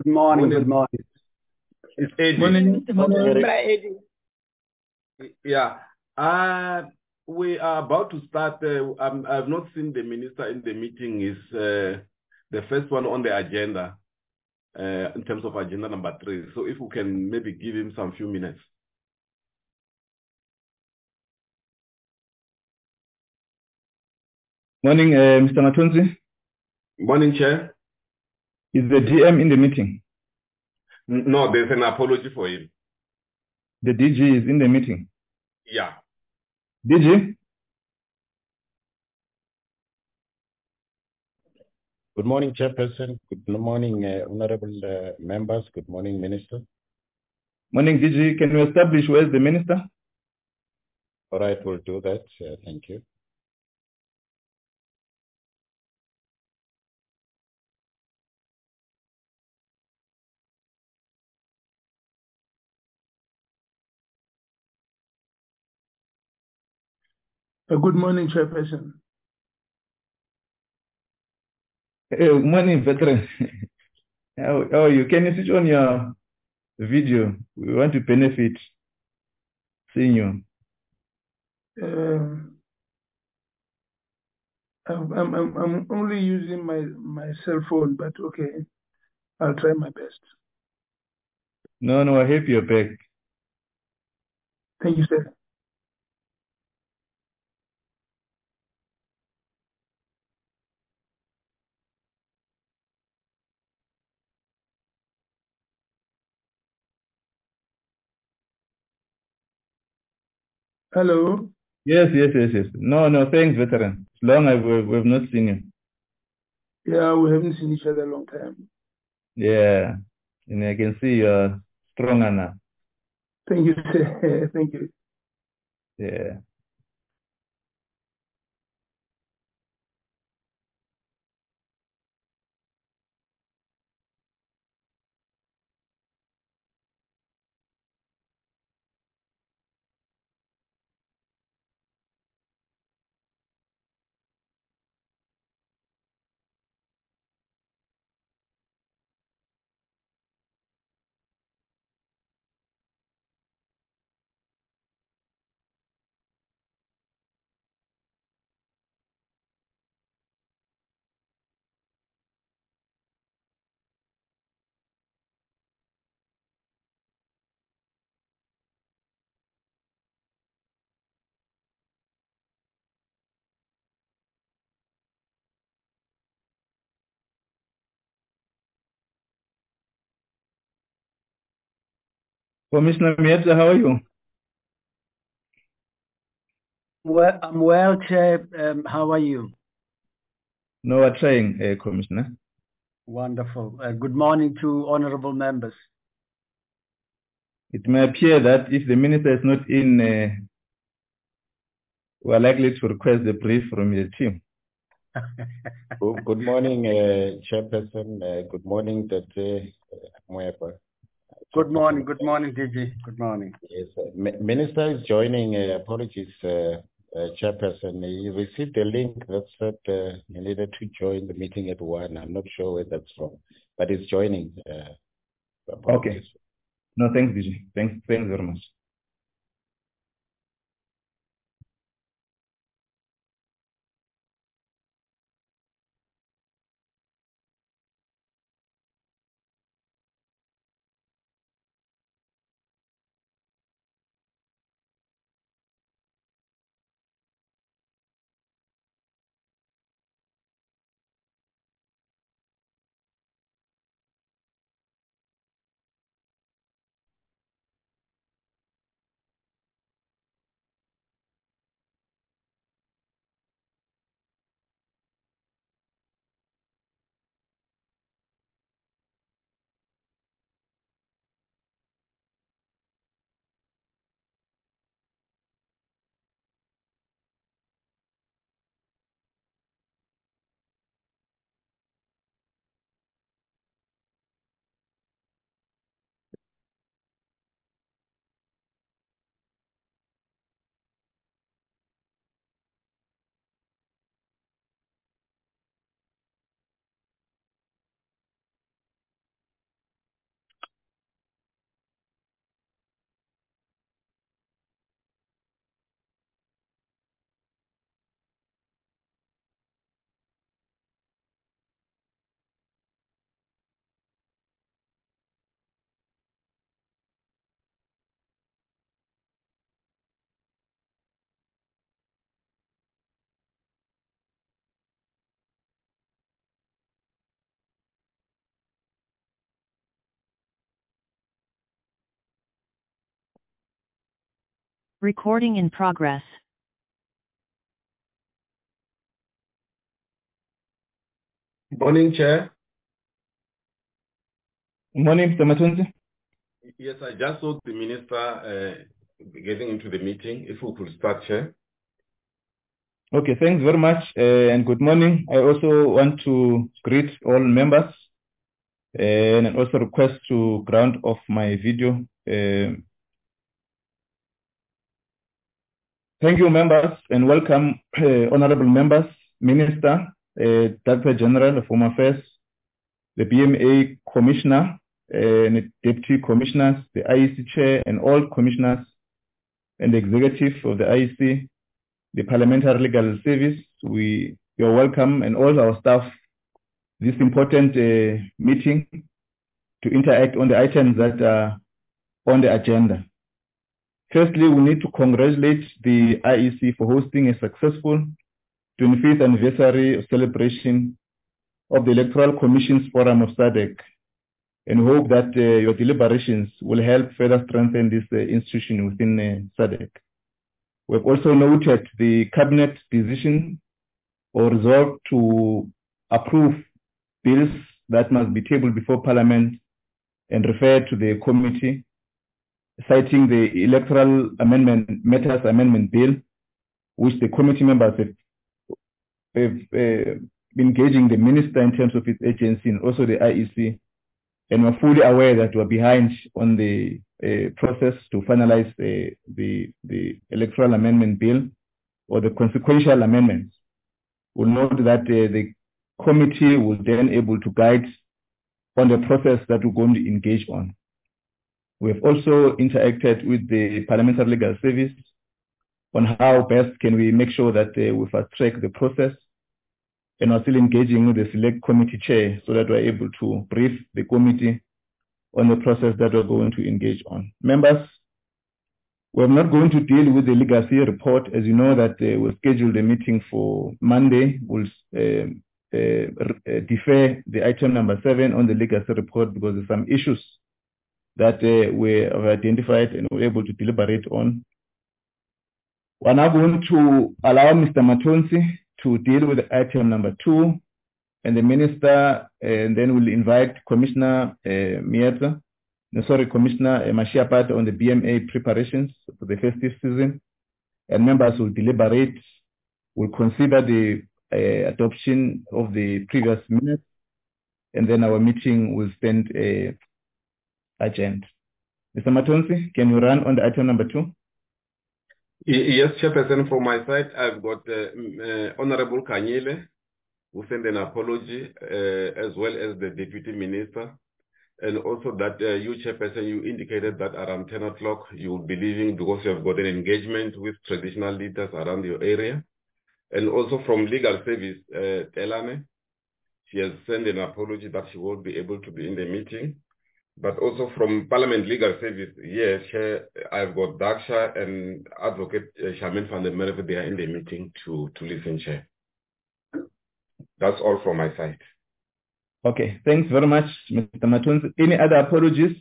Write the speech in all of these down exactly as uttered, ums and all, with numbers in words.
Good morning, Morning. good morning. It's Eddie. Morning. Morning. Yeah. Uh, we are about to start. Uh, um, I've not seen the minister in the meeting. Is uh, the first one on the agenda uh, in terms of agenda number three. So if we can maybe give him some few minutes. Morning, uh, Mister Matunzi. Morning, Chair. Is the D M in the meeting? No, there's an apology for him. The D G is in the meeting. Yeah. D G? Good morning, Chairperson. Good morning, uh, honorable uh, members. Good morning, Minister. Morning, D G. Can you establish where's the minister? All right, we'll do that. Uh, thank you. Uh, good morning, Chairperson. Hey, good morning, veteran. how, how are you? Can you switch on your video? We want to benefit seeing you. Um, I'm, I'm, I'm I'm only using my, my cell phone, but okay, I'll try my best. No, no, I hope you're back. Thank you, sir. Hello? Yes, yes, yes, yes. No, no, thanks, veteran. It's long I've, we've, we've not seen you. Yeah, we haven't seen each other a long time. Yeah, and I can see you're stronger now. Thank you, sir. Thank you. Yeah. Commissioner Mietza, how are you? Well, I'm well, Chair. Um, how are you? No, we're trying, uh, Commissioner. Wonderful. Uh, good morning to honorable members. It may appear that if the minister is not in, uh, we are likely to request the brief from your team. Good, good morning, uh, Chairperson. Uh, good morning, Tate Mweba. Good morning, good morning, D G. Good morning. Yes, uh, Minister is joining. Uh, apologies, uh, uh, Chairperson. He received a link that said uh, he needed to join the meeting at one. I'm not sure where that's from, but he's joining. Uh, Okay. No, thanks, D G. Thanks, thanks very much. Recording in progress. Morning, Chair. Morning, Mister Matonzi. Yes, I just saw the Minister uh, getting into the meeting. If we could start, Chair. Okay, thanks very much uh, and good morning. I also want to greet all members uh, and also request to ground off my video. Uh, thank you, members, and welcome, uh, honorable members, Minister, uh, Director General of Home Affairs, the B M A Commissioner, uh, and Deputy Commissioners, the I E C Chair, and all Commissioners and the Executive of the I E C, the Parliamentary Legal Service. We you are welcome, and all our staff, this important uh, meeting to interact on the items that are on the agenda. Firstly, we need to congratulate the I E C for hosting a successful twenty-fifth anniversary of celebration of the Electoral Commission's Forum of SADC, and hope that uh, your deliberations will help further strengthen this uh, institution within uh, SADC. We've also noted the Cabinet decision or resolve to approve bills that must be tabled before Parliament and referred to the committee, citing the Electoral Amendment Matters Amendment Bill, which the committee members have, have uh, been engaging the Minister in terms of its agency and also the I E C, and we're fully aware that we're behind on the uh, process to finalize the, the, the Electoral Amendment Bill or the consequential amendments. We'll note that uh, the committee will then able to guide on the process that we're going to engage on. We have also interacted with the Parliamentary Legal Service on how best can we make sure that uh, we fast track the process, and are still engaging with the select committee chair so that we're able to brief the committee on the process that we're going to engage on. Members, we're not going to deal with the legacy report. As you know that uh, we've scheduled a meeting for Monday. We'll uh, uh, defer the item number seven on the legacy report because there's some issues that uh, we have identified and we're able to deliberate on. We're now going to allow Mister Matonzi to deal with item number two, and the Minister, and then we'll invite Commissioner uh, Mieta, no, sorry, Commissioner uh, Mashiapata on the B M A preparations for the festive season, and members will deliberate, will consider the uh, adoption of the previous minutes, and then our meeting will stand uh, agenda. Mister Matonzi, can you run on the item number two? Yes, Chairperson, from my side, I've got uh, uh, Honorable Kanyile, who sent an apology, uh, as well as the Deputy Minister, and also that uh, you, Chairperson, you indicated that around ten o'clock you will be leaving because you have got an engagement with traditional leaders around your area. And also from Legal Service, uh, Telane, she has sent an apology that she won't be able to be in the meeting. But also from Parliament Legal Service, yes, Chair, I've got Daksha and Advocate uh, Shaman van der Merwe, they are in the meeting to, to listen, Chair. That's all from my side. Okay, thanks very much, Mister Matonzi. Any other apologies?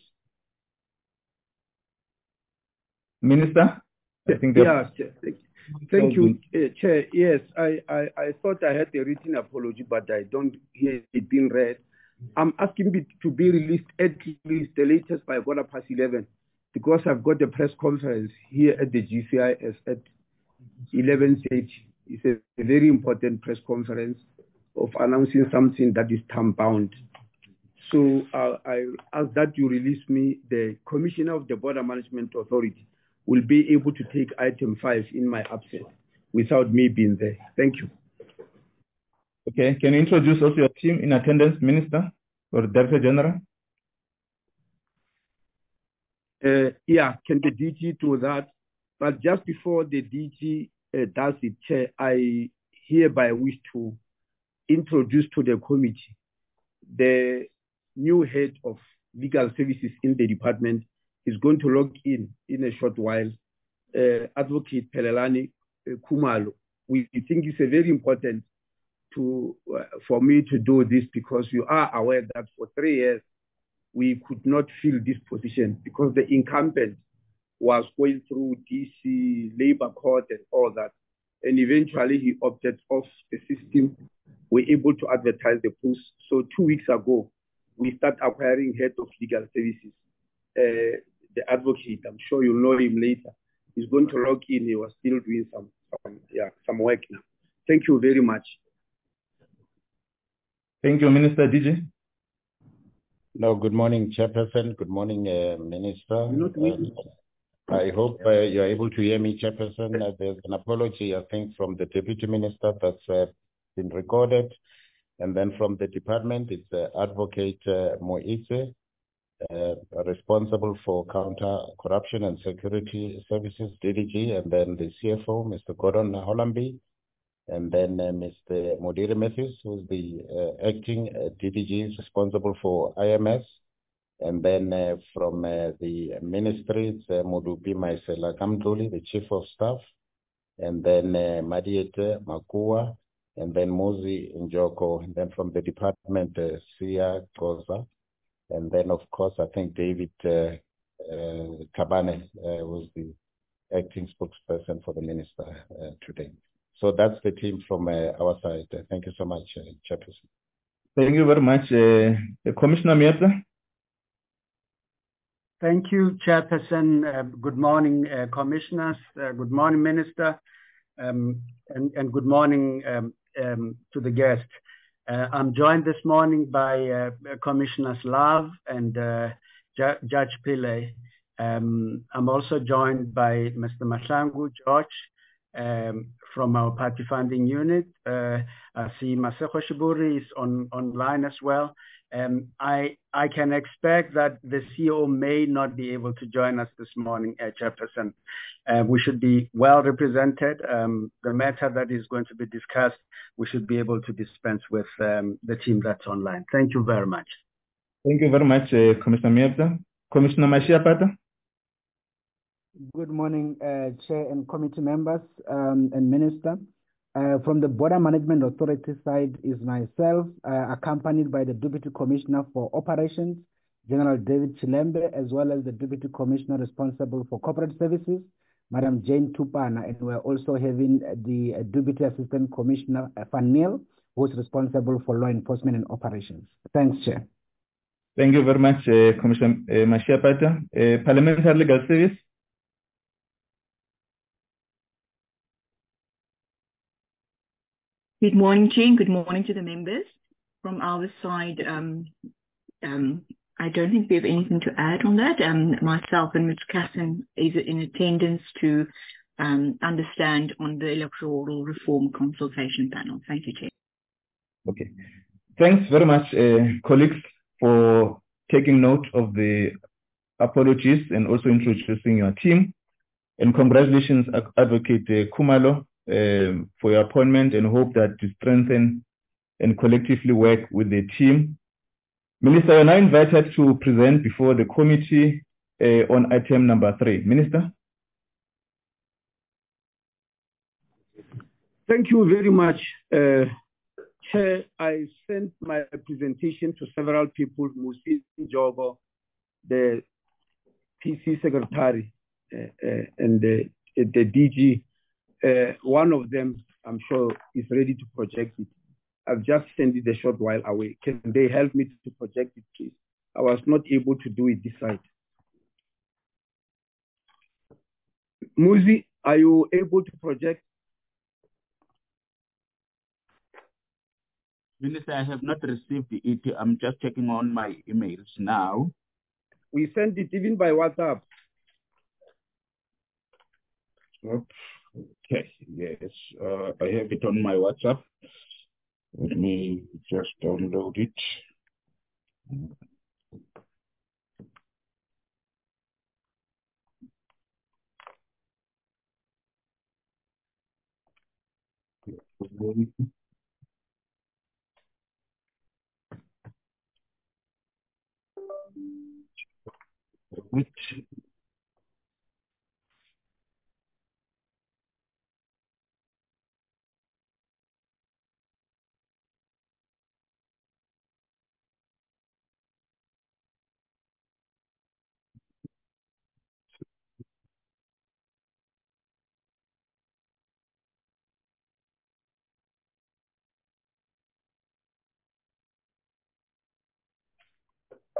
Minister? I think yeah, thank, thank you, uh, Chair. Yes, I, I, I thought I had a written apology, but I don't hear it being read. I'm asking me to be released at least the latest by quarter past eleven, because I've got a press conference here at the G C I S at eleven thirty. It's a, a very important press conference of announcing something that is time-bound. So uh, I ask that you release me. The Commissioner of the Border Management Authority will be able to take item five in my absence without me being there. Thank you. Okay, can you introduce also your team in attendance, Minister or Director General? Uh, yeah, can the D G do that? But just before the D G uh, does it, Chair, I hereby wish to introduce to the committee the new head of legal services in the department. Is going to log in in a short while. Uh, Advocate Pelelani uh, Kumalo. We think it's a very important to uh, for me to do this, because you are aware that for three years we could not fill this position because the incumbent was going through D C, labor court and all that. And eventually he opted off the system. We're able to advertise the post. So two weeks ago, we start acquiring head of legal services. Uh, the advocate, I'm sure you'll know him later. He's going to log in. He was still doing some, some, yeah, some work now. Thank you very much. Thank you, Minister D J. No, good morning, Chairperson. Good morning, uh, Minister. Not Uh, I hope uh, you're able to hear me, Chairperson. Uh, there's an apology, I think, from the Deputy Minister that's uh, been recorded. And then from the department, it's uh, Advocate uh, Moise, uh, responsible for counter-corruption and security services, D D G, and then the C F O, Mister Gordon Hollamby, and then uh, Mister Modiri Matthews, who's the uh, acting uh, D D G, is responsible for I M S. And then uh, from uh, the ministry, it's uh, Modupi Maisela Kamduli, the Chief of Staff, and then uh, Madiete Makua, and then Mozi Njoko, and then from the department, uh, Sia Koza, and then of course, I think David uh, uh, Kabane uh, was the acting spokesperson for the minister uh, today. So that's the team from uh, our side. Uh, thank you so much, uh, Chairperson. Thank you very much, uh, Commissioner Mieta. Thank you, Chairperson. Uh, good morning, uh, Commissioners. Uh, good morning, Minister. Um, and, and good morning um, um, to the guests. Uh, I'm joined this morning by uh, Commissioners Love and uh, J Judge Pillay. Um, I'm also joined by Mister Mahlangu George um, from our party funding unit. Uh, I see Maseko Shiburi is on online as well. Um, I, I can expect that the C E O may not be able to join us this morning, uh, Chairperson. Uh, we should be well represented. Um, the matter that is going to be discussed, we should be able to dispense with um, the team that's online. Thank you very much. Thank you very much, uh, Commissioner Mieta. Commissioner Mashiapata. Good morning, uh, Chair and committee members um, and Minister. Uh, from the Border Management Authority side is myself, uh, accompanied by the Deputy Commissioner for Operations, General David Chilembe, as well as the Deputy Commissioner responsible for Corporate Services, Madam Jane Tupana, and we're also having the uh, Deputy Assistant Commissioner, uh, Fanil, who's responsible for law enforcement and operations. Thanks, Chair. Thank you very much, uh, Commissioner uh, Mashiapata. Uh, Parliamentary Legal Service. Good morning, Chair. Good morning to the members. From our side, um, um, I don't think we have anything to add on that. Um, myself and Miz Casson is in attendance to um, understand on the electoral reform consultation panel. Thank you, Chair. Okay. Thanks very much, uh, colleagues, for taking note of the apologies and also introducing your team. And congratulations, Advocate uh, Kumalo, Um, for your appointment, and hope that to strengthen and collectively work with the team. Minister, you're now invited to present before the committee uh, on item number three. Minister? Thank you very much, uh, Chair. I sent my presentation to several people, Musi Jogo, the P C Secretary, uh, uh, and the, the D G. Uh, one of them, I'm sure, is ready to project it. I've just sent it a short while away. Can they help me to project it, please? I was not able to do it this side. Muzi, are you able to project? Minister, I have not received it. I'm just checking on my emails now. We sent it even by WhatsApp. Oops. Okay, yes, uh, I have it on my WhatsApp. Let me just download it. Which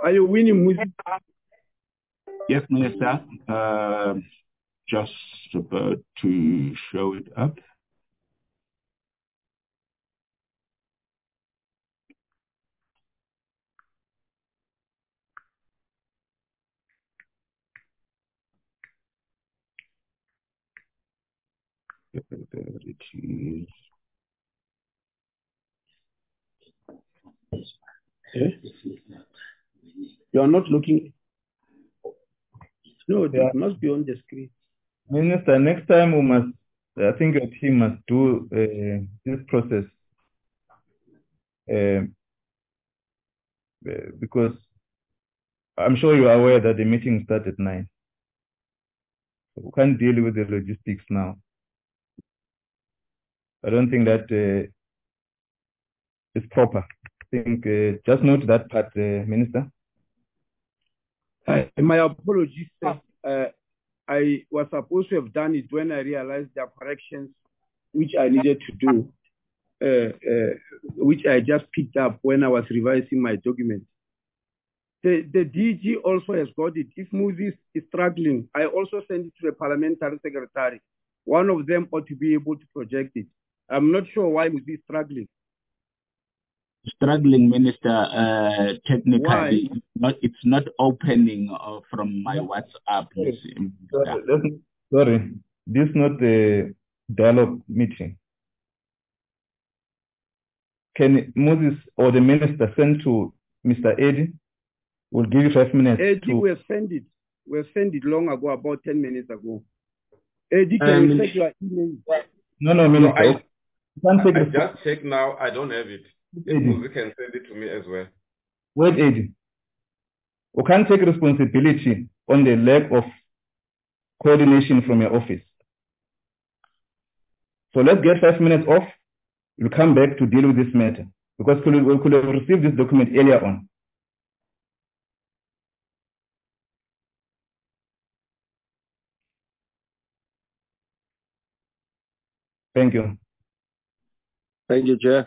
Are you winning, Muzi? Yes, Minister. Uh, just about to show it up. There it is. Okay. You are not looking. No, Yeah. it must be on the screen. Minister, next time we must, I think your team must do uh, this process uh, uh, because I'm sure you are aware that the meeting starts at nine. So we can't deal with the logistics now. I don't think that uh, is proper. I think uh, just note that part, uh, Minister. Uh, my apologies, sir. Uh, I was supposed to have done it when I realized there are corrections which I needed to do, uh, uh, which I just picked up when I was revising my document. The, the D G also has got it. If Moses is struggling, I also send it to the parliamentary secretary. One of them ought to be able to project it. I'm not sure why Moses is struggling. Struggling, Minister, uh, technically, Why? it's not, it's not opening uh, from my WhatsApp. Sorry, sorry, this is not the dialogue meeting. Can Moses or the minister send to Mister Eddie? We'll give you five minutes. Eddie, to... we have sent it. We have sent it long ago, about ten minutes ago. Eddie, can Um, you check your email? No, no, Minister. No, I, can't take I the... just checked now. I don't have it. If Muzi can send it to me as well. Wait, Eddie. We can't take responsibility on the lack of coordination from your office. So let's get five minutes off. We'll come back to deal with this matter because we could have received this document earlier on. Thank you. Thank you, Chair.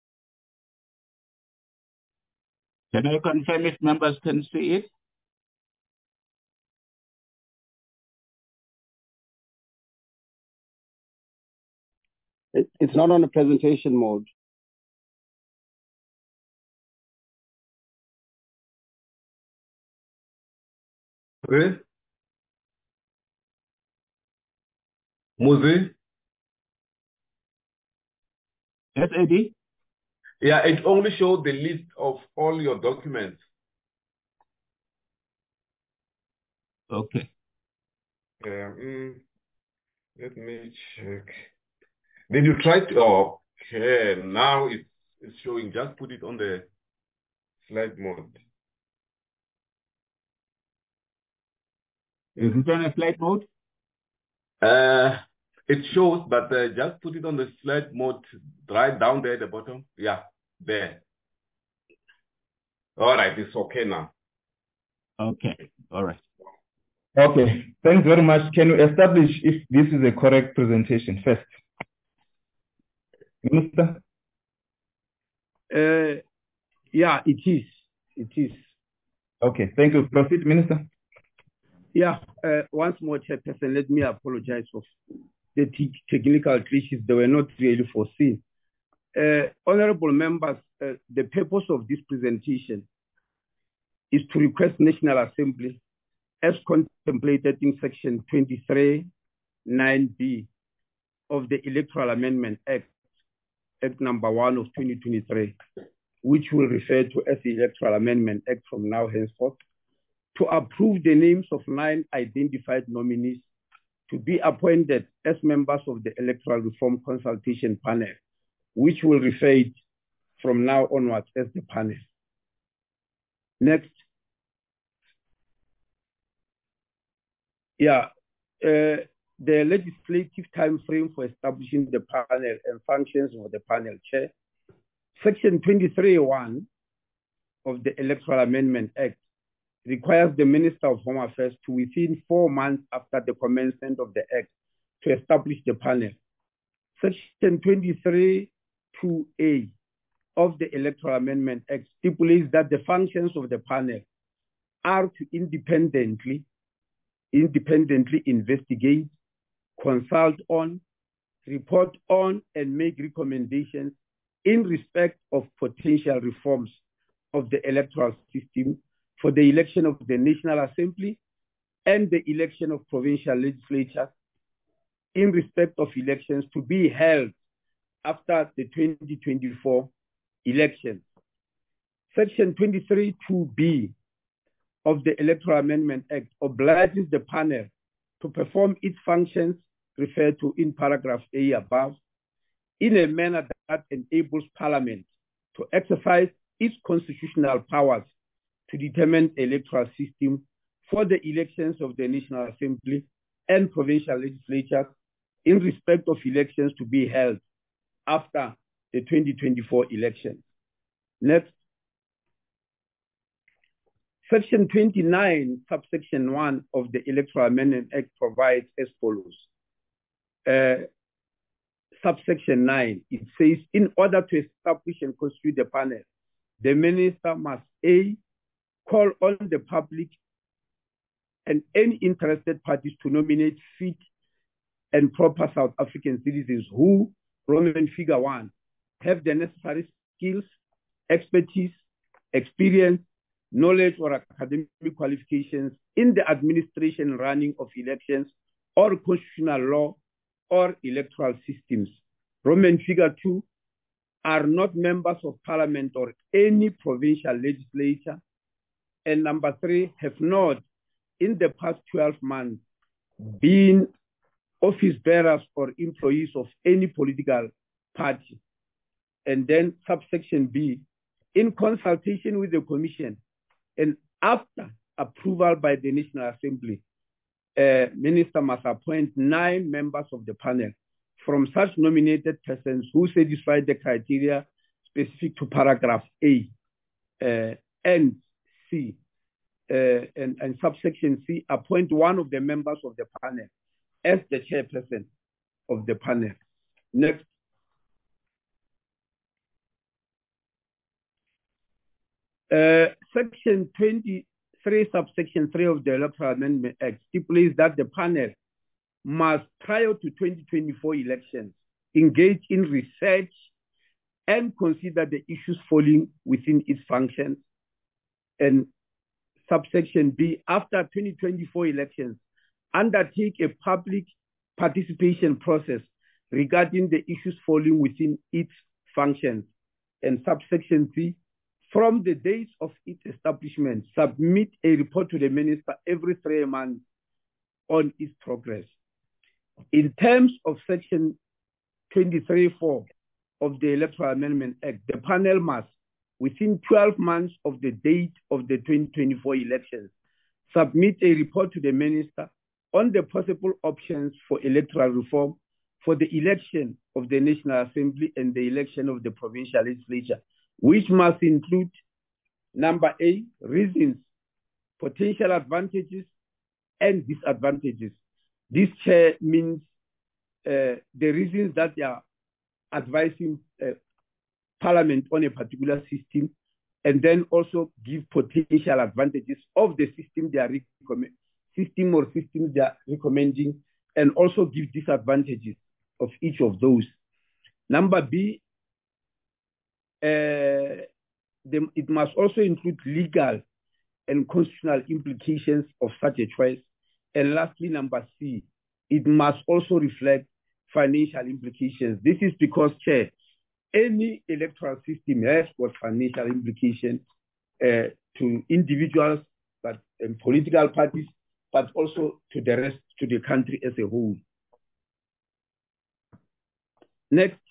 Can I confirm if members can see it? It, it's not on a presentation mode. Okay. Muzi? Yes, Eddie? Yeah, it only shows the list of all your documents. Okay. Um, let me check. Did you try to? Oh, okay, now it's, it's showing. Just put it on the slide mode. Is it on a slide mode? Uh, it shows, but uh, just put it on the slide mode right down there at the bottom. Yeah, there. All right, it's okay now. Okay, all right. Okay, thanks very much. Can you establish if this is a correct presentation first? Minister? Uh, yeah, it is. It is. Okay, thank you. Proceed, Minister. Yeah, uh, once more, Chairperson, let me apologize for the te technical glitches. They were not really foreseen. Uh, honorable members, uh, the purpose of this presentation is to request National Assembly, as contemplated in Section twenty-three nine B of the Electoral Amendment Act, Act number one of twenty twenty-three, which will refer to as the Electoral Amendment Act from now henceforth, to approve the names of nine identified nominees to be appointed as members of the Electoral Reform Consultation Panel, which will refer it from now onwards as the panel. Next. Yeah, uh, the legislative time frame for establishing the panel and functions of the panel chair. Section twenty-three one of the Electoral Amendment Act requires the Minister of Home Affairs to, within four months after the commencement of the Act, to establish the panel. Section twenty-three two A of the Electoral Amendment Act stipulates that the functions of the panel are to independently, independently investigate, consult on, report on, and make recommendations in respect of potential reforms of the electoral system for the election of the National Assembly and the election of provincial legislatures in respect of elections to be held after the twenty twenty-four elections. Section twenty-three two B of the Electoral Amendment Act obliges the panel to perform its functions referred to in paragraph A above in a manner that enables Parliament to exercise its constitutional powers to determine the electoral system for the elections of the National Assembly and provincial legislatures in respect of elections to be held after the twenty twenty-four elections. Next. Section twenty-nine, subsection one of the Electoral Amendment Act provides as follows. Uh, subsection nine, it says, in order to establish and constitute the panel, the minister must A, call on the public and any interested parties to nominate fit and proper South African citizens who, Roman figure one, have the necessary skills, expertise, experience, knowledge or academic qualifications in the administration and running of elections or constitutional law or electoral systems. Roman figure two, are not members of Parliament or any provincial legislature. And number three, have not in the past twelve months been office bearers or employees of any political party. And then subsection B, in consultation with the Commission and after approval by the National Assembly, uh, Minister must appoint nine members of the panel from such nominated persons who satisfy the criteria specific to paragraph A uh, and C. Uh, and, and subsection C, appoint one of the members of the panel as the chairperson of the panel. Next. Uh, section twenty-three, subsection three of the Electoral Amendment Act stipulates that the panel must, prior to twenty twenty-four elections, engage in research, and consider the issues falling within its functions. And subsection B, after twenty twenty-four elections, undertake a public participation process regarding the issues falling within its functions. And subsection C, from the date of its establishment, submit a report to the minister every three months on its progress. In terms of section twenty-three point four of the Electoral Amendment Act, the panel must, within twelve months of the date of the twenty twenty-four elections, submit a report to the minister on the possible options for electoral reform for the election of the National Assembly and the election of the provincial legislature, which must include, number A, reasons, potential advantages, and disadvantages. This, Chair, means uh, the reasons that they are advising uh, Parliament on a particular system, and then also give potential advantages of the system they are recommending, system or systems they are recommending, and also give disadvantages of each of those. Number B, uh, the, it must also include legal and constitutional implications of such a choice. And lastly, number C, it must also reflect financial implications. This is because, Chair, any electoral system has got financial implications uh, to individuals, but and political parties, but also to the rest, to the country as a whole. Next,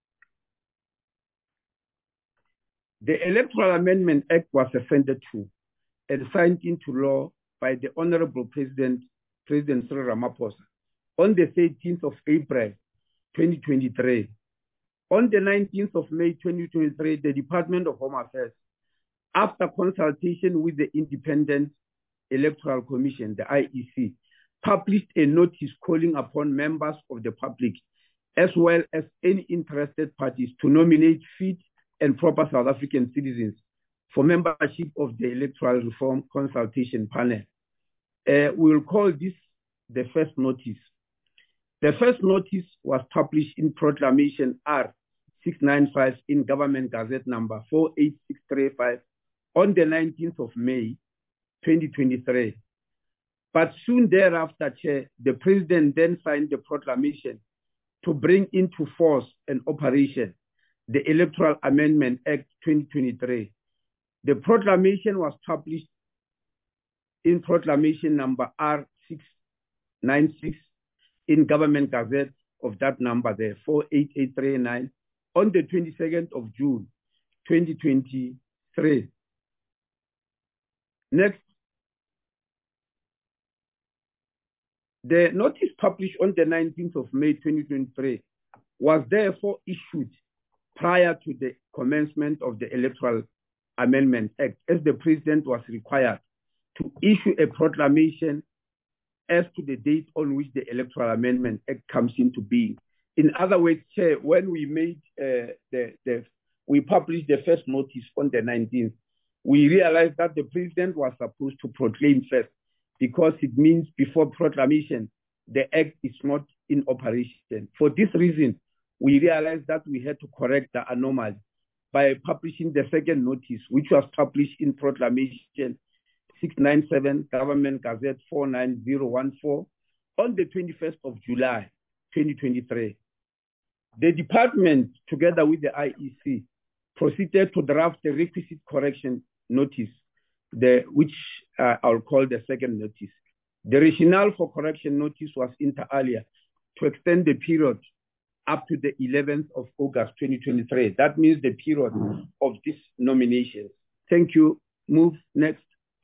the Electoral Amendment Act was assented to and signed into law by the Honorable President, President Cyril Ramaphosa, on the thirteenth of April, twenty twenty-three. On the nineteenth of May, twenty twenty-three, the Department of Home Affairs, after consultation with the Independent Electoral Commission, the I E C, published a notice calling upon members of the public, as well as any interested parties, to nominate fit and proper South African citizens for membership of the Electoral Reform Consultation Panel. Uh, we will call this the first notice. The first notice was published in Proclamation R six ninety-five in Government Gazette number four eight six three five on the nineteenth of May, twenty twenty-three. But soon thereafter, Chair, the President then signed the proclamation to bring into force and operation the Electoral Amendment Act twenty twenty-three. The proclamation was published in Proclamation number R six ninety-six in Government Gazette of that number there, four eight eight three nine, on the twenty-second of June, twenty twenty-three. Next, the notice published on the nineteenth of May, twenty twenty-three, was therefore issued prior to the commencement of the Electoral Amendment Act, as the President was required to issue a proclamation as to the date on which the Electoral Amendment Act comes into being. In other words, Chair, when we made uh, the, the, we published the first notice on the nineteenth, we realized that the President was supposed to proclaim first, because it means before proclamation, the Act is not in operation. For this reason, we realized that we had to correct the anomaly by publishing the second notice, which was published in Proclamation six ninety-seven, Government Gazette four nine zero one four, on the twenty-first of July, twenty twenty-three. The department, together with the I E C, proceeded to draft the requisite correction notice, the, which uh, I'll call the second notice. The rationale for correction notice was inter alia to extend the period up to the eleventh of August, twenty twenty-three. That means the period of this nomination. Thank you. Move next.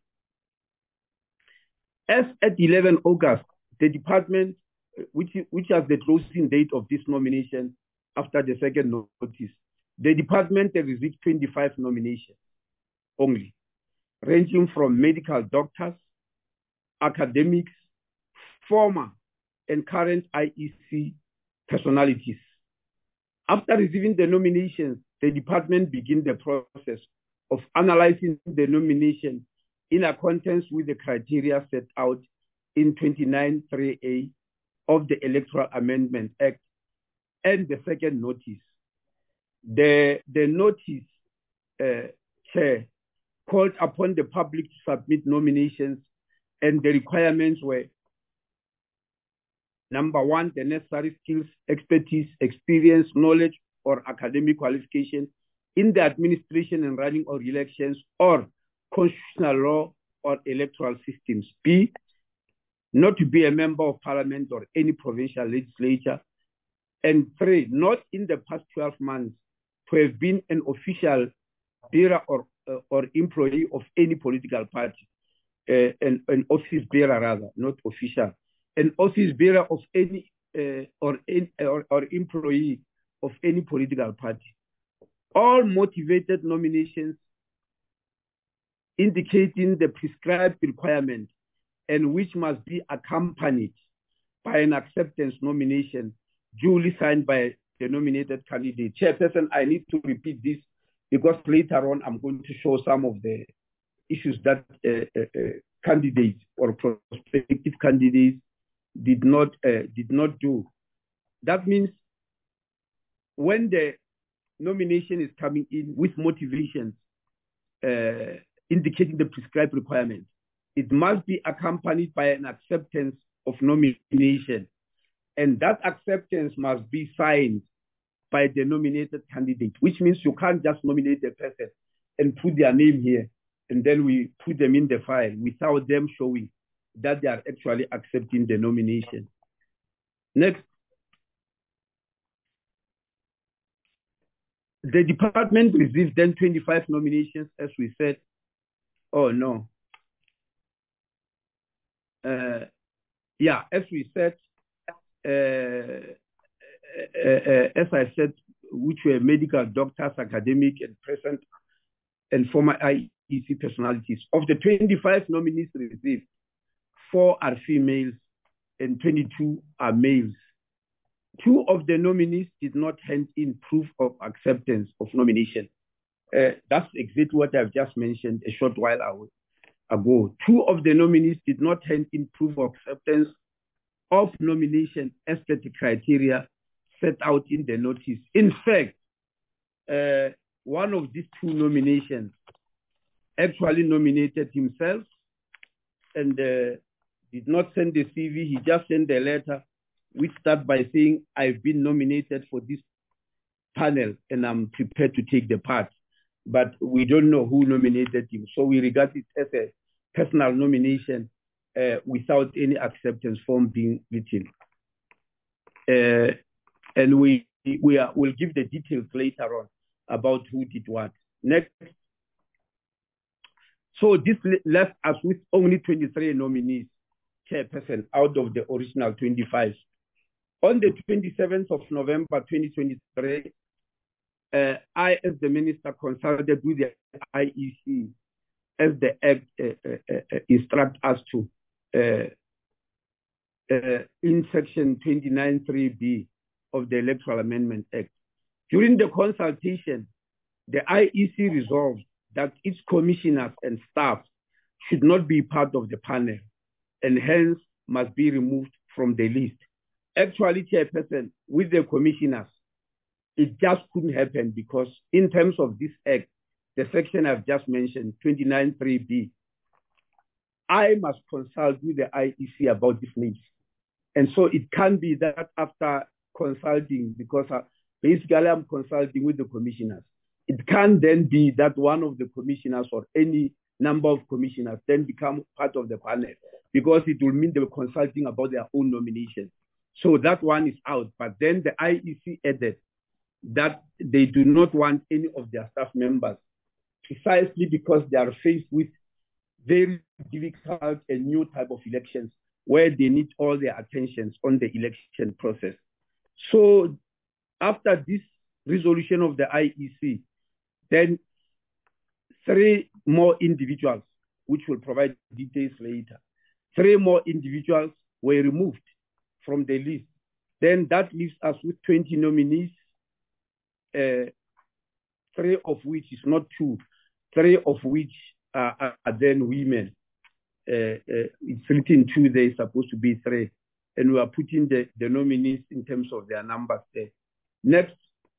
As at eleventh of August, the department, which, which has the closing date of this nomination after the second notice, the department has received twenty-five nominations only, ranging from medical doctors, academics, former and current I E C personalities. After receiving the nominations, the department began the process of analyzing the nomination in accordance with the criteria set out in twenty-nine three A of the Electoral Amendment Act and the second notice. The, the notice, uh, Chair, called upon the public to submit nominations, and the requirements were, number one, the necessary skills, expertise, experience, knowledge, or academic qualification in the administration and running of elections or constitutional law or electoral systems. B, not to be a member of parliament or any provincial legislature. And three, not in the past twelve months to have been an official bearer or, uh, or employee of any political party, uh, an, an office bearer rather, not official, an office bearer of any uh, or, in, or, or employee of any political party. All motivated nominations indicating the prescribed requirement and which must be accompanied by an acceptance nomination duly signed by the nominated candidate. Chairperson, I need to repeat this because later on I'm going to show some of the issues that uh, uh, uh, candidates or prospective candidates did not uh, did not do. That means when the nomination is coming in with motivations uh, indicating the prescribed requirements, it must be accompanied by an acceptance of nomination. And that acceptance must be signed by the nominated candidate, which means you can't just nominate a person and put their name here, and then we put them in the file without them showing that they are actually accepting the nomination. Next. The department received then twenty-five nominations, as we said. Oh, no. Uh, yeah, as we said, uh, uh, uh, as I said, which were medical doctors, academic and present and former I E C personalities. Of the twenty-five nominees received, four are females and twenty-two are males. Two of the nominees did not hand in proof of acceptance of nomination. Uh, that's exactly what I've just mentioned a short while ago. Two of the nominees did not hand in proof of acceptance of nomination as per the criteria set out in the notice. In fact, uh, one of these two nominations actually nominated himself and uh, did not send the C V. He just sent a letter which starts by saying, I've been nominated for this panel and I'm prepared to take the part. But we don't know who nominated him. So we regard it as a personal nomination uh, without any acceptance form being written. Uh, and we, we are, we'll give the details later on about who did what. Next. So this left us with only twenty-three nominees, chairperson, out of the original twenty-five. On the twenty-seventh of November, twenty twenty-three, uh, I, as the minister, consulted with the I E C as the Act uh, uh, uh, instruct us to uh, uh, in section twenty-nine three B of the Electoral Amendment Act. During the consultation, the I E C resolved that its commissioners and staff should not be part of the panel and hence must be removed from the list. Actually, chairperson, with the commissioners, it just couldn't happen because in terms of this act, the section I've just mentioned, twenty-nine three B, I must consult with the I E C about these names. And so it can be that after consulting, because I, basically I'm consulting with the commissioners, it can then be that one of the commissioners or any number of commissioners then become part of the panel because it will mean they were consulting about their own nominations. So that one is out. But then the I E C added that they do not want any of their staff members precisely because they are faced with very difficult and new type of elections where they need all their attentions on the election process. So after this resolution of the I E C, then three more individuals, which will provide details later, three more individuals were removed from the list. Then that leaves us with twenty nominees, uh, three of which is not two, three of which are, are, are then women. Uh, uh, it's written two, they're supposed to be three. And we are putting the, the nominees in terms of their numbers there. Next.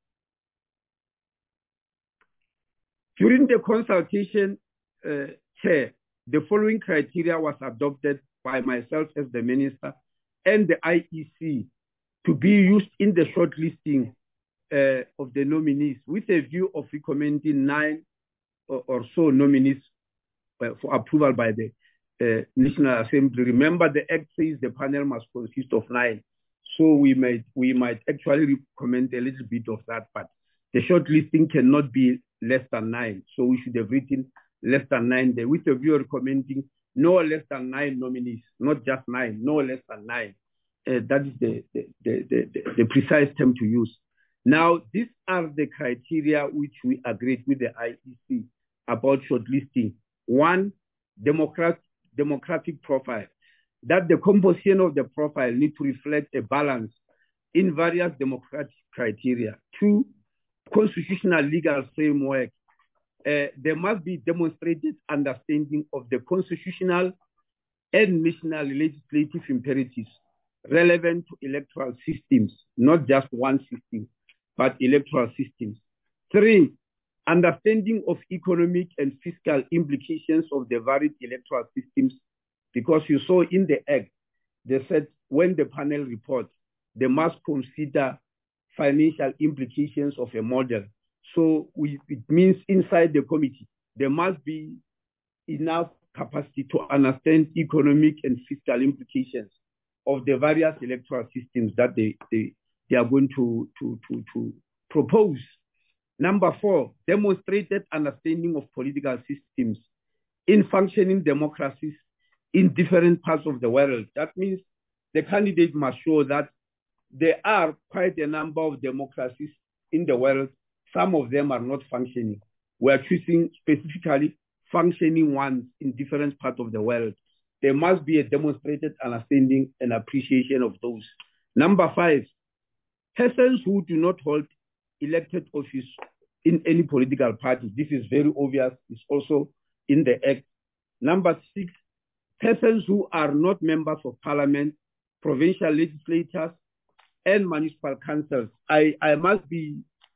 During the consultation, uh, Chair, the following criteria was adopted by myself as the minister and the I E C to be used in the shortlisting uh, of the nominees with a view of recommending nine or, or so nominees uh, for approval by the uh, National Assembly. Remember, the Act says the panel must consist of nine. So we might, we might actually recommend a little bit of that, but the shortlisting cannot be less than nine. So we should have written less than nine there with a view of recommending no less than nine nominees, not just nine, no less than nine. Uh, that is the, the, the, the, the precise term to use. Now, these are the criteria which we agreed with the I E C about shortlisting. One, democrat, democratic profile. That the composition of the profile need to reflect a balance in various democratic criteria. Two, constitutional legal framework. Uh, there must be demonstrated understanding of the constitutional and national legislative imperatives relevant to electoral systems, not just one system, but electoral systems. Three, understanding of economic and fiscal implications of the varied electoral systems, because you saw in the Act, they said when the panel reports, they must consider financial implications of a model. So we, it means inside the committee, there must be enough capacity to understand economic and fiscal implications of the various electoral systems that they, they, they are going to, to, to, to propose. Number four, demonstrated understanding of political systems in functioning democracies in different parts of the world. That means the candidate must show that there are quite a number of democracies in the world. Some of them are not functioning. We are choosing specifically functioning ones in different parts of the world. There must be a demonstrated understanding and appreciation of those. Number five, persons who do not hold elected office in any political party. This is very obvious. It's also in the Act. Number six, persons who are not members of parliament, provincial legislatures, and municipal councils. I, I must be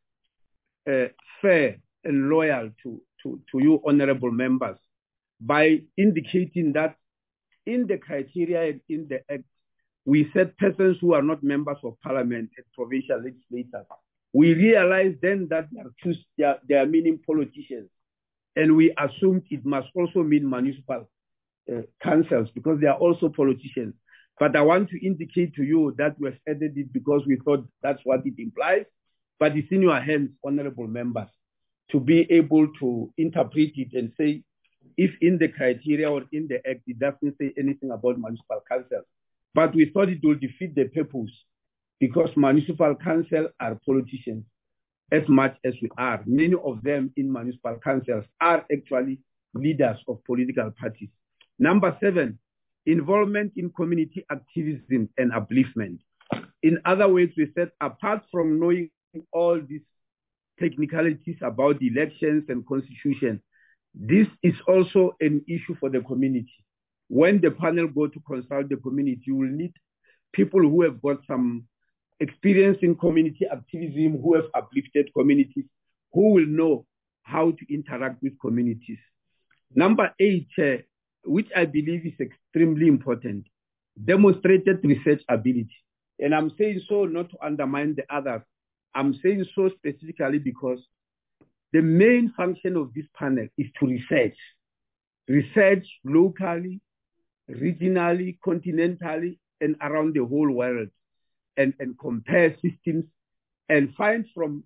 uh, fair and loyal to, to, to you, honorable members, by indicating that in the criteria and in the Act, we said persons who are not members of parliament and provincial legislators. We realized then that they are, choose, they are, they are meaning politicians. And we assumed it must also mean municipal uh, councils because they are also politicians. But I want to indicate to you that we have added it because we thought that's what it implies. But it's in your hands, honorable members, to be able to interpret it and say, if in the criteria or in the Act, it doesn't say anything about municipal councils. But we thought it will defeat the purpose because municipal councils are politicians as much as we are. Many of them in municipal councils are actually leaders of political parties. Number seven, involvement in community activism and upliftment. In other words, we said apart from knowing all these technicalities about the elections and constitution, this is also an issue for the community. When the panel go to consult the community, you will need people who have got some experience in community activism, who have uplifted communities, who will know how to interact with communities. Number eight, uh, which I believe is extremely important, demonstrated research ability. And I'm saying so not to undermine the others. I'm saying so specifically because the main function of this panel is to research. Research locally, regionally, continentally, and around the whole world, and, and compare systems and find from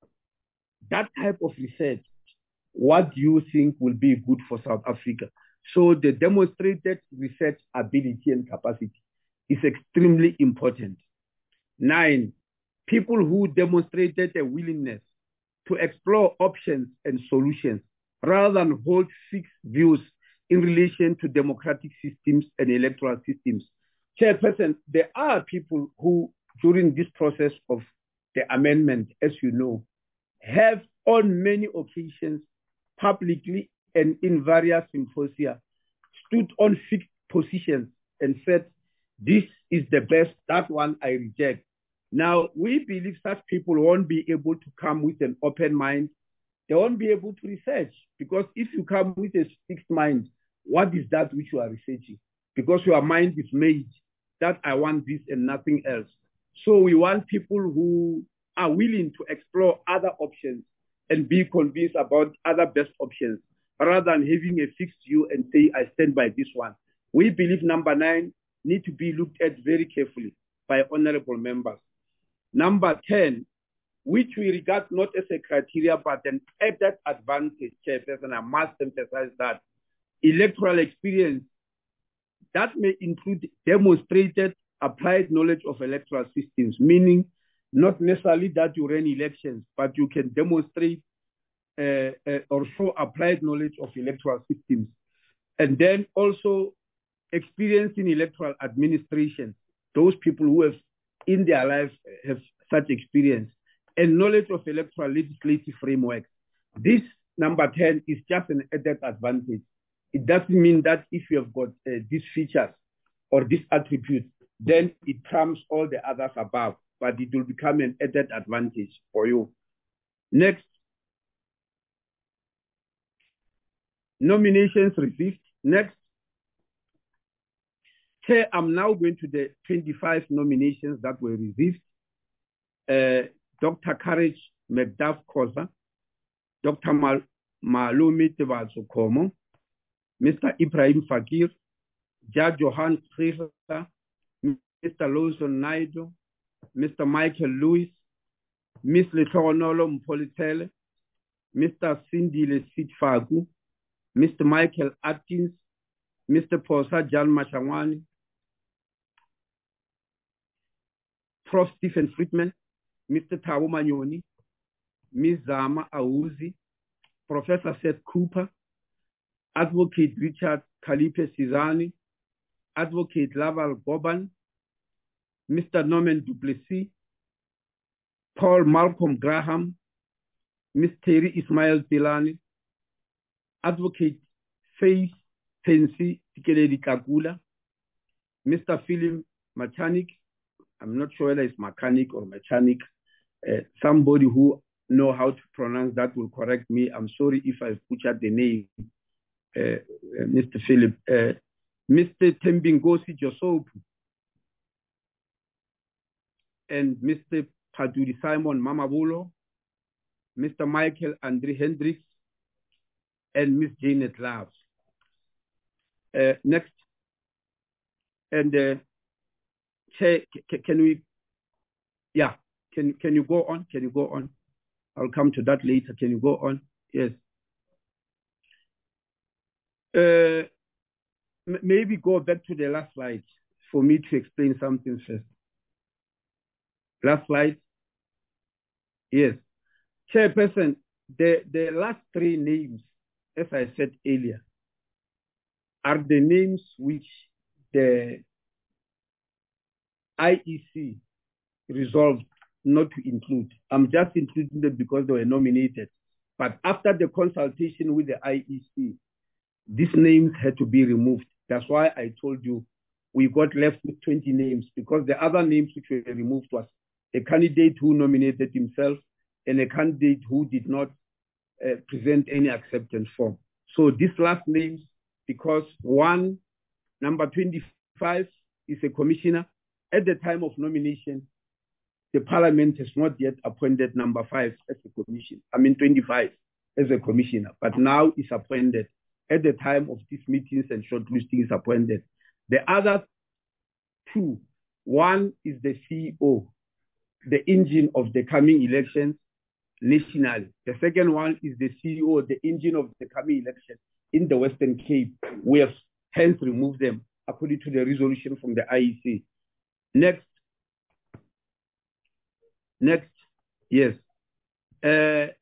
that type of research what do you think will be good for South Africa. So the demonstrated research ability and capacity is extremely important. Nine, people who demonstrated a willingness to explore options and solutions rather than hold fixed views in relation to democratic systems and electoral systems. Chairperson, there are people who, during this process of the amendment, as you know, have on many occasions publicly and in various symposia stood on fixed positions and said, this is the best, that one I reject. Now, we believe such people won't be able to come with an open mind. They won't be able to research, because if you come with a fixed mind, what is that which you are researching? Because your mind is made that I want this and nothing else. So we want people who are willing to explore other options and be convinced about other best options, rather than having a fixed view and say, I stand by this one. We believe number nine need to be looked at very carefully by honorable members. Number ten, which we regard not as a criteria, but an added advantage, Chairperson, I must emphasize that, electoral experience that may include demonstrated applied knowledge of electoral systems, meaning not necessarily that you ran elections, but you can demonstrate uh, uh, or show applied knowledge of electoral systems. And then also experience in electoral administration, those people who have in their life have such experience, and knowledge of electoral legislative frameworks. This, number ten, is just an added advantage. It doesn't mean that if you have got uh, these features or these attributes, then it trumps all the others above, but it will become an added advantage for you. Next, nominations received. Next, Chair, I'm now going to the twenty-five nominations that were received. Uh, Doctor Courage McDuff Khoza, Doctor Mal Malumi Tevazo Komo, Mister Ibrahim Fakir, Judge Johan Khisa, Mister Lawson Naido, Mister Michael Lewis, Miss Letonolo Mpolitele, Mister Sindile Sitfagu, Mister Michael Atkins, Mister Posa Jan Mashangwani, Professor Stephen Friedman, Mister Thabo Manyoni, Miz Zama Auzi, Professor Seth Cooper, Advocate Richard Kalipe Sizani, Advocate Laval Goban, Mister Norman Duplessis, Paul Malcolm Graham, Miz Terry Ismail Tilani, Advocate Faith Tensi Tikeledi Kagula, Mister Philip Machanik, I'm not sure whether it's mechanic or mechanic, uh, somebody who know how to pronounce that will correct me. I'm sorry if I butchered the name, uh, uh, Mister Philip. Uh, Mister Tembingosi Josopu and Mister Paduri Simon Mamabulo, Mister Michael Andre Hendricks, and Miss Janet Labs. Uh, next, and uh, Chair, can we, yeah, can, can you go on? Can you go on? I'll come to that later. Can you go on? Yes. Uh, maybe go back to the last slide for me to explain something first. Last slide. Yes. Chairperson, the, the last three names, as I said earlier, are the names which the I E C resolved not to include. I'm just including them because they were nominated. But after the consultation with the I E C, these names had to be removed. That's why I told you we got left with twenty names, because the other names which were removed was a candidate who nominated himself and a candidate who did not uh, present any acceptance form. So these last names, because one, number twenty-five is a commissioner. At the time of nomination, the parliament has not yet appointed number five as a commissioner. I mean twenty-five as a commissioner, but now is appointed. At the time of these meetings and shortlisting is appointed. The other two, one is the C E O, the engine of the coming elections nationally. The second one is the C E O, the engine of the coming election in the Western Cape. We have hence removed them according to the resolution from the I E C. Next. Next. Yes. Uh,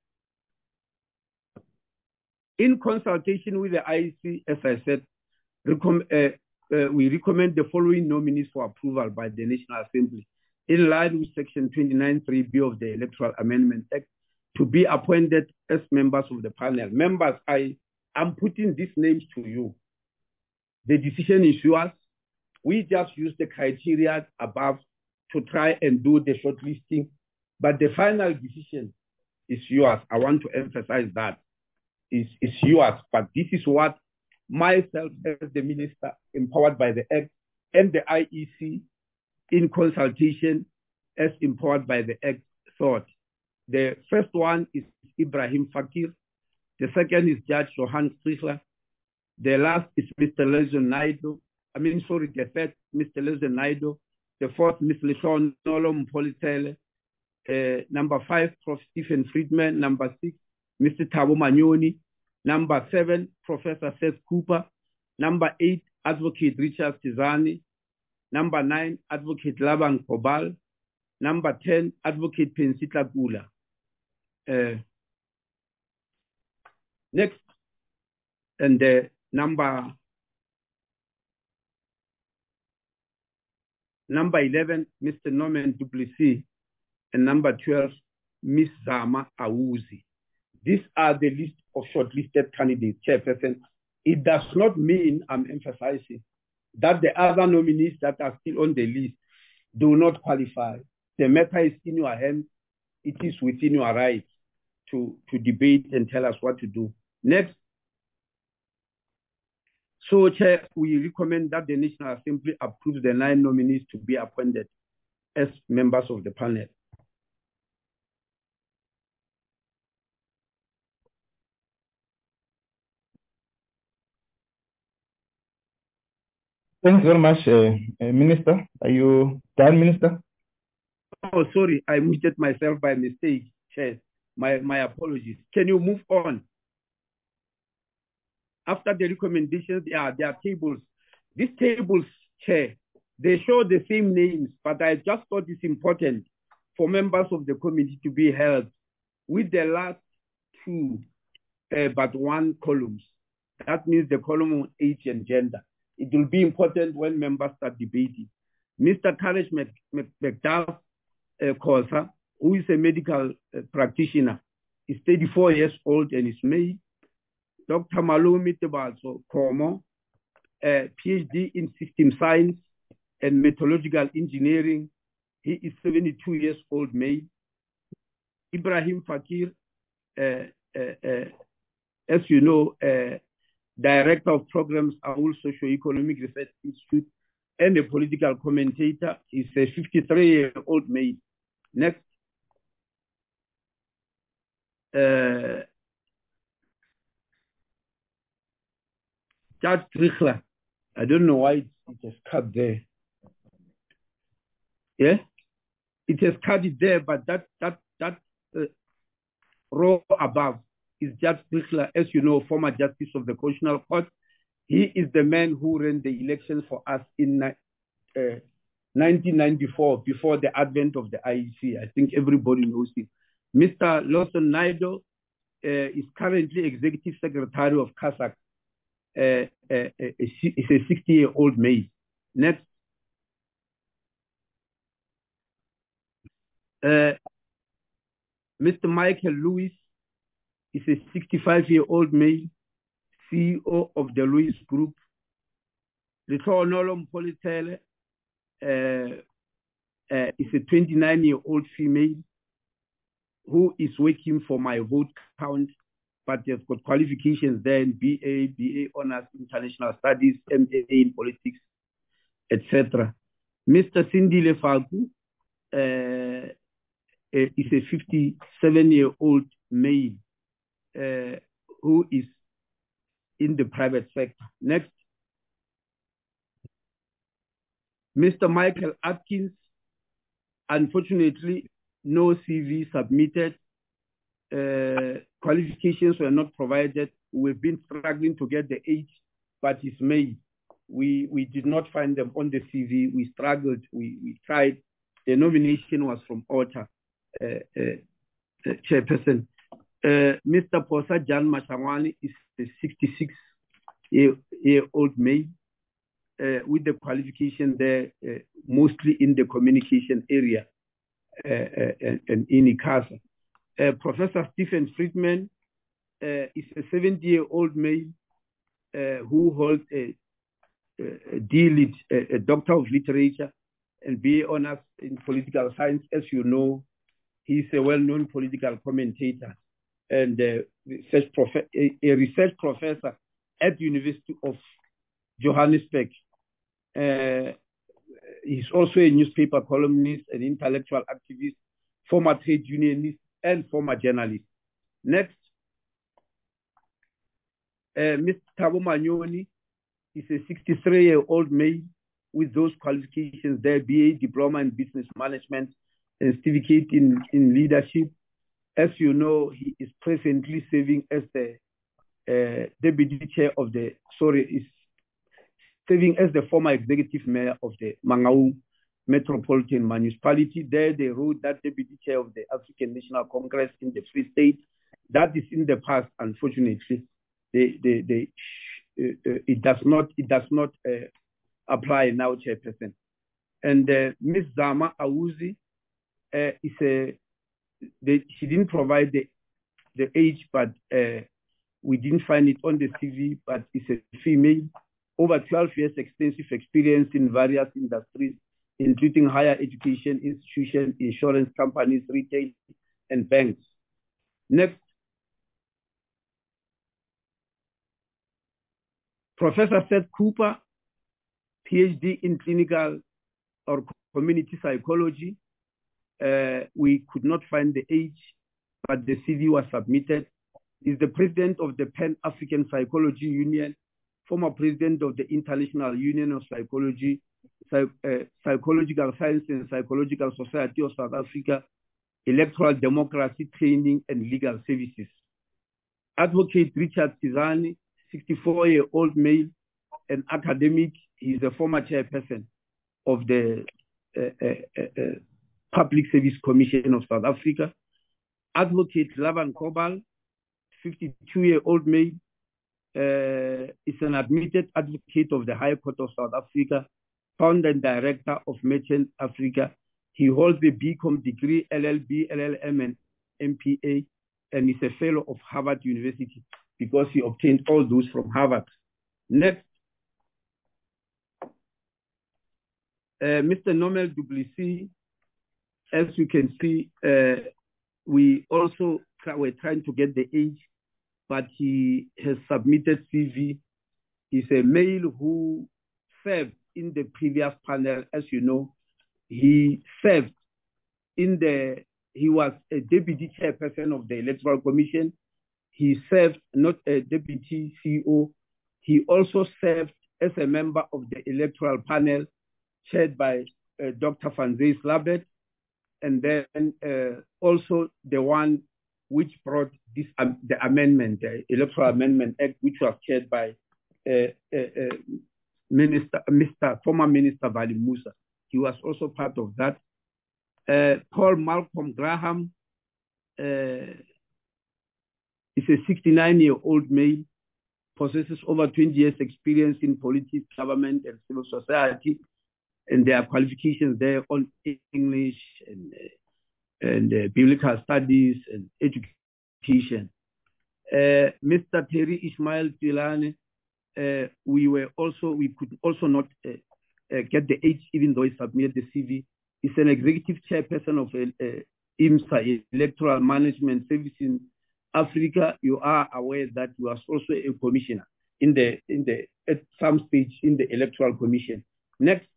in consultation with the I E C, as I said, recom uh, uh, we recommend the following nominees for approval by the National Assembly in line with Section twenty-nine three B of the Electoral Amendment Act to be appointed as members of the panel. Members, I am putting these names to you. The decision is yours. We just use the criteria above to try and do the shortlisting, but the final decision is yours. I want to emphasize that is is yours, but this is what myself as the minister, empowered by the Act, and the I E C in consultation as empowered by the Act thought. The first one is Ibrahim Fakir. The second is Judge Johan Strichler. The last is Mister Lesion Naido. I mean, sorry, the third, Mister Lesion Naido. The fourth, Miz Leshon Nolo Mpolitele. Uh, number five, Professor Stephen Friedman. Number six, Mister Thabo Manyoni. Number seven, Professor Seth Cooper. Number eight, Advocate Richard Tizani. Number nine, Advocate Laban Kobal. Number ten, Advocate Pensita Gula. Uh, next, and uh, number number eleven, Mister Norman Duplessis, and number twelve, Miz Zama Awuzi. These are the list of shortlisted candidates, Chairperson. It does not mean, I'm emphasizing, that the other nominees that are still on the list do not qualify. The matter is in your hands. It is within your rights to, to debate and tell us what to do. Next. So, Chair, we recommend that the National Assembly approves the nine nominees to be appointed as members of the panel. Thanks very much, uh, uh, Minister. Are you done, Minister? Oh, sorry, I muted myself by mistake, Chair. My, my apologies. Can you move on? After the recommendations, there are, there are tables. These tables, Chair, they show the same names, but I just thought it's important for members of the committee to be held with the last two, uh, but one columns. That means the column on age and gender. It will be important when members start debating. Mister Courage McDuff uh, Khosa, who is a medical uh, practitioner, is thirty-four years old and is male. Doctor Malumi Tebaso Komo, uh, PhD in system science and metallurgical engineering. He is seventy-two years old, male. Ibrahim Fakir, uh, uh, uh, as you know, uh, Director of Programs, Aul Socio-Economic Research Institute, and a political commentator. He's a fifty-three-year-old male. Next. Uh, Judge Strichler. I don't know why it has cut there. Yeah? It has cut it there, but that, that, that uh, row above is Judge Strichler, as you know, former Justice of the Constitutional Court. He is the man who ran the elections for us in uh, nineteen ninety-four, before the advent of the I E C. I think everybody knows him. Mister Lawson Naido uh, is currently Executive Secretary of CASAC. Uh, uh, uh, is a sixty-year-old male. Next. Uh, Mister Michael Lewis is a sixty-five-year-old male, C E O of the Lewis Group. Lethoro Nolo Mpolitele uh, uh, is a twenty-nine-year-old female who is working for My Vote Count, but has got qualifications there in B A, B A Honors International Studies, M A in Politics, et cetera. Mister Sindile Faku uh, is a fifty-seven-year-old male uh, who is in the private sector. Next. Mister Michael Atkins, unfortunately, no C V submitted. Uh, qualifications were not provided. We've been struggling to get the age, but it's made. We we did not find them on the C V. We struggled. We we tried. The nomination was from Alta, uh, uh, uh, chairperson. Uh, Mister Posa Jan Mashangwani is a sixty-six-year-old male uh, with the qualification there, uh, mostly in the communication area uh, uh, and, and in ICASA. Uh, Professor Stephen Friedman uh, is a seventy-year-old male uh, who holds a, a, D Lit, a, a Doctor of Literature and B A honors in political science. As you know, he's a well-known political commentator and a research, prof- a, a research professor at the University of Johannesburg. Uh, he's also a newspaper columnist, an intellectual activist, former trade unionist, and former journalist. Next, uh, Mister Thabo Manyoni is a sixty-three-year-old male with those qualifications there, B A, Diploma in Business Management, and certificate in, in leadership. As you know, he is presently serving as the uh, deputy chair of the, sorry, is serving as the former executive mayor of the Mangaung Metropolitan Municipality. There they wrote that deputy chair of the African National Congress in the Free State. That is in the past, unfortunately. They, they, they, uh, uh, it does not, it does not uh, apply now, Chairperson. And uh, Miz Zama Awuzi uh, is a, they, she didn't provide the, the age, but uh, we didn't find it on the C V, but it's a female, over twelve years extensive experience in various industries, including higher education institutions, insurance companies, retail, and banks. Next. Professor Seth Cooper, PhD in clinical or community psychology. Uh, we could not find the age, but the C V was submitted. He's the president of the Pan-African Psychology Union, former president of the International Union of Psychology, Psych uh, Psychological Science and Psychological Society of South Africa, Electoral Democracy Training and Legal Services. Advocate Richard Tizani, sixty-four-year-old male and academic. He's a former chairperson of the uh, uh, uh, Public Service Commission of South Africa. Advocate Laban Kobal, fifty-two-year-old male, uh, is an admitted advocate of the High Court of South Africa, founder and director of Merchant Africa. He holds a B Com degree, L L B, L L M, and M P A, and is a fellow of Harvard University because he obtained all those from Harvard. Next, uh, Mister Nomel Duplessis, as you can see, uh, we also were trying to get the age, but he has submitted C V. He's a male who served in the previous panel. As you know, he served in the, he was a deputy chairperson of the Electoral Commission. He served, not a deputy C E O, he also served as a member of the electoral panel chaired by uh, Doctor Van Zyl Slabbert, and then uh, also the one which brought this um, the amendment, the Electoral Amendment Act, which was chaired by uh, uh, uh, Minister, Mister former Minister Vali Musa. He was also part of that. Uh, Paul Malcolm Graham uh, is a sixty-nine-year-old male, possesses over twenty years experience in politics, government, and civil society, and there are qualifications there on English and uh, and uh, biblical studies and education. Uh, Mister Terry Ismail Tilane, uh, we were also, we could also not uh, uh, get the age, even though he submitted the C V. He's an executive chairperson of uh, uh, IMSA, Electoral Management Service in Africa. You are aware that he was also a commissioner in the, in the, at some stage in the Electoral Commission. Next.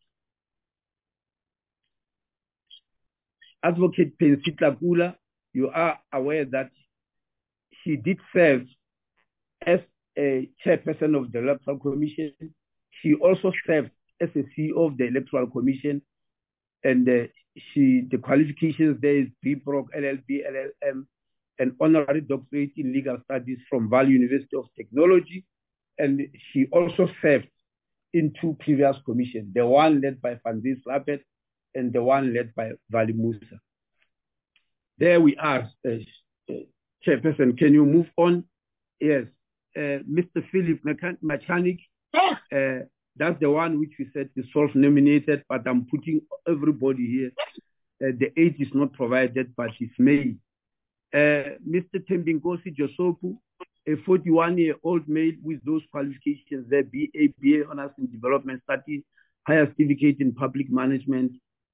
Advocate Pensita Gula, you are aware that she did serve as a chairperson of the Electoral Commission. She also served as a C E O of the Electoral Commission, and uh, she the qualifications there is B Proc, L L B, L L M, and honorary doctorate in legal studies from Valley University of Technology, and she also served in two previous commissions, the one led by Van Zyl Slabbert and the one led by Vali Musa. There we are, uh, uh, Chairperson. Can you move on? Yes. Uh, Mister Philip Mechanic, uh, that's the one which we said is self-nominated, but I'm putting everybody here. Uh, the age is not provided, but it's male. Uh, Mister Tembinkosi Josopu, a forty-one-year-old male with those qualifications there, B A, B A Honors in Development Studies, higher certificate in public management,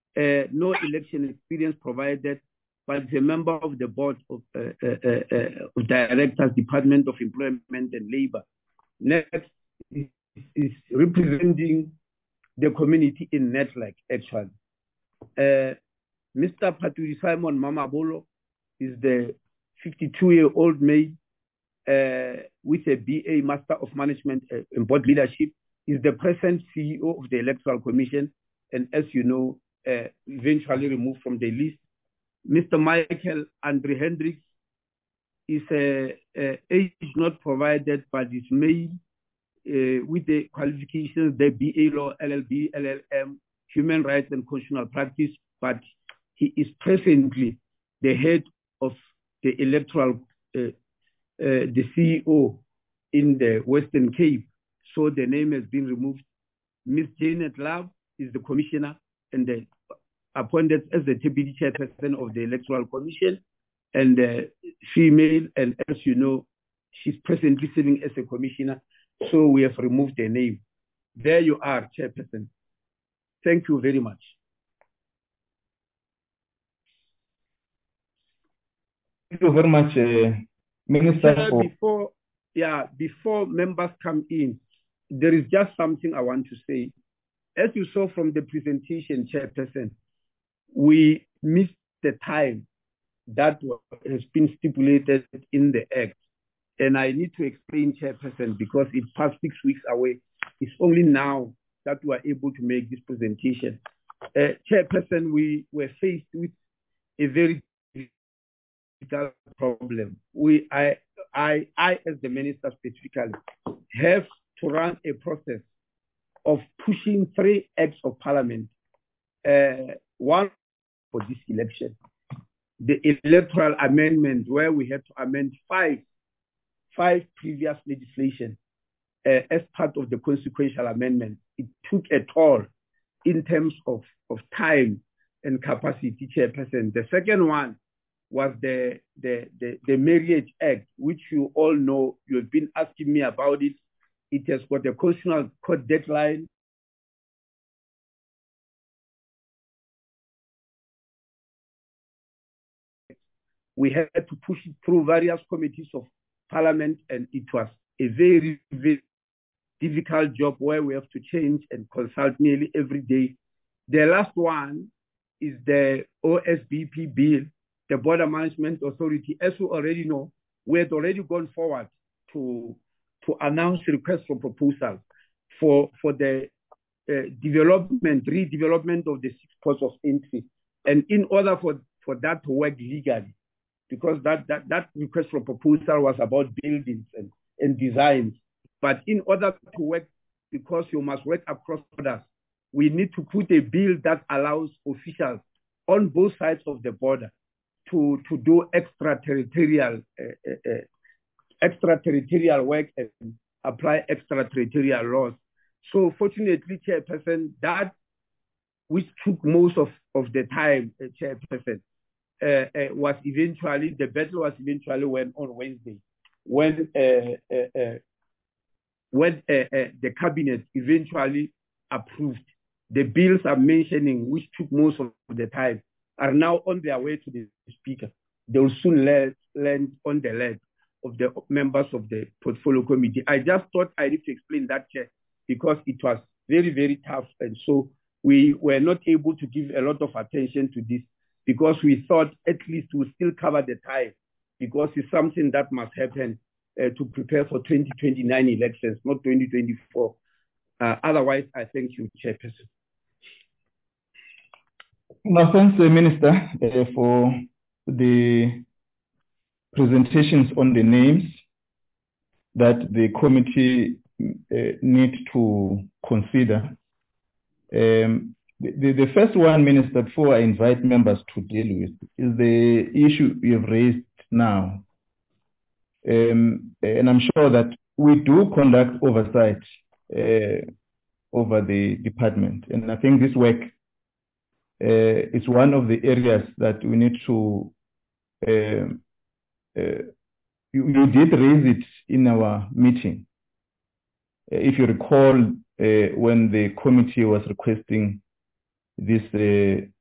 uh, no election experience provided, but is a member of the board of, uh, uh, uh, uh, of directors, Department of Employment and Labor. Next is, is representing the community in Network, actually. Uh, Mister Paturi Simon Mamabolo is the fifty-two-year-old male uh, with a B A Master of Management uh, in Board Leadership. Is the present C E O of the Electoral Commission, and as you know, uh, eventually removed from the list. Mister Michael Andre Hendricks is a, a age not provided, but is male uh, with the qualifications, the B A Law, L L B, L L M, Human Rights and Constitutional Practice, but he is presently the head of the electoral, uh, uh, the C E O in the Western Cape. So the name has been removed. Miz Janet Love is the commissioner and the, appointed as the deputy chairperson of the Electoral Commission, and uh, female, and as you know, she's presently serving as a commissioner, so we have removed the name. There you are, chairperson. Thank you very much. Thank you very much, uh, Minister. Chair, for... Before, yeah, before members come in, there is just something I want to say. As you saw from the presentation, chairperson, we missed the time that has been stipulated in the Act. And I need to explain, chairperson, because it's past six weeks away. It's only now that we are able to make this presentation. Uh, chairperson, we were faced with a very difficult problem. We, I, I, I, as the minister specifically, have to run a process of pushing three acts of parliament. Uh, one for this election, the electoral amendment, where we had to amend five, five previous legislation uh, as part of the consequential amendment. It took a toll in terms of, of time and capacity, chairperson. The second one was the, the, the, the Marriage Act, which you all know, you have been asking me about it. It has got a constitutional court deadline. We had to push it through various committees of parliament, and it was a very, very difficult job where we have to change and consult nearly every day. The last one is the O S B P bill, the Border Management Authority. As you already know, we had already gone forward to, to announce requests for proposals for, for the uh, development, redevelopment of the six ports of entry. And in order for, for that to work legally, because that, that, that request for proposal was about buildings and, and designs. But in order to work, because you must work across borders, we need to put a bill that allows officials on both sides of the border to, to do extraterritorial, uh, uh, uh, extraterritorial work and apply extraterritorial laws. So fortunately, chairperson, that which took most of, of the time, uh, chairperson, Uh, uh, was eventually, the battle was eventually won on Wednesday, when uh, uh, uh, when uh, uh, the cabinet eventually approved. The bills I'm mentioning, which took most of the time, are now on their way to the speaker. They will soon land, land on the lap of the members of the portfolio committee. I just thought I need to explain that, Chair, because it was very, very tough. And so we were not able to give a lot of attention to this, because we thought at least we'll still cover the time, because it's something that must happen uh, to prepare for twenty twenty-nine elections, not twenty twenty-four. Uh, otherwise, I thank you, Chairperson. No, thanks, uh, Minister, uh, for the presentations on the names that the committee uh, need to consider. Um, The, the first one, Minister, before I invite members to deal with, is the issue you've raised now. Um, and I'm sure that we do conduct oversight uh, over the department. And I think this work uh, is one of the areas that we need to, uh, uh, you, you did raise it in our meeting. Uh, if you recall, uh, when the committee was requesting this uh,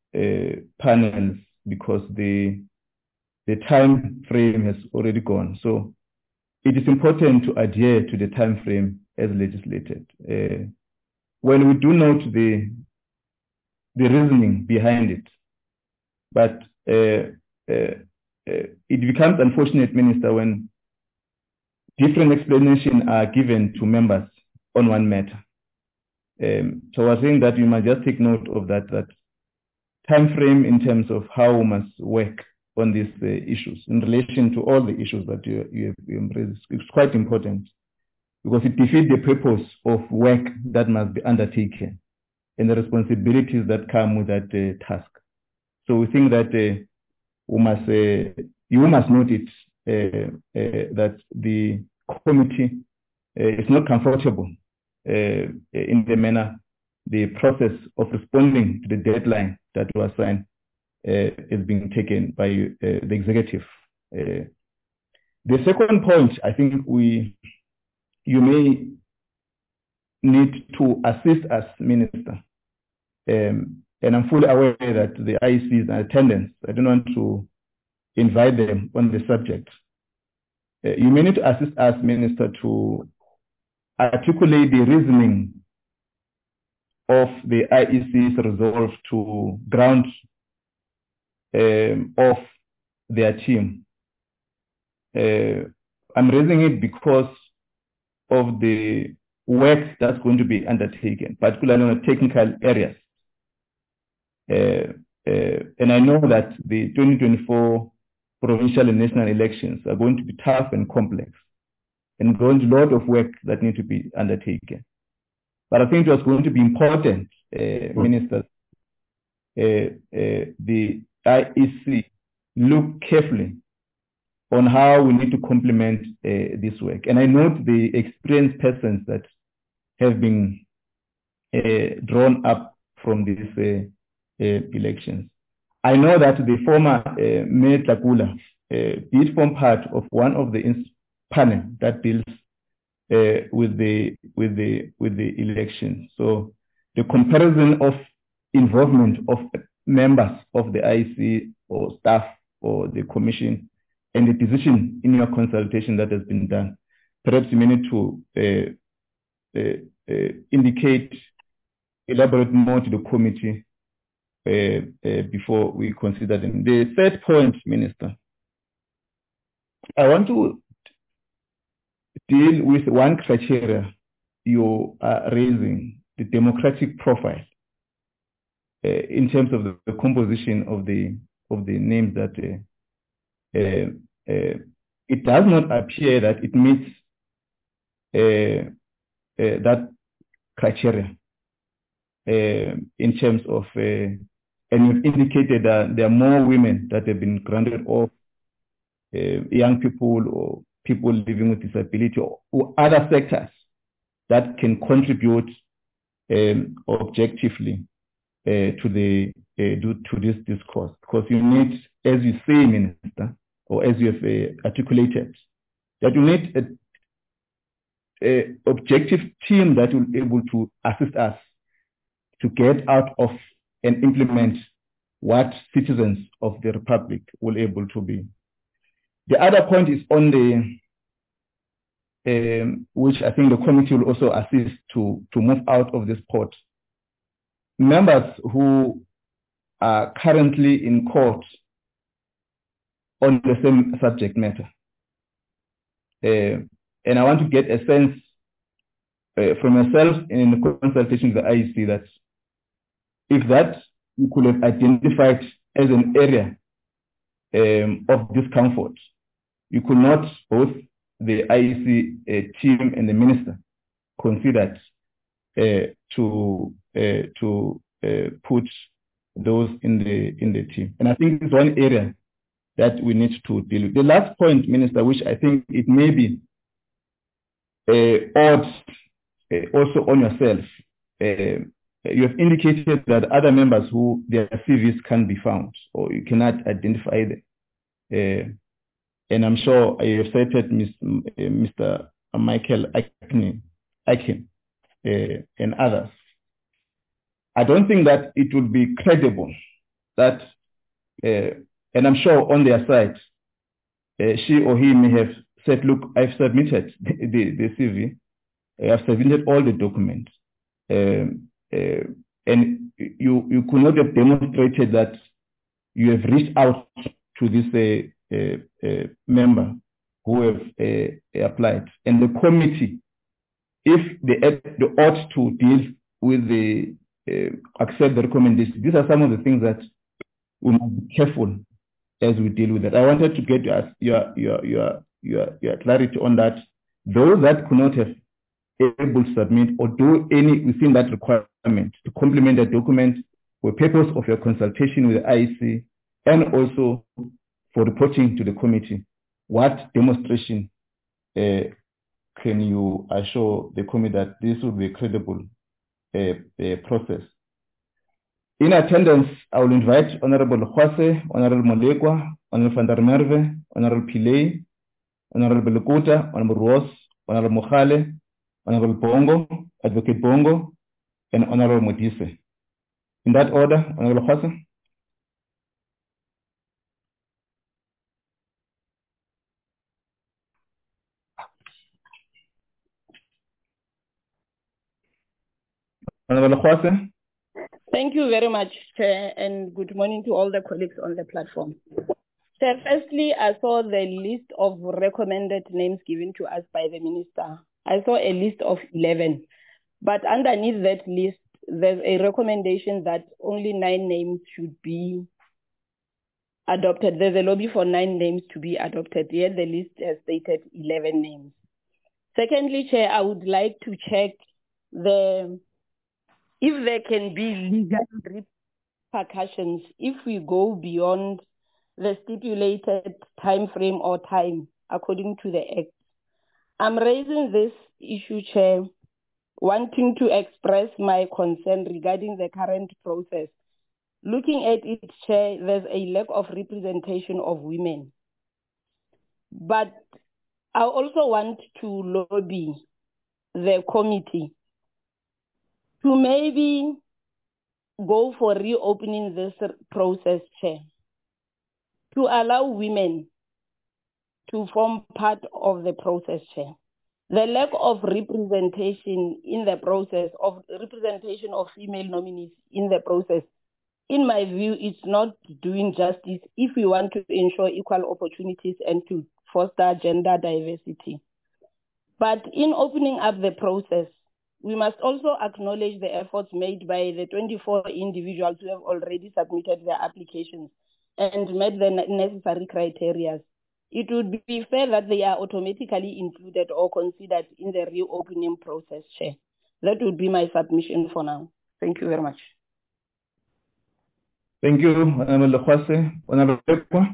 uh, panels because the the time frame has already gone. So it is important to adhere to the time frame as legislated. Uh, when we do note the the reasoning behind it, but uh, uh, uh, it becomes unfortunate, Minister, when different explanations are given to members on one matter. Um, so I was saying that you must just take note of that, that time frame in terms of how we must work on these uh, issues in relation to all the issues that you, you have raised. It's quite important because it defeats the purpose of work that must be undertaken and the responsibilities that come with that uh, task. So we think that uh, we must, uh, you must note it, uh, uh, that the committee uh, is not comfortable uh, in the manner the process of responding to the deadline that was signed uh, is being taken by uh, the executive. Uh, the second point, I think we, you may need to assist us, Minister. Um, and I'm fully aware that the I E C is in attendance. I don't want to invite them on the subject. Uh, you may need to assist us, Minister, to articulate the reasoning of the I E C's resolve to ground um, off their team. Uh, I'm raising it because of the work that's going to be undertaken, particularly on the technical areas. Uh, uh, and I know that the twenty twenty-four provincial and national elections are going to be tough and complex and going to a lot of work that need to be undertaken. But I think it was going to be important, uh, mm-hmm. Minister, uh, uh, the I E C look carefully on how we need to complement uh, this work. And I note the experienced persons that have been uh, drawn up from these uh, uh, elections. I know that the former uh, Mayor Tlakula uh, did form part of one of the panel that deals uh, with the with the with the election. So the comparison of involvement of members of the I E C or staff or the commission and the decision in your consultation that has been done, perhaps you may need to uh, uh, uh, indicate, elaborate more to the committee uh, uh, before we consider them. The third point, Minister, I want to deal with one criteria you are raising, the democratic profile, uh, in terms of the, the composition of the of the names that uh, uh, uh, it does not appear that it meets uh, uh, that criteria uh, in terms of, uh, and you've indicated that there are more women that have been granted off, uh, young people or people living with disability or, or other sectors that can contribute um, objectively uh, to the uh, to, to this discourse. Because you need, as you say, Minister, or as you have uh, articulated, that you need a, a objective team that will be able to assist us to get out of and implement what citizens of the Republic will able to be. The other point is on the, um, which I think the committee will also assist to, to move out of this port. Members who are currently in court on the same subject matter. Uh, and I want to get a sense uh, from yourself in the consultation with the I E C that if that you could have identified as an area um, of discomfort, you could not, both the I E C uh, team and the minister, considered uh, to uh, to uh, put those in the in the team. And I think it's one area that we need to deal with. The last point, Minister, which I think it may be uh, odd uh, also on yourself, uh, you have indicated that other members who their C Vs can be found or you cannot identify them. Uh, and I'm sure you have cited Mister Michael Akin, Akin uh, and others. I don't think that it would be credible that, uh, and I'm sure on their side, uh, she or he may have said, look, I've submitted the, the, the C V, I've submitted all the documents, um, uh, and you, you could not have demonstrated that you have reached out to this uh, uh, uh, member who have uh, applied. And the committee, if they, they ought to deal with the, uh, accept the recommendation, these are some of the things that we must be careful as we deal with it. I wanted to get your, your, your, your, your, your clarity on that. Those that could not have able to submit or do any within that requirement to complement the document for purpose of your consultation with the I E C and also for reporting to the committee, what demonstration uh, can you assure the committee that this will be a credible uh, uh, process? In attendance, I will invite Honorable Khwase, Honorable Molekwa, Honorable van der Merwe, Honorable Pillay, Honorable Lukuta, Honorable Ross, Honorable Mokhale, Honorable Bongo, Advocate Bongo, and Honorable Modise. In that order, Honorable Khwase. Honorable Khwase. Thank you very much, Chair, and good morning to all the colleagues on the platform. Chair, firstly, I saw the list of recommended names given to us by the Minister. I saw a list of eleven, but underneath that list, there's a recommendation that only nine names should be adopted. There's a lobby for nine names to be adopted. Yet the list has stated eleven names. Secondly, Chair, I would like to check the if there can be legal repercussions if we go beyond the stipulated time frame or time according to the Act. I'm raising this issue, Chair, wanting to express my concern regarding the current process. Looking at it, Chair, there's a lack of representation of women. But I also want to lobby the committee to maybe go for reopening this process, Chair, to allow women to form part of the process, Chair. The lack of representation in the process, of representation of female nominees in the process, in my view, it's not doing justice if we want to ensure equal opportunities and to foster gender diversity. But in opening up the process, we must also acknowledge the efforts made by the twenty-four individuals who have already submitted their applications and met the necessary criteria. It would be fair that they are automatically included or considered in the reopening process, Chair. That would be my submission for now. Thank you very much. Thank you, Honorable Khwase. Honorable Lekwa.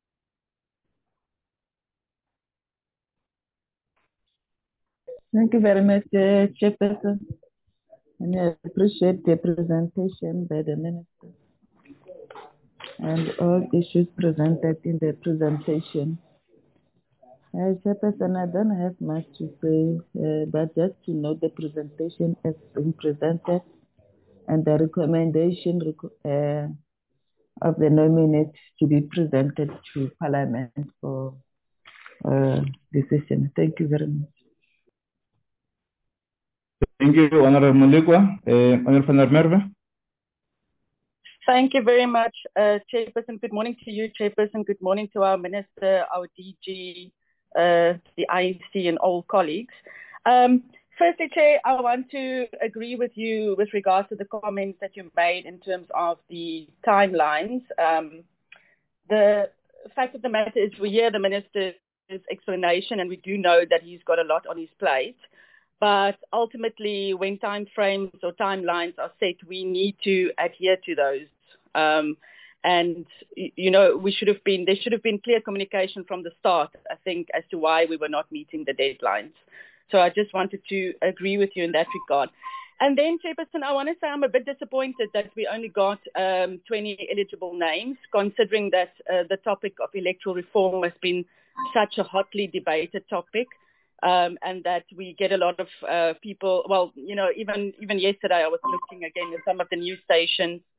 Thank you very much, uh, Chairperson. And I appreciate the presentation by the Minister and all issues presented in the presentation. Uh, Chairperson, I don't have much to say, uh, but just to note the presentation has been presented and the recommendation uh, of the nominee to be presented to Parliament for uh, decision. Thank you very much. Thank you, Honorable Molekwa. Uh, Honorable van der Merwe. Thank you very much, uh, Chairperson. Good morning to you, Chairperson. Good morning to our Minister, our D G, uh, the I E C and all colleagues. Um, firstly, Chair, I want to agree with you with regards to the comments that you made in terms of the timelines. Um, the fact of the matter is we hear the Minister's explanation and we do know that he's got a lot on his plate. But ultimately, when time frames or timelines are set, we need to adhere to those. Um, and, you know, we should have been, there should have been clear communication from the start, I think, as to why we were not meeting the deadlines. So I just wanted to agree with you in that regard. And then, Chairperson, I want to say I'm a bit disappointed that we only got um, twenty eligible names, considering that uh, the topic of electoral reform has been such a hotly debated topic. Um, and that we get a lot of uh, people, well, you know, even even yesterday I was looking again at some of the news stations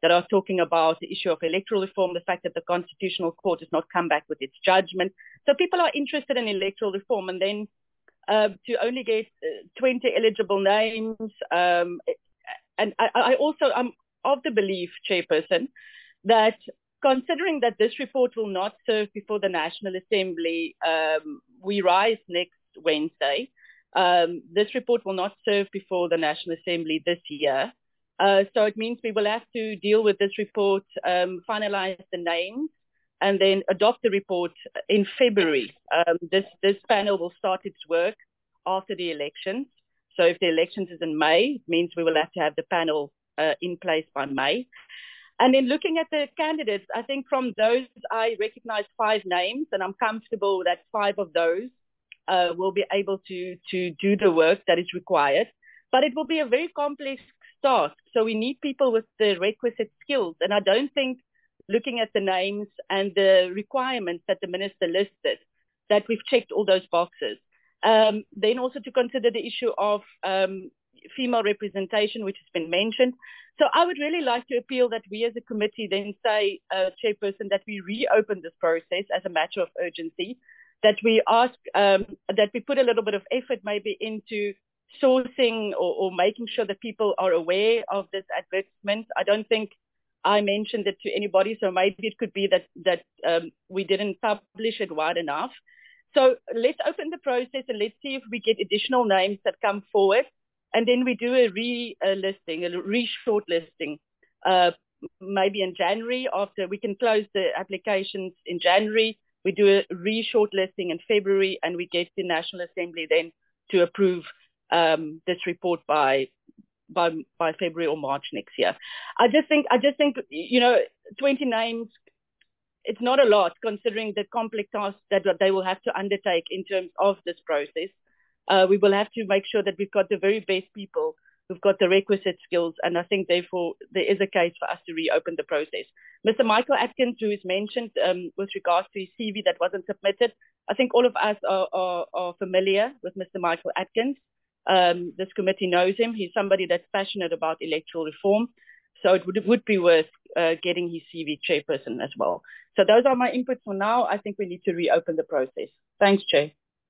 that are talking about the issue of electoral reform, the fact that the Constitutional Court has not come back with its judgment. So people are interested in electoral reform, and then uh, to only get uh, twenty eligible names. Um, and I, I also am of the belief, Chairperson, that considering that this report will not serve before the National Assembly, um, we rise next Wednesday. Um, this report will not serve before the National Assembly this year. Uh, so it means we will have to deal with this report, um, finalize the names, and then adopt the report in February. Um, this, this panel will start its work after the elections. So if the elections is in May, it means we will have to have the panel uh, in place by May. And then looking at the candidates, I think from those, I recognize five names, and I'm comfortable that five of those uh, will be able to, to do the work that is required. But it will be a very complex task. So we need people with the requisite skills. And I don't think, looking at the names and the requirements that the minister listed, that we've checked all those boxes. Um, then also to consider the issue of um, female representation, which has been mentioned. So I would really like to appeal that we as a committee then say, uh, Chairperson, that we reopen this process as a matter of urgency, that we ask, um, that we put a little bit of effort maybe into sourcing or, or making sure that people are aware of this advertisement. I don't think I mentioned it to anybody, so maybe it could be that, that um, we didn't publish it wide enough. So let's open the process and let's see if we get additional names that come forward. And then we do a re-listing, a re-shortlisting, uh, maybe in January. After we can close the applications in January, we do a re-shortlisting in February, and we get the National Assembly then to approve um, this report by by by February or March next year. I just think I just think you know twenty names. It's not a lot considering the complex tasks that they will have to undertake in terms of this process. Uh, we will have to make sure that we've got the very best people who've got the requisite skills, and I think therefore there is a case for us to reopen the process. Mister Michael Atkins, who is mentioned um, with regards to his C V that wasn't submitted, I think all of us are, are, are familiar with Mister Michael Atkins. Um, this committee knows him. He's somebody that's passionate about electoral reform, so it would, it would be worth uh, getting his C V, Chairperson, as well. So those are my inputs for now. I think we need to reopen the process. Thanks, Chair.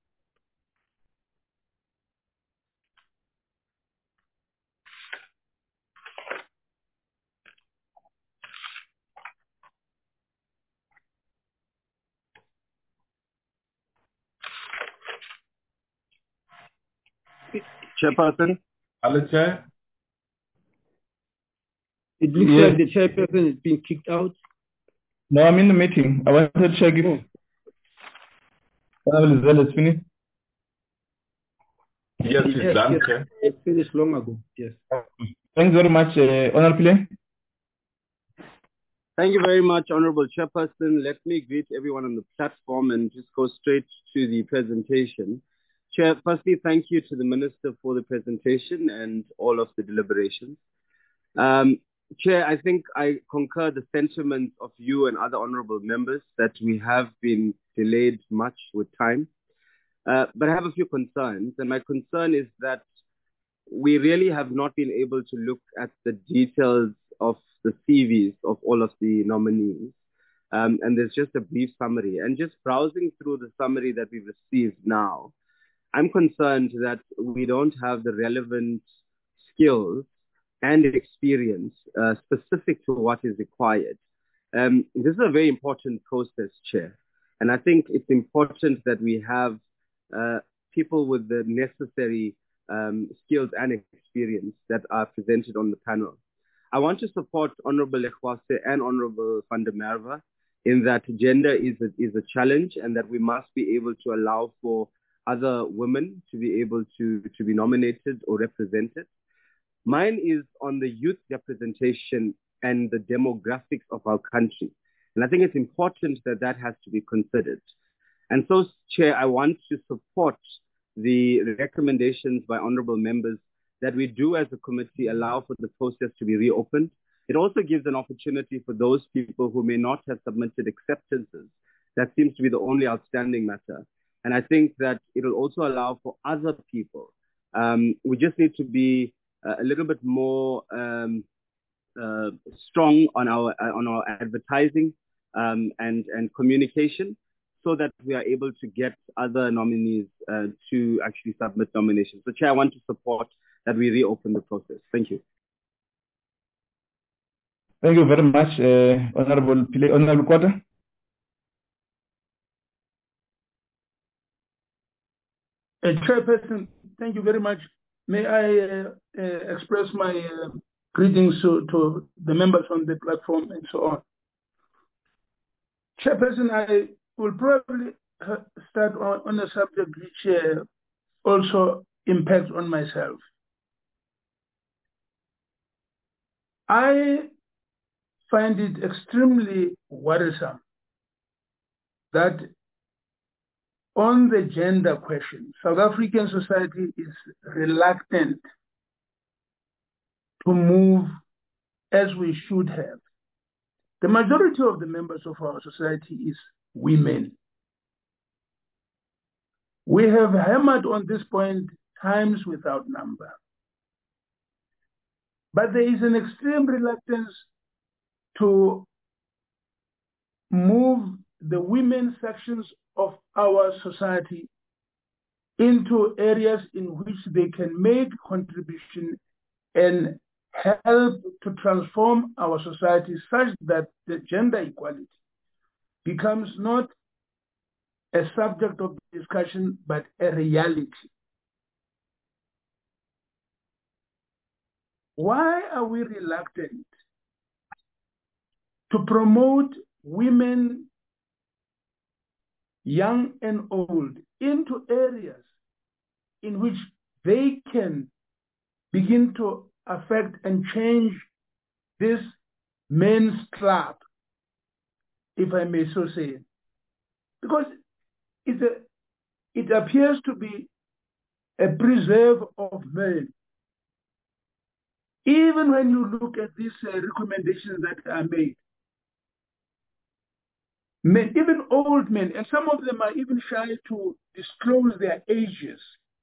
Chairperson? Hello, Chair. It looks Yes. like the chairperson is being kicked out. No, I'm in the meeting. I wanted to check if Honorable Zweli is finished. Yes, it's Yes, done, yes. Chair. It finished long ago. Yes. Thanks very much, uh, Honorable Pillay. Thank you very much, Honorable Chairperson. Let me greet everyone on the platform and just go straight to the presentation. Chair, firstly, thank you to the Minister for the presentation and all of the deliberations. Um, Chair, I think I concur the sentiments of you and other honorable members that we have been delayed much with time. Uh, but I have a few concerns, and my concern is that we really have not been able to look at the details of the C Vs of all of the nominees. Um, and there's just a brief summary. And just browsing through the summary that we've received now, I'm concerned that we don't have the relevant skills and experience uh, specific to what is required. Um, this is a very important process, Chair. And I think it's important that we have uh, people with the necessary um, skills and experience that are presented on the panel. I want to support Honorable Lekwase and Honorable van der Merwe in that gender is a, is a challenge, and that we must be able to allow for other women to be able to, to be nominated or represented. Mine is on the youth representation and the demographics of our country. And I think it's important that that has to be considered. And so, Chair, I want to support the recommendations by honorable members that we do as a committee allow for the process to be reopened. It also gives an opportunity for those people who may not have submitted acceptances. That seems to be the only outstanding matter. And I think that it'll also allow for other people. Um, we just need to be uh, a little bit more um, uh, strong on our uh, on our advertising um, and and communication, so that we are able to get other nominees uh, to actually submit nominations. So, Chair, I want to support that we reopen the process. Thank you. Thank you very much, uh, Honorable Pile, Honorable Quarter. Uh, Chairperson, thank you very much. May I uh, uh, express my uh, greetings to, to the members on the platform and so on. Chairperson, I will probably uh, start on, on a subject which uh, also impacts on myself. I find it extremely worrisome that on the gender question, South African society is reluctant to move as we should have. The majority of the members of our society is women. We have hammered on this point times without number. But there is an extreme reluctance to move the women sections of our society into areas in which they can make contribution and help to transform our society such that the gender equality becomes not a subject of discussion, but a reality. Why are we reluctant to promote women, young and old, into areas in which they can begin to affect and change this men's club, if I may so say? Because it's a, it appears to be a preserve of men. Even when you look at these uh, recommendations that are made, men, even old men, and some of them are even shy to disclose their ages.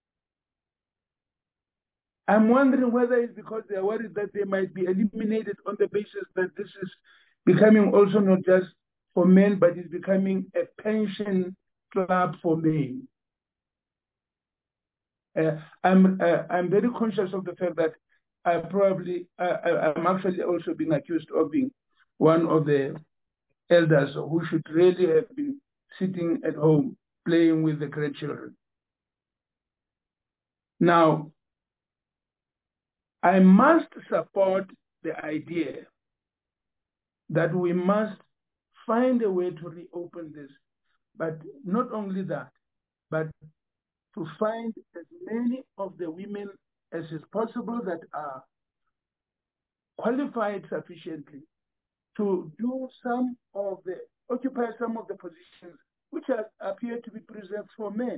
I'm wondering whether it's because they're worried that they might be eliminated on the basis that this is becoming also not just for men, but it's becoming a pension club for men. Uh, I'm uh, I'm very conscious of the fact that I probably uh, I'm actually also being accused of being one of the elders who should really have been sitting at home playing with the grandchildren. Now, I must support the idea that we must find a way to reopen this, but not only that, but to find as many of the women as is possible that are qualified sufficiently to do some of the, occupy some of the positions which are, appear to be preserved for men.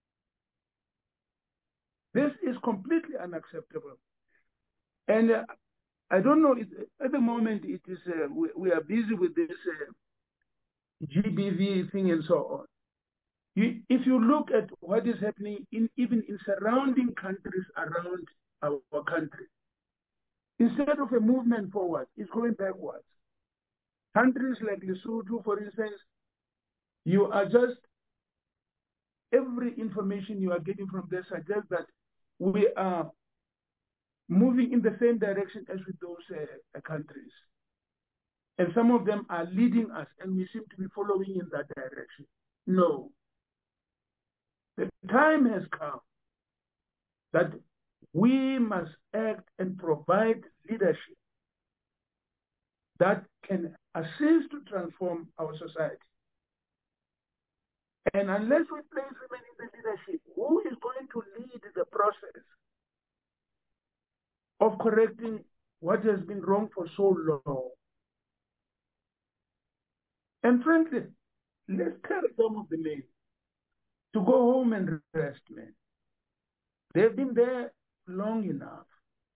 This is completely unacceptable. And uh, I don't know, it, at the moment it is, uh, we, we are busy with this uh, G B V thing and so on. You, if you look at what is happening in even in surrounding countries around our, our country, instead of a movement forward, it's going backwards. Countries like Lesotho, for instance, you are just, every information you are getting from there suggests that we are moving in the same direction as with those uh, countries. And some of them are leading us, and we seem to be following in that direction. No. The time has come that we must act and provide leadership that can assist to transform our society. And unless we place women in the leadership, who is going to lead the process of correcting what has been wrong for so long? And frankly, let's tell some of the men to go home and rest, man. They've been there long enough.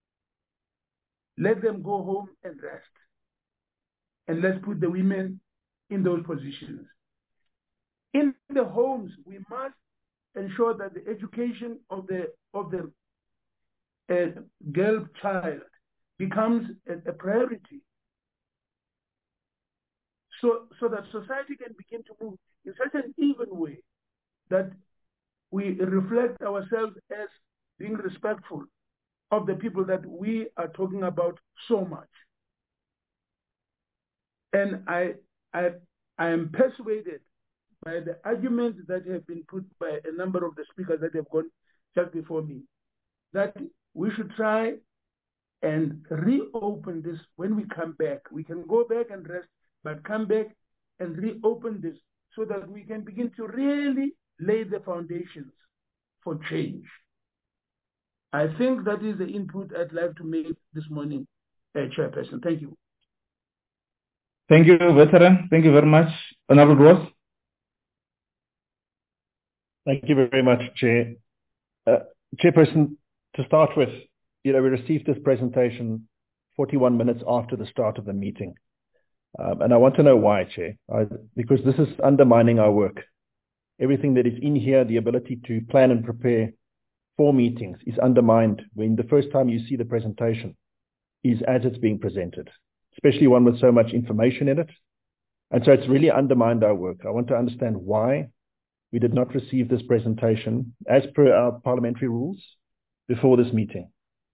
Let them go home and rest. And let's put the women in those positions. In the homes, we must ensure that the education of the of the uh, girl child becomes a, a priority. So, so that society can begin to move in such an even way that we reflect ourselves as being respectful of the people that we are talking about so much. And I, I, I am persuaded by the arguments that have been put by a number of the speakers that have gone just before me, that we should try and reopen this when we come back. We can go back and rest, but come back and reopen this so that we can begin to really lay the foundations for change. I think that is the input I'd like to make this morning, uh, Chairperson. Thank you. Thank you, Veteran. Thank you very much. Honorable Ross. Thank you very much, Chair. Uh, Chairperson, to start with, you know, we received this presentation forty-one minutes after the start of the meeting. Um, and I want to know why, Chair, I, because this is undermining our work. Everything that is in here, the ability to plan and prepare for meetings, is undermined when the first time you see the presentation is as it's being presented, especially one with so much information in it. And so it's really undermined our work. I want to understand why we did not receive this presentation as per our parliamentary rules before this meeting.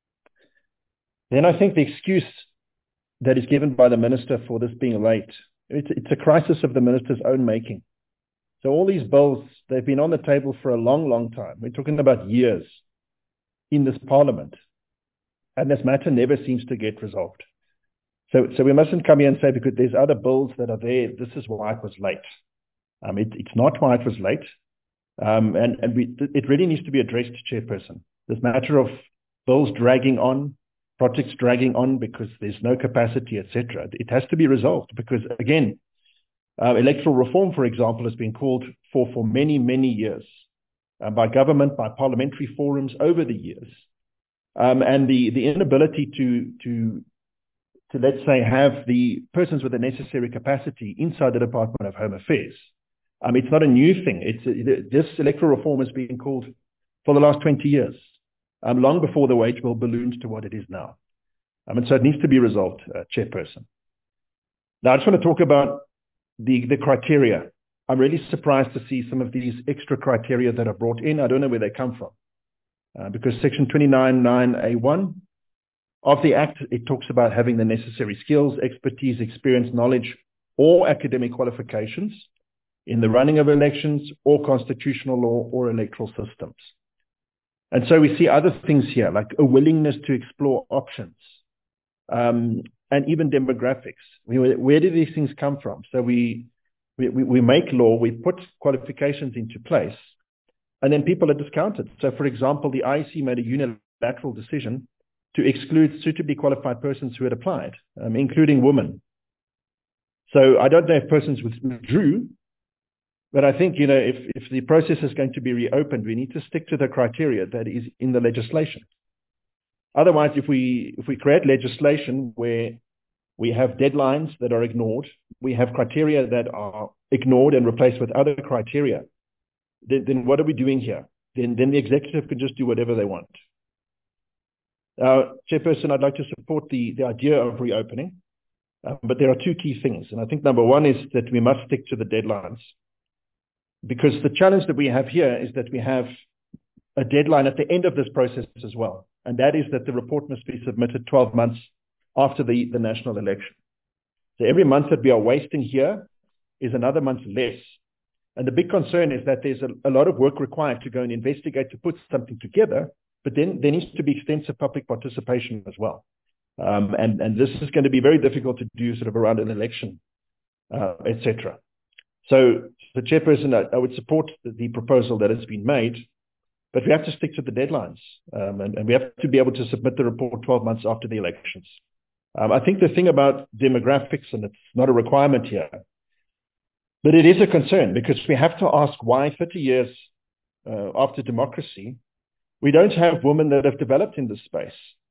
Then I think the excuse that is given by the minister for this being late, it's, it's a crisis of the minister's own making. So all these bills, they've been on the table for a long, long time. We're talking about years in this parliament. And this matter never seems to get resolved. So, so we mustn't come here and say, because there's other bills that are there, this is why it was late. Um, it, it's not why it was late. Um, and and we, it really needs to be addressed, Chairperson. This matter of bills dragging on, projects dragging on because there's no capacity, et cetera. It has to be resolved because, again, uh, electoral reform, for example, has been called for for many, many years uh, by government, by parliamentary forums over the years. Um, and the, the inability to, to, to, let's say, have the persons with the necessary capacity inside the Department of Home Affairs. Um, it's not a new thing. It's uh, this electoral reform has been called for the last twenty years, um, long before the wage bill ballooned to what it is now. Um, and so it needs to be resolved, uh, Chairperson. Now, I just want to talk about the, the criteria. I'm really surprised to see some of these extra criteria that are brought in. I don't know where they come from. Uh, because Section twenty-nine nine A one of the Act, it talks about having the necessary skills, expertise, experience, knowledge, or academic qualifications in the running of elections or constitutional law or electoral systems. And so we see other things here, like a willingness to explore options um, and even demographics. We, where do these things come from? So we, we, we make law, we put qualifications into place, and then people are discounted. So, for example, the I E C made a unilateral decision to exclude suitably qualified persons who had applied, um, including women. So I don't know if persons withdrew, but I think, you know, if, if the process is going to be reopened, we need to stick to the criteria that is in the legislation. Otherwise, if we if we create legislation where we have deadlines that are ignored, we have criteria that are ignored and replaced with other criteria, Then, then what are we doing here? Then, then the executive can just do whatever they want. Uh, Chairperson, I'd like to support the, the idea of reopening, uh, but there are two key things. And I think number one is that we must stick to the deadlines. Because the challenge that we have here is that we have a deadline at the end of this process as well. And that is that the report must be submitted twelve months after the, the national election. So every month that we are wasting here is another month less. And the big concern is that there's a, a lot of work required to go and investigate, to put something together, but then there needs to be extensive public participation as well. Um, and, and this is going to be very difficult to do sort of around an election, uh, et cetera. So, the Chairperson, I, I would support the, the proposal that has been made, but we have to stick to the deadlines. Um, and, and we have to be able to submit the report twelve months after the elections. Um, I think the thing about demographics, and it's not a requirement here, but it is a concern because we have to ask why thirty years uh, after democracy, we don't have women that have developed in this space.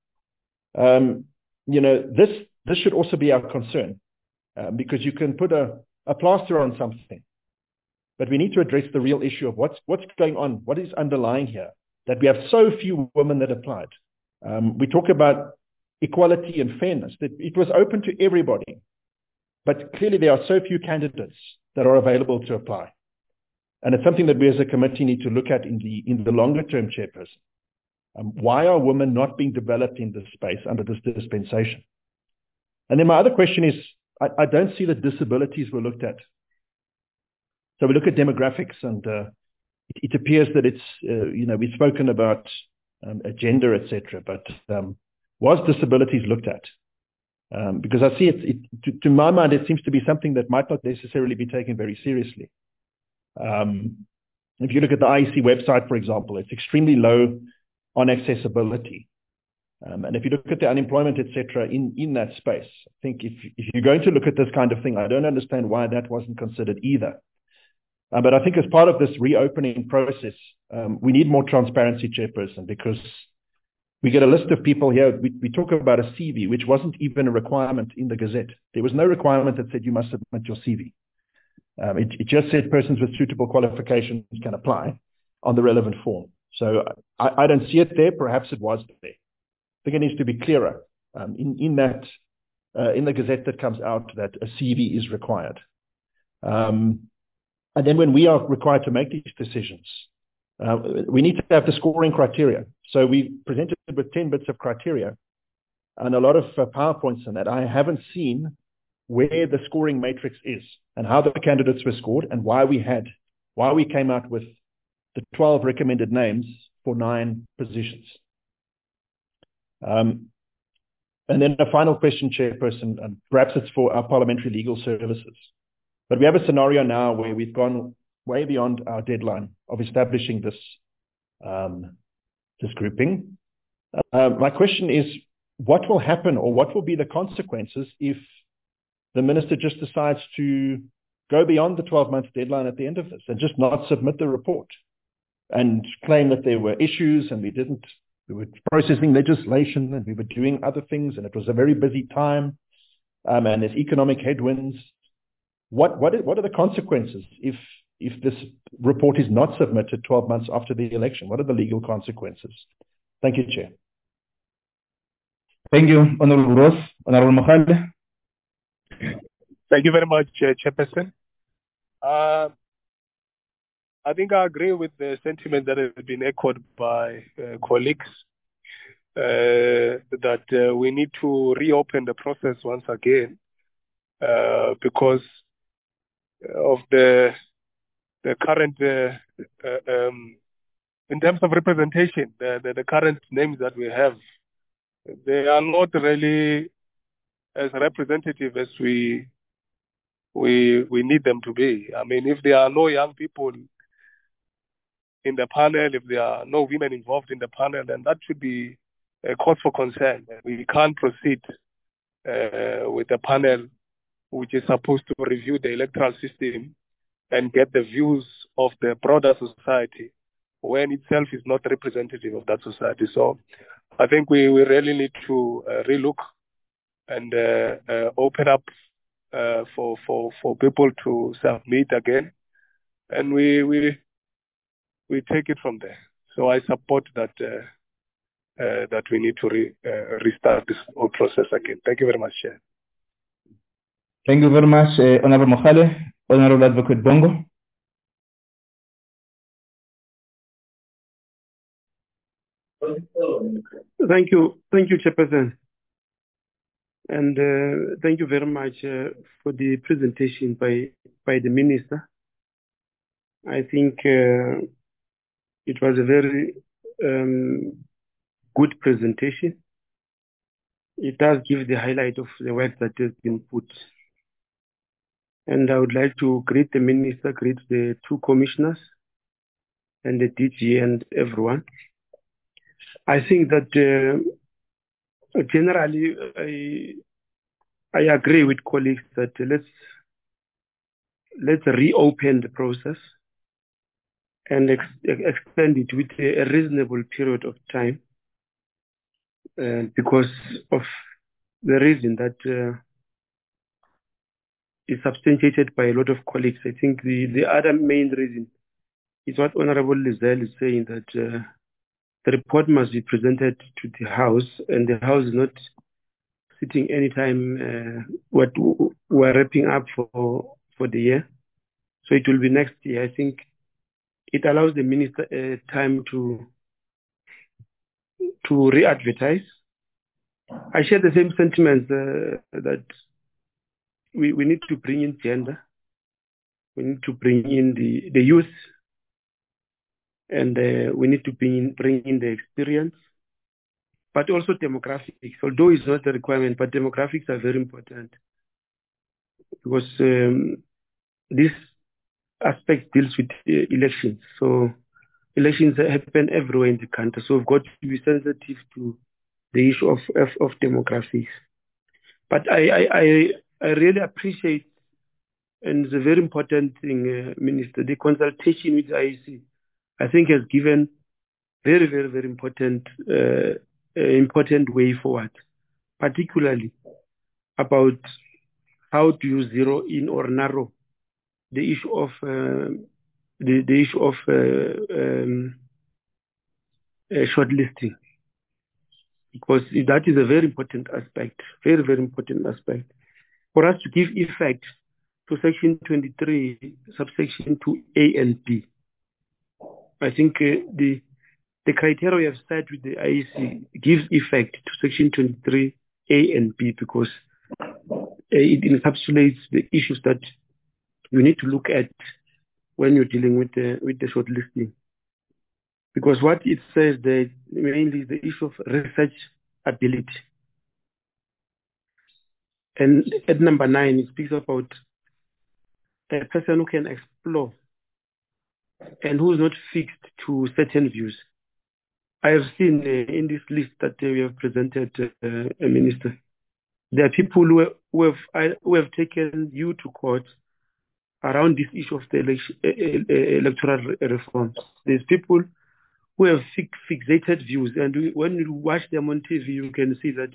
Um, you know, this this should also be our concern uh, because you can put a, a plaster on something, but we need to address the real issue of what's what's going on, what is underlying here, that we have so few women that applied. Um, we talk about equality and fairness, that it was open to everybody. But clearly there are so few candidates that are available to apply. And it's something that we as a committee need to look at in the, in the longer term, Chairperson. Um, why are women not being developed in this space under this dispensation? And then my other question is, I, I don't see that disabilities were looked at. So we look at demographics, and uh, it, it appears that it's, uh, you know, we've spoken about um, gender, et cetera, but um, was disabilities looked at? Um, because I see it, it to, to my mind, it seems to be something that might not necessarily be taken very seriously. Um, if you look at the I E C website, for example, it's extremely low on accessibility. Um, and if you look at the unemployment, et cetera, in, in that space, I think if, if you're going to look at this kind of thing, I don't understand why that wasn't considered either. Uh, but I think as part of this reopening process, um, we need more transparency, Chairperson, because we get a list of people here. We, we talk about a C V, which wasn't even a requirement in the Gazette. There was no requirement that said you must submit your C V. Um, it, it just said persons with suitable qualifications can apply on the relevant form. So I, I don't see it there. Perhaps it was there. I think it needs to be clearer um, in, in that, uh, in the Gazette that comes out, that a C V is required. Um, and then when we are required to make these decisions, uh, we need to have the scoring criteria. So we presented with ten bits of criteria and a lot of uh, PowerPoints on that. I haven't seen where the scoring matrix is and how the candidates were scored and why we had, why we came out with the twelve recommended names for nine positions. Um, and then a final question, Chairperson, and perhaps it's for our parliamentary legal services. But we have a scenario now where we've gone way beyond our deadline of establishing this, um, this grouping. Uh, my question is, what will happen or what will be the consequences if the minister just decides to go beyond the twelve-month deadline at the end of this and just not submit the report and claim that there were issues and we didn't, we were processing legislation and we were doing other things and it was a very busy time um, and there's economic headwinds. What, what, is, what are the consequences if, if this report is not submitted twelve months after the election? What are the legal consequences? Thank you, Chair. Thank you, Honorable Ross. Honorable Mokhale. Thank you very much, uh, Chairperson. Uh, I think I agree with the sentiment that has been echoed by uh, colleagues uh, that uh, we need to reopen the process once again uh, because of the the current, uh, uh, um, in terms of representation, the, the, the current names that we have, they are not really as representative as we we we need them to be. I mean, if there are no young people in the panel, if there are no women involved in the panel, then that should be a cause for concern. We can't proceed uh, with a panel which is supposed to review the electoral system and get the views of the broader society when itself is not representative of that society. So I think we, we really need to uh, relook and uh, uh, open up uh, for, for, for people to submit again. And we, we, we take it from there. So I support that uh, uh, that we need to re, uh, restart this whole process again. Thank you very much, Chair. Thank you very much, uh, Honorable Mokhale. Honorable Advocate Bongo. Thank you. Thank you, Chairperson. And uh, thank you very much uh, for the presentation by, by the Minister. I think uh, it was a very um, good presentation. It does give the highlight of the work that has been put. And I would like to greet the Minister, greet the two commissioners, and the D G and everyone. I think that uh, generally I, I agree with colleagues that let's let's reopen the process and ex extend it with a, a reasonable period of time uh, because of the reason that uh, is substantiated by a lot of colleagues. I think the, the other main reason is what Honorable Lizelle is saying, that uh, the report must be presented to the House, and the House is not sitting anytime. Uh, what we're wrapping up for for the year, so it will be next year. I think it allows the minister uh, time to to re-advertise. I share the same sentiments uh, that we, we need to bring in gender, we need to bring in the, the youth, and uh, we need to bring in, bring in the experience, but also demographics. Although it's not a requirement, but demographics are very important because um, this aspect deals with uh, elections. So elections happen everywhere in the country, so we've got to be sensitive to the issue of, of, of demographics. But I, I, I, I really appreciate, and it's a very important thing, uh, Minister, the consultation with the I E C, I think has given very, very, very important, uh, uh, important way forward, particularly about how do you zero in or narrow the issue of uh, the, the issue of uh, um, uh, shortlisting, because that is a very important aspect, very, very important aspect for us to give effect to Section twenty-three, subsection two A and B. I think uh, the the criteria we have set with the I E C gives effect to Section twenty-three A and B because uh, it encapsulates the issues that you need to look at when you're dealing with the with the shortlisting. Because what it says there mainly is the issue of research ability. And at number nine, it speaks about a person who can explore and who is not fixed to certain views. I have seen uh, in this list that uh, we have presented, uh, a minister, there are people who have, who have, who have taken you to court around this issue of the election, uh, uh, electoral reforms. There's people who have fix, fixated views, and we, when you watch them on T V, you can see that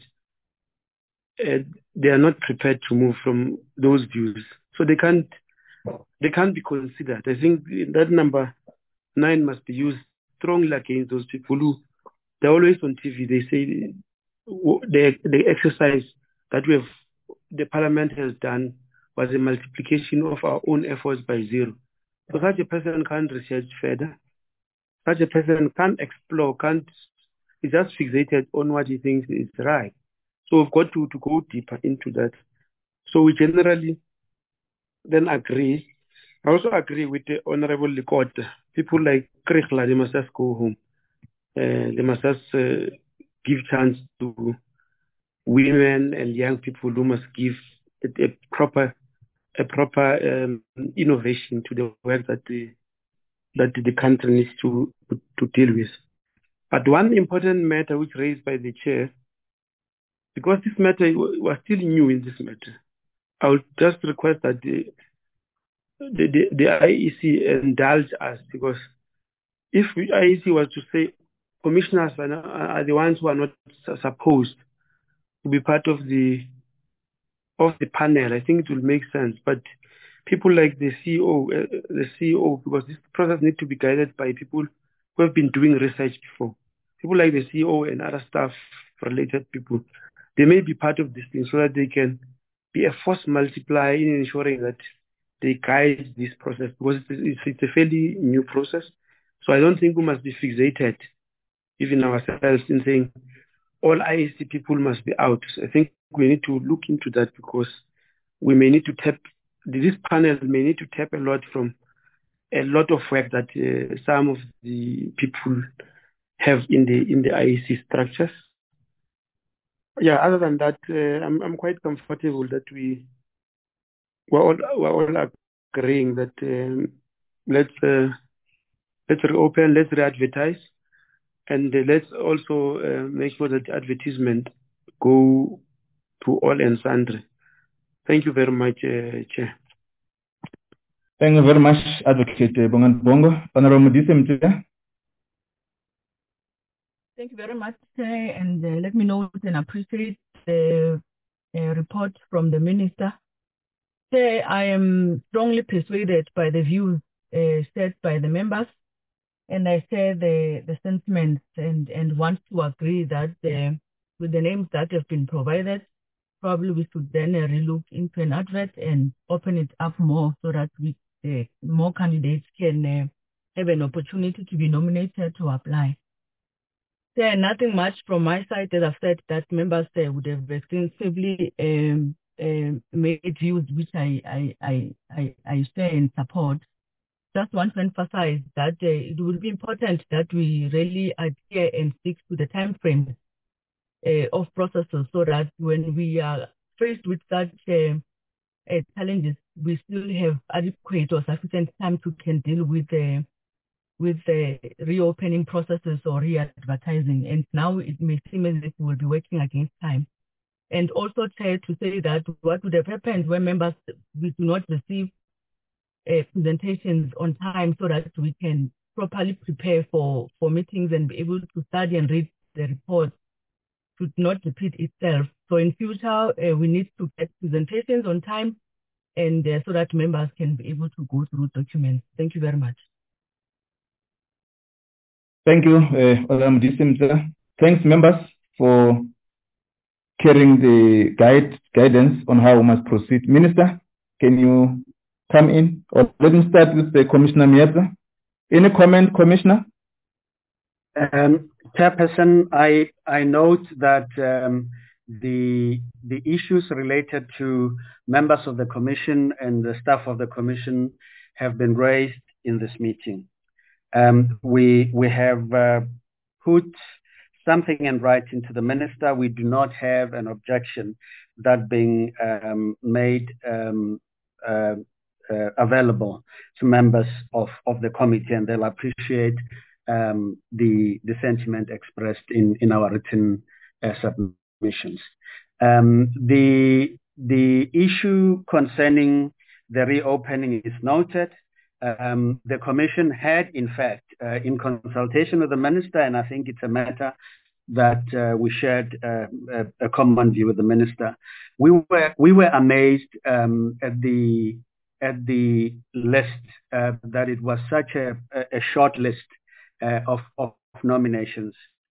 uh, they are not prepared to move from those views. So they can't they can't be considered. I think that number nine must be used strongly against those people who they're always on T V. They say the the exercise that we have the parliament has done was a multiplication of our own efforts by zero. So such a person can't research further. Such a person can't explore, can't, he's just fixated on what he thinks is right. So we've got to, to go deeper into that. So we generally then agree. I also agree with the Honorable Likota. People like Krikhla, they must just go home. Uh, they must just uh, give chance to women and young people who must give a, a proper a proper um, innovation to the work that the that the country needs to, to, to deal with. But one important matter which raised by the chair, because this matter was still new in this matter, I would just request that the the, the, the I E C indulge us, because if the I E C was to say commissioners are, are the ones who are not supposed to be part of the of the panel, I think it will make sense. But people like the C E O, uh, the C E O, because this process needs to be guided by people who have been doing research before. People like the C E O and other staff related people, they may be part of this thing so that they can be a force multiplier in ensuring that they guide this process, because it's, it's a fairly new process. So I don't think we must be fixated, even ourselves, in saying all I E C people must be out. I think we need to look into that, because we may need to tap, this panel may need to tap a lot from a lot of work that uh, some of the people have in the in the I E C structures. Yeah, other than that, uh, I'm I'm quite comfortable that we we're all we're all agreeing that um, let's uh, let's reopen, let's re-advertise, and uh, let's also uh, make sure that the advertisement go to all and sundry. Thank you very much, uh, Chair. Thank you very much, Advocate Bongan Bongo. Honorable Modise Mtula. Thank you very much, Chair, and uh, let me note and appreciate the uh, report from the Minister. Chair, I am strongly persuaded by the views uh, set by the members, and I share the, the sentiments and, and want to agree that uh, with the names that have been provided, probably we should then uh, relook into an advert and open it up more so that we uh, more candidates can uh, have an opportunity to be nominated to apply. There nothing much from my side. As I've said, that members uh, would have extensively um, um, made views which I I, I, I, I share and support. Just want to emphasize that uh, it will be important that we really adhere and stick to the time frame uh, of processes so that when we are faced with such uh, uh, challenges, we still have adequate or sufficient time to can deal with uh, with the reopening processes or re-advertising. And now it may seem as if we will be working against time. And also try to say that what would have happened when members we do not receive uh, presentations on time so that we can properly prepare for, for meetings and be able to study and read the report should not repeat itself. So in future, uh, we need to get presentations on time and uh, so that members can be able to go through documents. Thank you very much. Thank you, uh, Thanks, members, for carrying the guide guidance on how we must proceed. Minister, can you come in? Or let me start with the Commissioner Mieza. Any comment, Commissioner? Um, Chairperson, I I note that um, the the issues related to members of the Commission and the staff of the Commission have been raised in this meeting. Um, we we have uh, put something in writing to the Minister. We do not have an objection that being um, made um, uh, uh, available to members of, of the committee, and they'll appreciate um, the the sentiment expressed in, in our written uh, submissions. Um, the the issue concerning the reopening is noted. Um, the Commission had, in fact, uh, in consultation with the Minister, and I think it's a matter that uh, we shared uh, a, a common view with the Minister. We were we were amazed um, at the at the list uh, that it was such a, a short list uh, of, of nominations.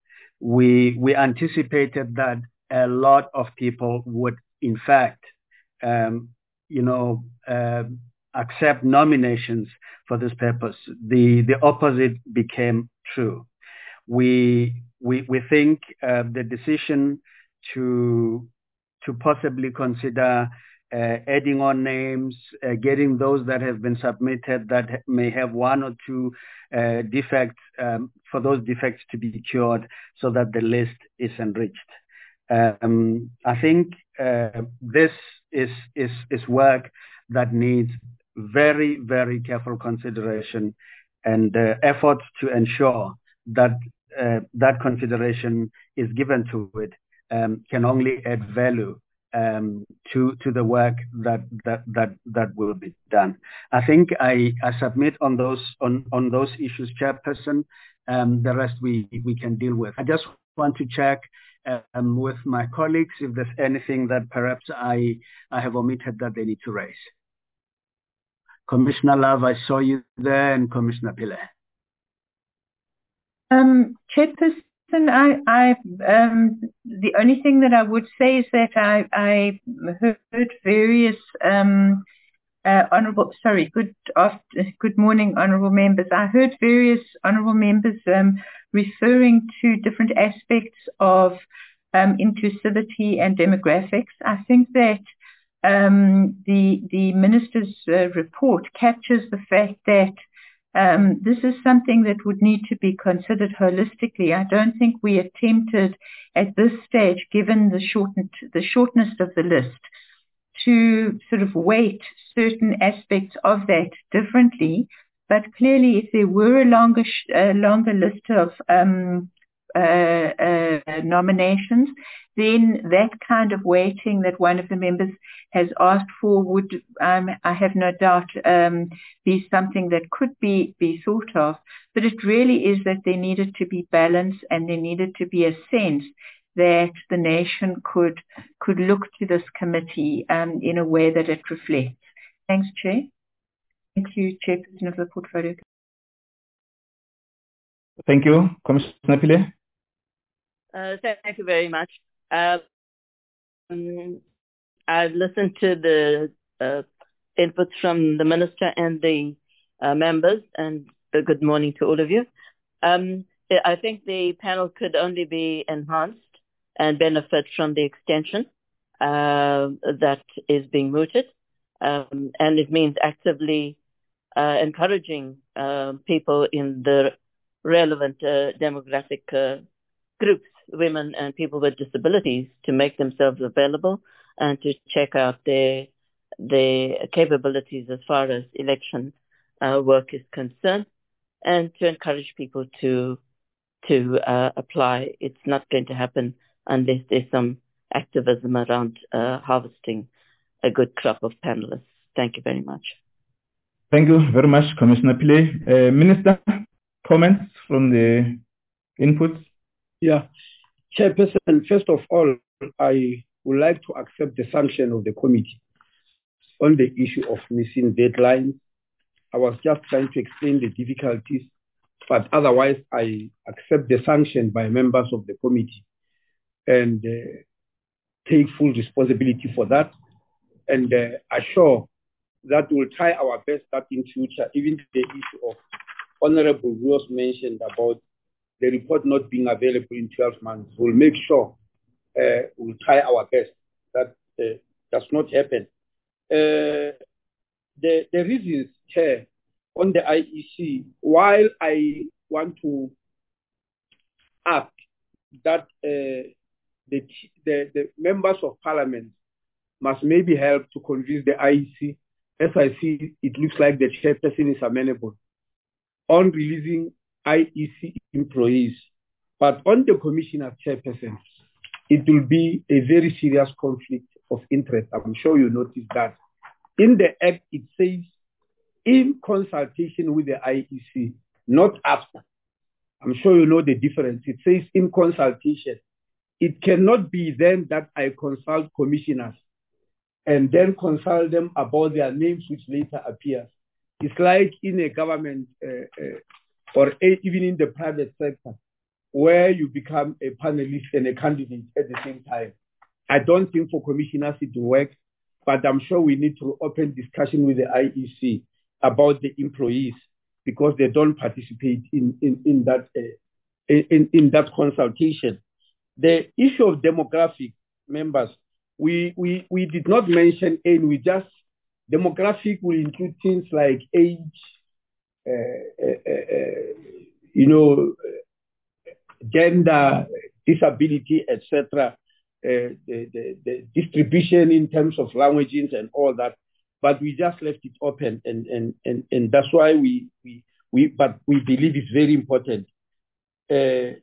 We we anticipated that a lot of people would, in fact, um, you know. Uh, accept nominations for this purpose. The the opposite became true. We we we think uh, the decision to to possibly consider uh, adding on names, uh, getting those that have been submitted that may have one or two uh, defects, um, for those defects to be cured so that the list is enriched. Um, I think uh, this is is is work that needs very, very careful consideration and uh, efforts to ensure that uh, that consideration is given to it um, can only add value um, to to the work that that that that will be done. I think I, I submit on those on on those issues, Chairperson. Um, the rest we we can deal with. I just want to check um, with my colleagues if there's anything that perhaps I I have omitted that they need to raise. Commissioner Love, I saw you there, and Commissioner Pillay. Um, Chairperson, I, I, um, the only thing that I would say is that I, I heard various um, uh, honourable, sorry, good after, good morning, honourable members. I heard various honourable members um, referring to different aspects of um, inclusivity and demographics. I think that Um, the the minister's uh, report captures the fact that um, this is something that would need to be considered holistically. I don't think we attempted at this stage, given the shortened the shortness of the list, to sort of weight certain aspects of that differently. But clearly, if there were a longer a longer list of um, uh, uh, nominations, then that kind of weighting that one of the members has asked for would, um, I have no doubt, um, be something that could be, be thought of. But it really is that there needed to be balance, and there needed to be a sense that the nation could could look to this committee um, in a way that it reflects. Thanks, Chair. Thank you, Chairperson of the Portfolio. Thank you, Commissioner Pillay. Uh, thank you very much. Um, I've listened to the uh, inputs from the Minister and the uh, members, and uh, good morning to all of you. Um, I think the panel could only be enhanced and benefit from the extension uh, that is being mooted. Um, and it means actively uh, encouraging uh, people in the relevant uh, demographic uh, groups, women and people with disabilities, to make themselves available and to check out their, their capabilities as far as election uh, work is concerned, and to encourage people to to uh, apply. It's not going to happen unless there's some activism around uh, harvesting a good crop of panelists. Thank you very much. Thank you very much, Commissioner Pillay. Uh, Minister, comments from the inputs? Yeah. Chairperson, first of all, I would like to accept the sanction of the committee on the issue of missing deadlines. I was just trying to explain the difficulties, but otherwise I accept the sanction by members of the committee and uh, take full responsibility for that, and uh, assure that we'll try our best that in future, even the issue of Honorable Rios mentioned about the report not being available in twelve months, we'll make sure uh, we'll try our best that uh, does not happen. Uh, the, the reasons, Chair, on the I E C, while I want to ask that uh, the, the, the members of parliament must maybe help to convince the I E C, as I see, it looks like the chairperson is amenable on releasing I E C employees. But on the commissioner chairperson, it will be a very serious conflict of interest. I'm sure you noticed that. In the Act, it says in consultation with the I E C, not after. I'm sure you know the difference. It says in consultation. It cannot be then that I consult commissioners and then consult them about their names, which later appears. It's like in a government uh, uh, or a, even in the private sector, where you become a panelist and a candidate at the same time. I don't think for commissioners it will work, but I'm sure we need to open discussion with the I E C about the employees, because they don't participate in, in, in, that, uh, in, in that consultation. The issue of demographic members, we, we, we did not mention, and we just, demographic will include things like age, uh, uh, uh, you know, gender, disability, et cetera, uh, the, the, the distribution in terms of languages and all that. But we just left it open, and, and, and, and that's why we, we, we, but we believe it's very important. Uh,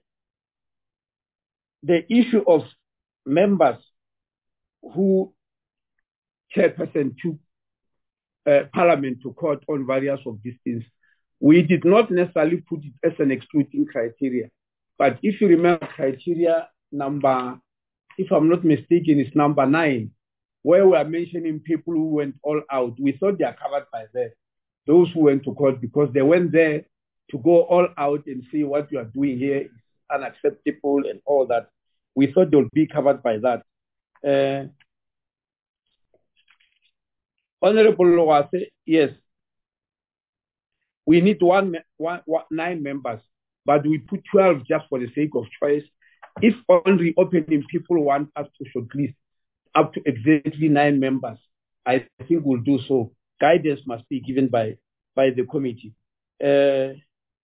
the issue of members who chairperson took uh, parliament to court on various of these things, we did not necessarily put it as an excluding criteria. But if you remember criteria number, if I'm not mistaken, it's number nine, where we are mentioning people who went all out. We thought they are covered by that. Those who went to court, because they went there to go all out and say what you are doing here is unacceptable and all that. We thought they would be covered by that. Uh, Honorable Lowase, yes, we need one, one, one, nine members, but we put twelve just for the sake of choice. If on reopening people want us to shortlist up to exactly nine members, I think we'll do so. Guidance must be given by, by the committee. Uh,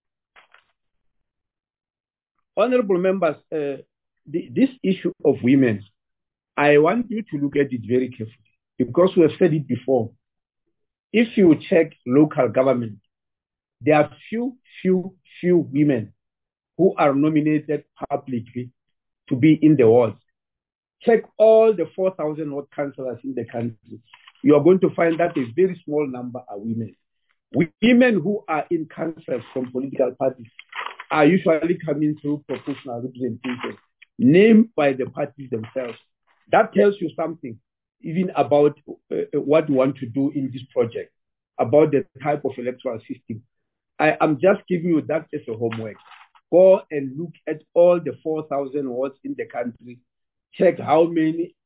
honorable members, uh, the, this issue of women, I want you to look at it very carefully, because we have said it before. If you check local government, there are few, few, few women who are nominated publicly to be in the wards. Check all the four thousand ward councillors in the country. You are going to find that a very small number are women. Women who are in councils from political parties are usually coming through proportional representation, named by the parties themselves. That tells you something, even about uh, what we want to do in this project, about the type of electoral system. I am just giving you that as a homework. Go and look at all the four thousand wards in the country. Check how many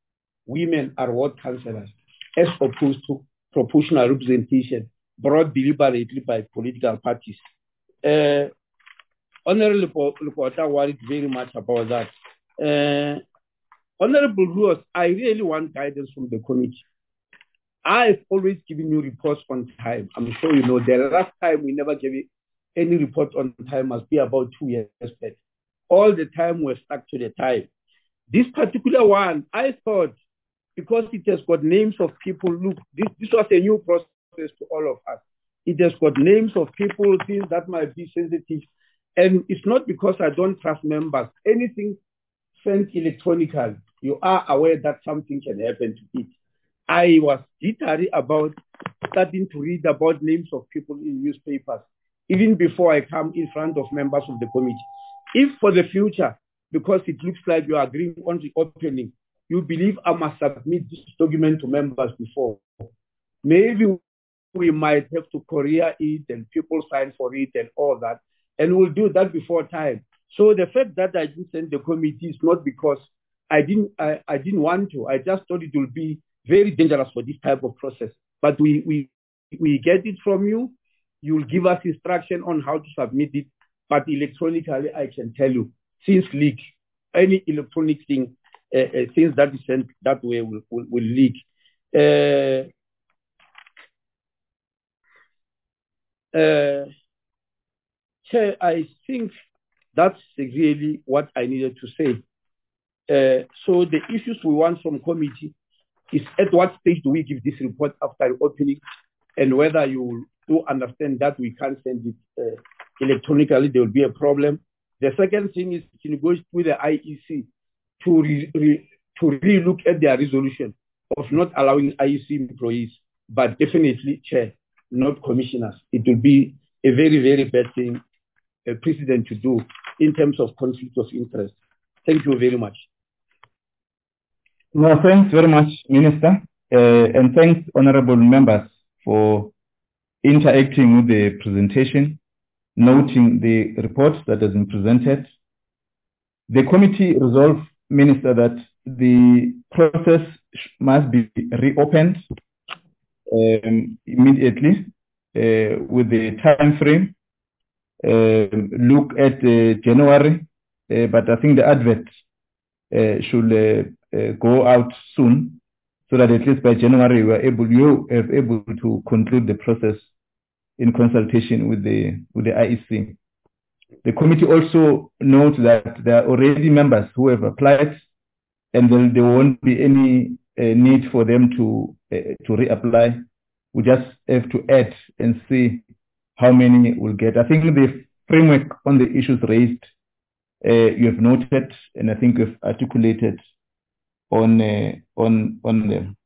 women are ward councillors, as opposed to proportional representation brought deliberately by political parties. Uh, Honorable Lukota worried very much about that. Uh, Honorable Ruos, I really want guidance from the committee. I've always given you reports on time. I'm sure you know the last time we never gave any report on time must be about two years back. All the time we're stuck to the time. This particular one, I thought, because it has got names of people, look, this, this was a new process to all of us. It has got names of people, things that might be sensitive. And it's not because I don't trust members. Anything sent electronically, you are aware that something can happen to it. I was jittery about starting to read about names of people in newspapers, even before I come in front of members of the committee. If for the future, because it looks like you are agreeing on the opening, you believe I must submit this document to members before, maybe we might have to courier it and people sign for it and all that, and we'll do that before time. So the fact that I didn't send the committee is not because I didn't, I, I didn't want to. I just thought it would be very dangerous for this type of process. But we, we, we get it from you. You will give us instruction on how to submit it. But electronically, I can tell you, since leak, any electronic thing, uh, uh, things that is sent that way will, will, will leak. Uh, uh, Chair, I think that's really what I needed to say. Uh, so the issues we want from committee is at what stage do we give this report after the opening, and whether you do understand that we can't send it uh, electronically, there will be a problem. The second thing is to negotiate with the I E C to re, re, to re-look at their resolution of not allowing I E C employees, but definitely, Chair, not commissioners. It will be a very, very bad thing, a precedent to do in terms of conflict of interest. Thank you very much. Well, thanks very much, Minister. Uh, and thanks, honorable members, for interacting with the presentation, noting the report that has been presented. The committee resolved, Minister, that the process must be reopened um, immediately uh, with the time frame. Uh, look at uh, January, uh, but I think the advert uh, should uh, uh, go out soon, so that at least by January we are able, you are able to conclude the process in consultation with the with the I E C. The committee also notes that there are already members who have applied, and there, there won't be any uh, need for them to uh, to reapply. We just have to add and see how many will get. I think the framework on the issues raised, uh, you have noted, and I think you've articulated on uh, on on them.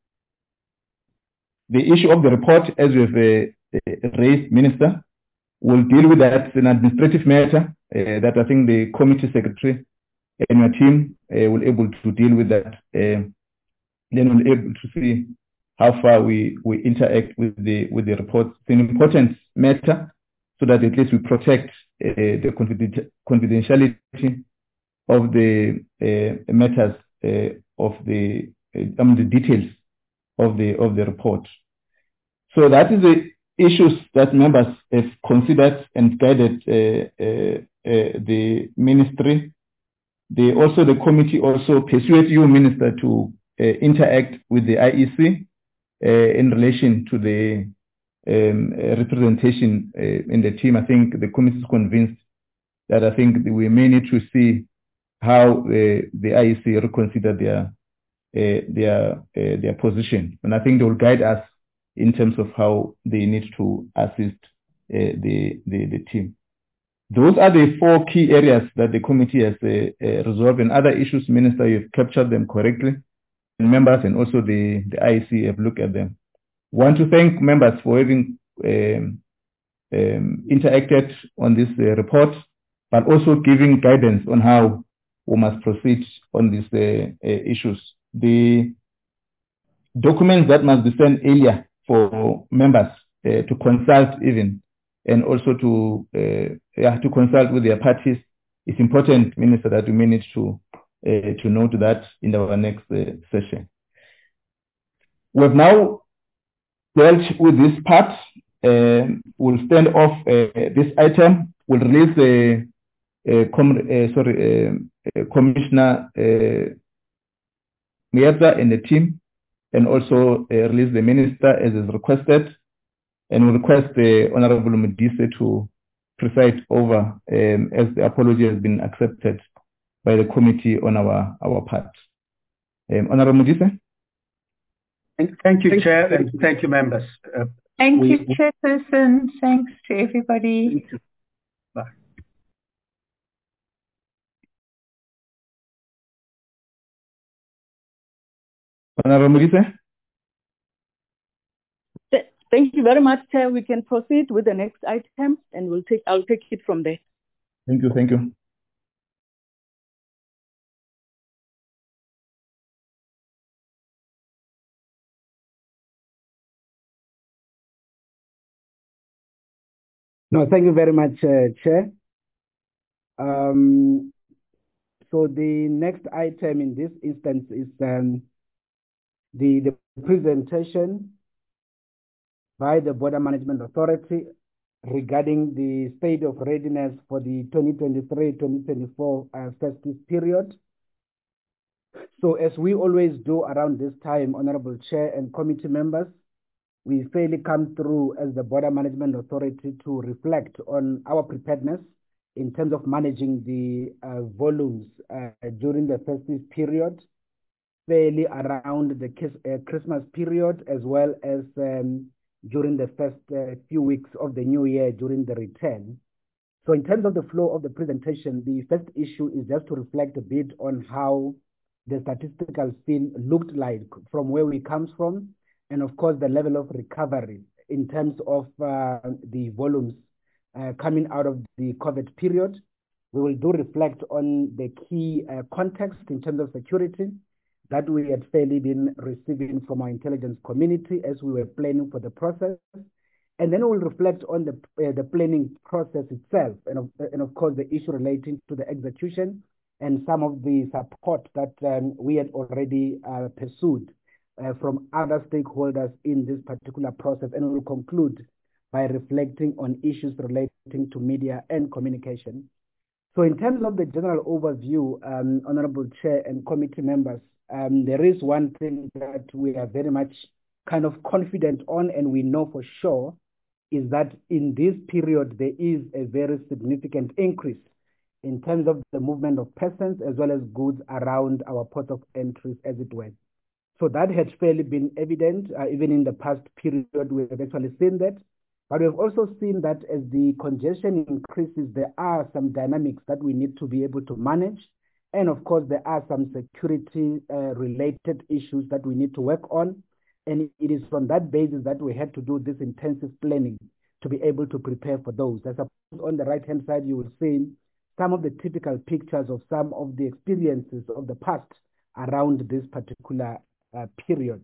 The issue of the report, as we have uh, raised, Minister, will deal with that. It's an administrative matter uh, that I think the committee secretary and your team uh, will able to deal with that. Uh, then we'll be able to see how far we, we interact with the with the report. It's an important matter, so that at least we protect uh, the confidentiality of the uh, matters uh, of the uh, um, the details of the of the report. So that is the issues that members have considered and guided uh, uh, uh, the ministry. They also the committee also persuade you, Minister, to uh, interact with the I E C uh, in relation to the um, uh, representation uh, in the team. I think the committee is convinced that I think we may need to see how uh, the I E C reconsider their uh, their uh, their position, and I think they will guide us in terms of how they need to assist uh, the, the the team. Those are the four key areas that the committee has uh, uh, resolved. And other issues, Minister, you've captured them correctly. And members and also the, the I E C have looked at them. Want to thank members for having um, um, interacted on this uh, report, but also giving guidance on how we must proceed on these uh, uh, issues. The documents that must be sent earlier for members uh, to consult even, and also to uh, yeah, to consult with their parties. It's important, Minister, that we manage to uh, to note that in our next uh, session. we've now dealt with this part. Uh, we'll stand off uh, this item. We'll release the uh, com uh, sorry, uh, uh, Commissioner uh, Mieza and the team, and also uh, release the Minister as is requested, and we'll request the Honorable Modise to preside over um, as the apology has been accepted by the committee on our, our part. Um, Honorable Modise? Thank, thank you, Chair, and thank you, members. Uh, Thank we, you, Chairperson. Thanks to everybody. Thank you. Bye. Honorable Modise? Thank you very much, Chair. We can proceed with the next item, and we'll take. I'll take it from there. Thank you. Thank you. No, thank you very much, uh, Chair. Um, so the next item in this instance is um, the, the presentation by the Border Management Authority regarding the state of readiness for the twenty twenty-three twenty twenty-four uh, festive period. So as we always do around this time, Honorable Chair and committee members, we fairly come through as the Border Management Authority to reflect on our preparedness in terms of managing the uh, volumes uh, during the festive period, fairly around the uh, Christmas period, as well as um, during the first uh, few weeks of the new year during the return. So in terms of the flow of the presentation, the first issue is just to reflect a bit on how the statistical scene looked like from where we come from, and of course the level of recovery in terms of uh, the volumes uh, coming out of the COVID period. We will do reflect on the key uh, context in terms of security that we had fairly been receiving from our intelligence community as we were planning for the process. And then we'll reflect on the, uh, the planning process itself, and of, and of course the issue relating to the execution and some of the support that um, we had already uh, pursued uh, from other stakeholders in this particular process. And we'll conclude by reflecting on issues relating to media and communication. So in terms of the general overview, um, Honorable Chair and committee members, um, there is one thing that we are very much kind of confident on, and we know for sure, is that in this period, there is a very significant increase in terms of the movement of persons as well as goods around our port of entries, as it were. So that has fairly been evident, uh, even in the past period, we have actually seen that. But we've also seen that as the congestion increases, there are some dynamics that we need to be able to manage. And of course, there are some security uh, related issues that we need to work on. And it is from that basis that we had to do this intensive planning to be able to prepare for those. I suppose on the right-hand side, you will see some of the typical pictures of some of the experiences of the past around this particular uh, period.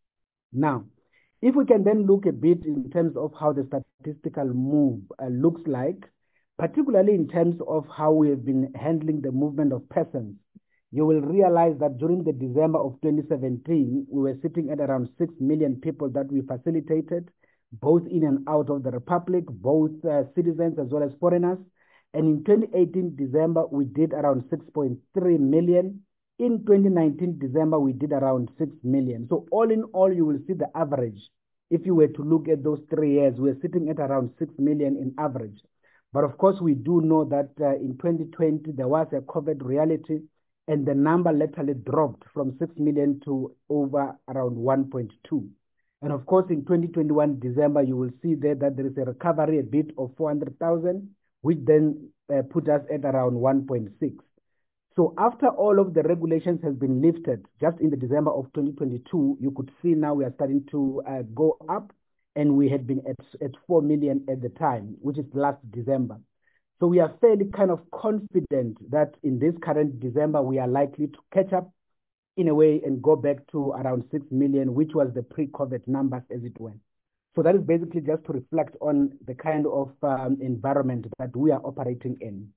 Now, if we can then look a bit in terms of how the statistical move uh, looks like, particularly in terms of how we have been handling the movement of persons, you will realize that during the December of twenty seventeen, we were sitting at around six million people that we facilitated, both in and out of the Republic, both uh, citizens as well as foreigners. And in twenty eighteen December, we did around six point three million. In twenty nineteen December, we did around six million. So all in all, you will see the average. If you were to look at those three years, we're sitting at around six million in average. But of course, we do know that uh, in twenty twenty, there was a COVID reality, and the number literally dropped from six million to over around one point two. And of course, in twenty twenty-one December, you will see there that there is a recovery a bit of four hundred thousand, which then uh, put us at around one point six. So after all of the regulations has been lifted, just in the December of twenty twenty-two, you could see now we are starting to uh, go up, and we had been at, at four million at the time, which is last December. So we are fairly kind of confident that in this current December, we are likely to catch up in a way and go back to around six million, which was the pre-COVID numbers as it went. So that is basically just to reflect on the kind of um, environment that we are operating in.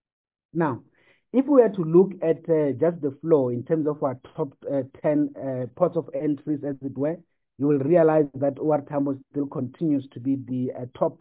Now, if we were to look at uh, just the flow in terms of our top uh, ten uh, ports of entries, as it were, you will realize that O R Tambo still continues to be the uh, top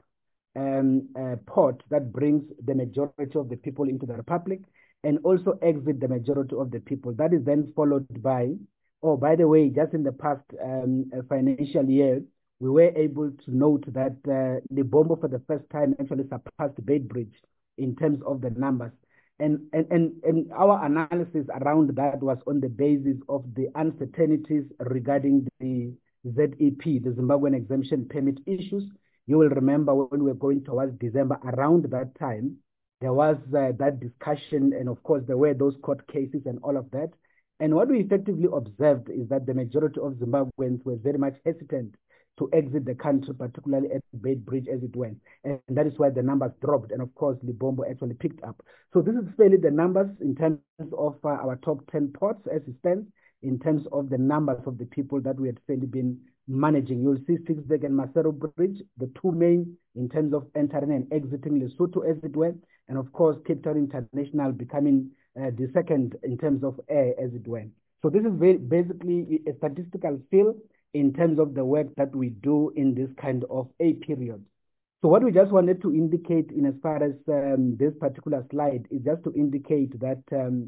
um, uh, port that brings the majority of the people into the Republic and also exit the majority of the people. That is then followed by, oh, by the way, just in the past um, uh, financial year, we were able to note that uh, Libombo for the first time actually surpassed Beitbridge in terms of the numbers. And, and, and, and our analysis around that was on the basis of the uncertainties regarding the Z E P, the Zimbabwean Exemption Permit issues. You will remember when we were going towards December, around that time, there was uh, that discussion, and of course there were those court cases and all of that. And what we effectively observed is that the majority of Zimbabweans were very much hesitant to exit the country, particularly at Beitbridge as it went. And that is why the numbers dropped. And of course, Libombo actually picked up. So this is fairly the numbers in terms of uh, our top ten ports as it stands, in terms of the numbers of the people that we had fairly been managing. You'll see Spitsbergen and Maseru Bridge, the two main in terms of entering and exiting Lesotho as it went. And of course, Cape Town International becoming uh, the second in terms of air as it went. So this is very basically a statistical feel in terms of the work that we do in this kind of a period. So what we just wanted to indicate in as far as um, this particular slide is just to indicate that um,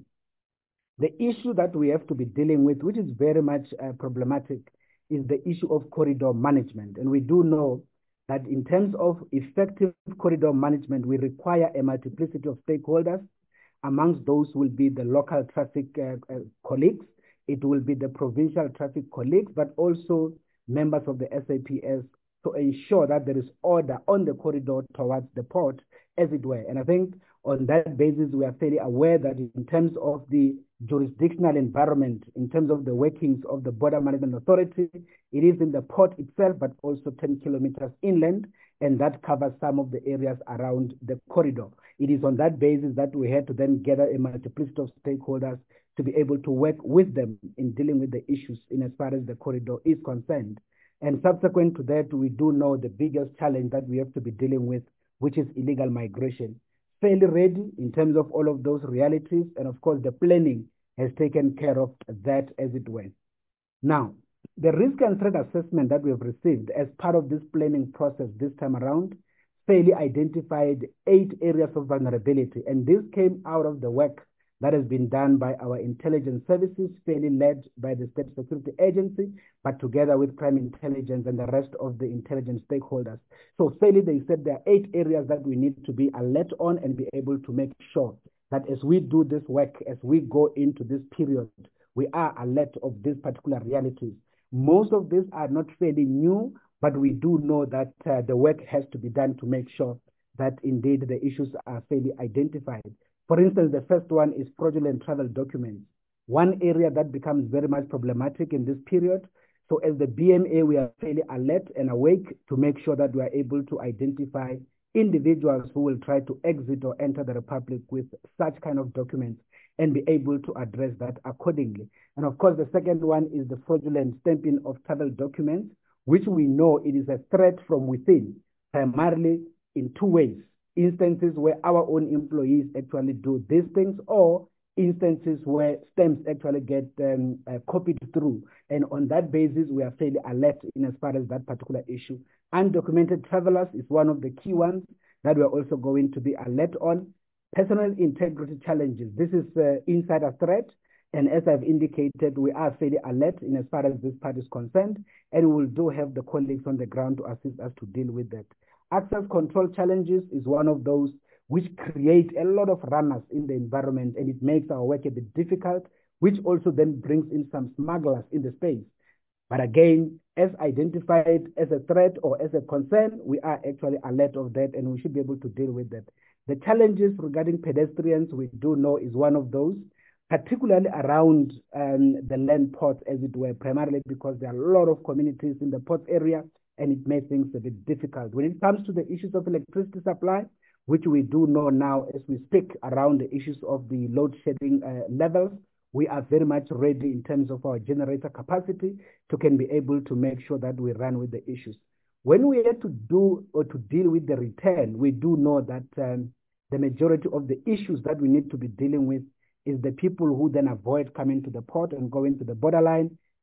the issue that we have to be dealing with, which is very much uh, problematic, is the issue of corridor management. And we do know that in terms of effective corridor management, we require a multiplicity of stakeholders. Amongst those will be the local traffic uh, uh, colleagues, it will be the provincial traffic colleagues, but also members of the S A P S to ensure that there is order on the corridor towards the port, as it were. And I think on that basis, we are fairly aware that in terms of the jurisdictional environment, in terms of the workings of the Border Management Authority, it is in the port itself, but also ten kilometers inland, and that covers some of the areas around the corridor. It is on that basis that we had to then gather a multiplicity of stakeholders to be able to work with them in dealing with the issues in as far as the corridor is concerned. And subsequent to that, we do know the biggest challenge that we have to be dealing with, which is illegal migration. Fairly ready in terms of all of those realities, and of course the planning has taken care of that as it went. Now, the risk and threat assessment that we have received as part of this planning process this time around fairly identified eight areas of vulnerability, and this came out of the work that has been done by our intelligence services, fairly led by the State Security Agency, but together with crime intelligence and the rest of the intelligence stakeholders. So fairly they said there are eight areas that we need to be alert on and be able to make sure that as we do this work, as we go into this period, we are alert of these particular realities. Most of these are not fairly new, but we do know that uh, the work has to be done to make sure that indeed the issues are fairly identified. For instance, the first one is fraudulent travel documents. One area that becomes very much problematic in this period. So as the B M A, we are fairly alert and awake to make sure that we are able to identify individuals who will try to exit or enter the Republic with such kind of documents and be able to address that accordingly. And of course, the second one is the fraudulent stamping of travel documents, which we know it is a threat from within, primarily in two ways. Instances where our own employees actually do these things, or instances where stamps actually get um, uh, copied through. And on that basis, we are fairly alert in as far as that particular issue. Undocumented travelers is one of the key ones that we are also going to be alert on. Personal integrity challenges. This is uh, insider threat. And as I've indicated, we are fairly alert in as far as this part is concerned, and we will do have the colleagues on the ground to assist us to deal with that. Access control challenges is one of those which create a lot of runners in the environment, and it makes our work a bit difficult, which also then brings in some smugglers in the space. But again, as identified as a threat or as a concern, we are actually alert of that, and we should be able to deal with that. The challenges regarding pedestrians, we do know, is one of those, particularly around um, the land ports, as it were, primarily because there are a lot of communities in the port area, and it makes things a bit difficult. When it comes to the issues of electricity supply, which we do know now as we speak around the issues of the load shedding uh, levels, we are very much ready in terms of our generator capacity to can be able to make sure that we run with the issues. When we have to do or to deal with the return, we do know that um, the majority of the issues that we need to be dealing with is the people who then avoid coming to the port and going to the borderline,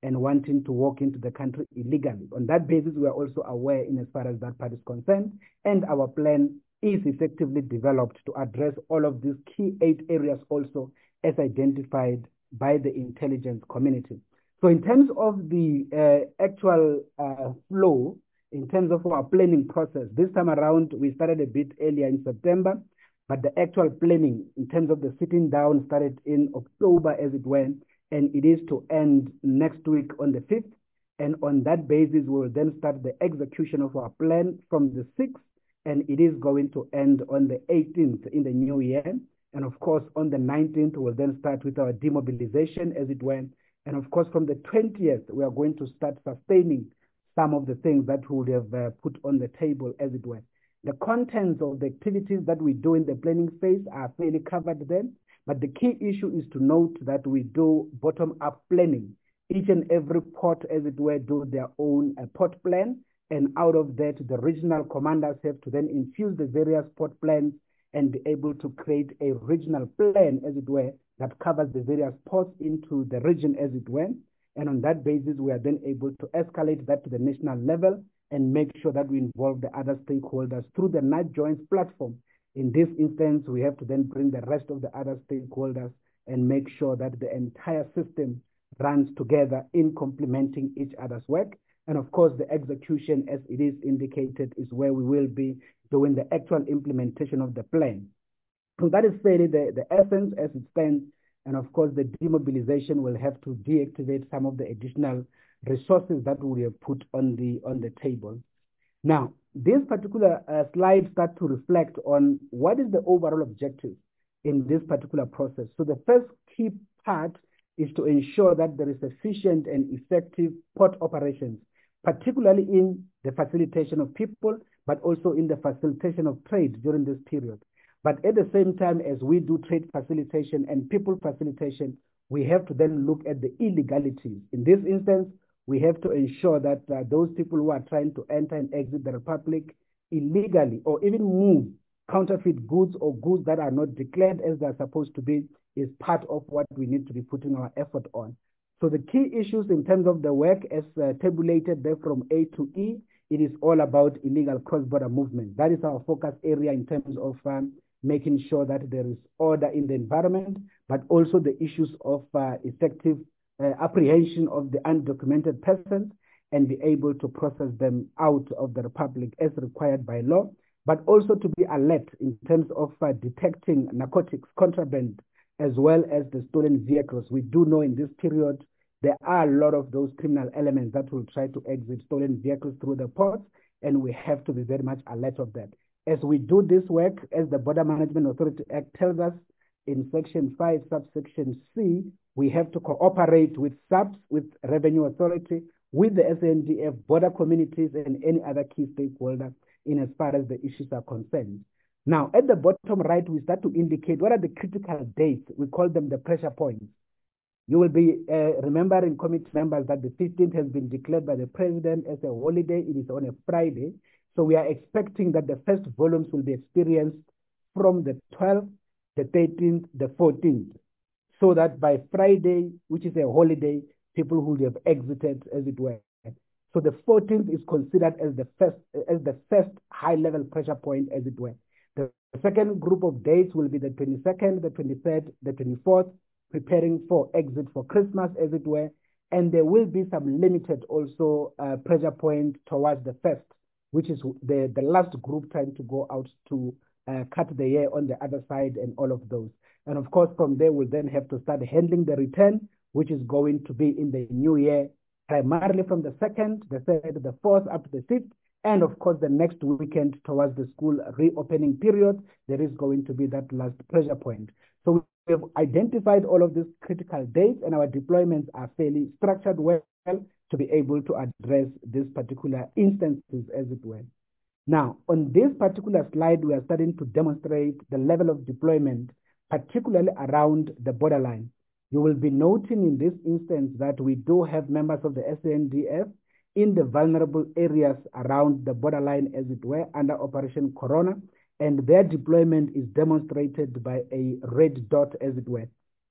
and wanting to walk into the country illegally. On that basis, we are also aware in as far as that part is concerned, and our plan is effectively developed to address all of these key eight areas also as identified by the intelligence community. So in terms of the uh, actual uh, flow, in terms of our planning process, this time around, we started a bit earlier in September, but the actual planning in terms of the sitting down started in October as it went, and it is to end next week on the fifth. And on that basis, we will then start the execution of our plan from the sixth, and it is going to end on the eighteenth in the new year. And of course, on the nineteenth, we'll then start with our demobilization as it went. And of course, from the twentieth, we are going to start sustaining some of the things that we would have uh, put on the table as it were. The contents of the activities that we do in the planning phase are fairly covered then, but the key issue is to note that we do bottom-up planning. Each and every port, as it were, do their own uh, port plan, and out of that, the regional commanders have to then infuse the various port plans and be able to create a regional plan, as it were, that covers the various ports into the region, as it were. And on that basis, we are then able to escalate that to the national level and make sure that we involve the other stakeholders through the NATJOINTS platform. In this instance, we have to then bring the rest of the other stakeholders and make sure that the entire system runs together in complementing each other's work. And of course, the execution, as it is indicated, is where we will be doing the actual implementation of the plan. So that is fairly the, the essence as it stands. And of course, the demobilization will have to deactivate some of the additional resources that we have put on the, on the table. Now, this particular uh, slide starts to reflect on what is the overall objective in this particular process. So the first key part is to ensure that there is efficient and effective port operations, particularly in the facilitation of people, but also in the facilitation of trade during this period. But at the same time, as we do trade facilitation and people facilitation, we have to then look at the illegalities. In this instance, we have to ensure that uh, those people who are trying to enter and exit the Republic illegally or even move counterfeit goods or goods that are not declared as they're supposed to be is part of what we need to be putting our effort on. So the key issues in terms of the work as uh, tabulated there from A to E, it is all about illegal cross-border movement. That is our focus area in terms of um, making sure that there is order in the environment, but also the issues of uh, effective uh, apprehension of the undocumented persons and be able to process them out of the Republic as required by law, but also to be alert in terms of uh, detecting narcotics, contraband, as well as the stolen vehicles. We do know in this period there are a lot of those criminal elements that will try to exit stolen vehicles through the ports, and we have to be very much alert of that. As we do this work, as the Border Management Authority Act tells us in Section five, subsection C, we have to cooperate with S A P S, with Revenue Authority, with the S A N D F, border communities, and any other key stakeholder in as far as the issues are concerned. Now, at the bottom right, we start to indicate what are the critical dates. We call them the pressure points. You will be uh, remembering, committee members, that the fifteenth has been declared by the President as a holiday. It is on a Friday. So we are expecting that the first volumes will be experienced from the twelfth, the thirteenth, the fourteenth, so that by Friday, which is a holiday, people who have exited, as it were. So the fourteenth is considered as the first, as the first high-level pressure point, as it were. The second group of dates will be the twenty-second, the twenty-third, the twenty-fourth, preparing for exit for Christmas, as it were. And there will be some limited also uh, pressure point towards the first, which is the, the last group trying to go out to uh, cut the year on the other side and all of those. And of course, from there, we'll then have to start handling the return, which is going to be in the new year, primarily from the second, the third, the fourth, up to the fifth. And of course, the next weekend towards the school reopening period, there is going to be that last pressure point. So we have identified all of these critical dates, and our deployments are fairly structured well to be able to address these particular instances, as it were. Now, on this particular slide, we are starting to demonstrate the level of deployment, particularly around the borderline. You will be noting in this instance that we do have members of the S A N D F in the vulnerable areas around the borderline, as it were, under Operation Corona, and their deployment is demonstrated by a red dot, as it were.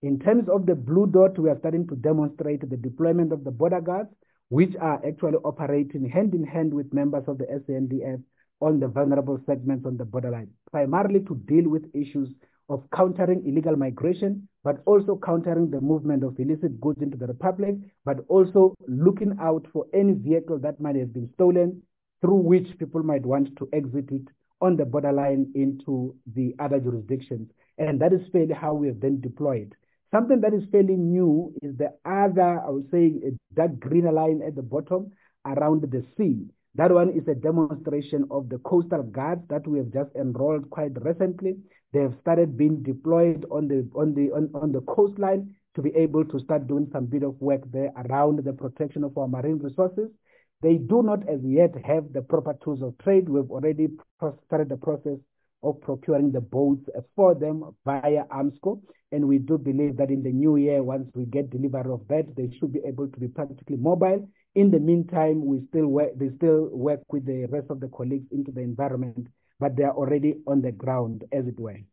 In terms of the blue dot, we are starting to demonstrate the deployment of the border guards, which are actually operating hand in hand with members of the S A N D F on the vulnerable segments on the borderline, primarily to deal with issues of countering illegal migration, but also countering the movement of illicit goods into the Republic, but also looking out for any vehicle that might have been stolen through which people might want to exit it on the borderline into the other jurisdictions. And that is fairly how we have then deployed. Something that is fairly new is the other, I would say, that green line at the bottom around the sea. That one is a demonstration of the coastal guards that we have just enrolled quite recently. They have started being deployed on the on the on, on the coastline to be able to start doing some bit of work there around the protection of our marine resources. They do not as yet have the proper tools of trade. We've already started the process of procuring the boats for them via AMSCO. And we do believe that in the new year, once we get delivery of that, they should be able to be practically mobile. In the meantime, we still work, they still work with the rest of the colleagues into the environment, but they are already on the ground, as it were.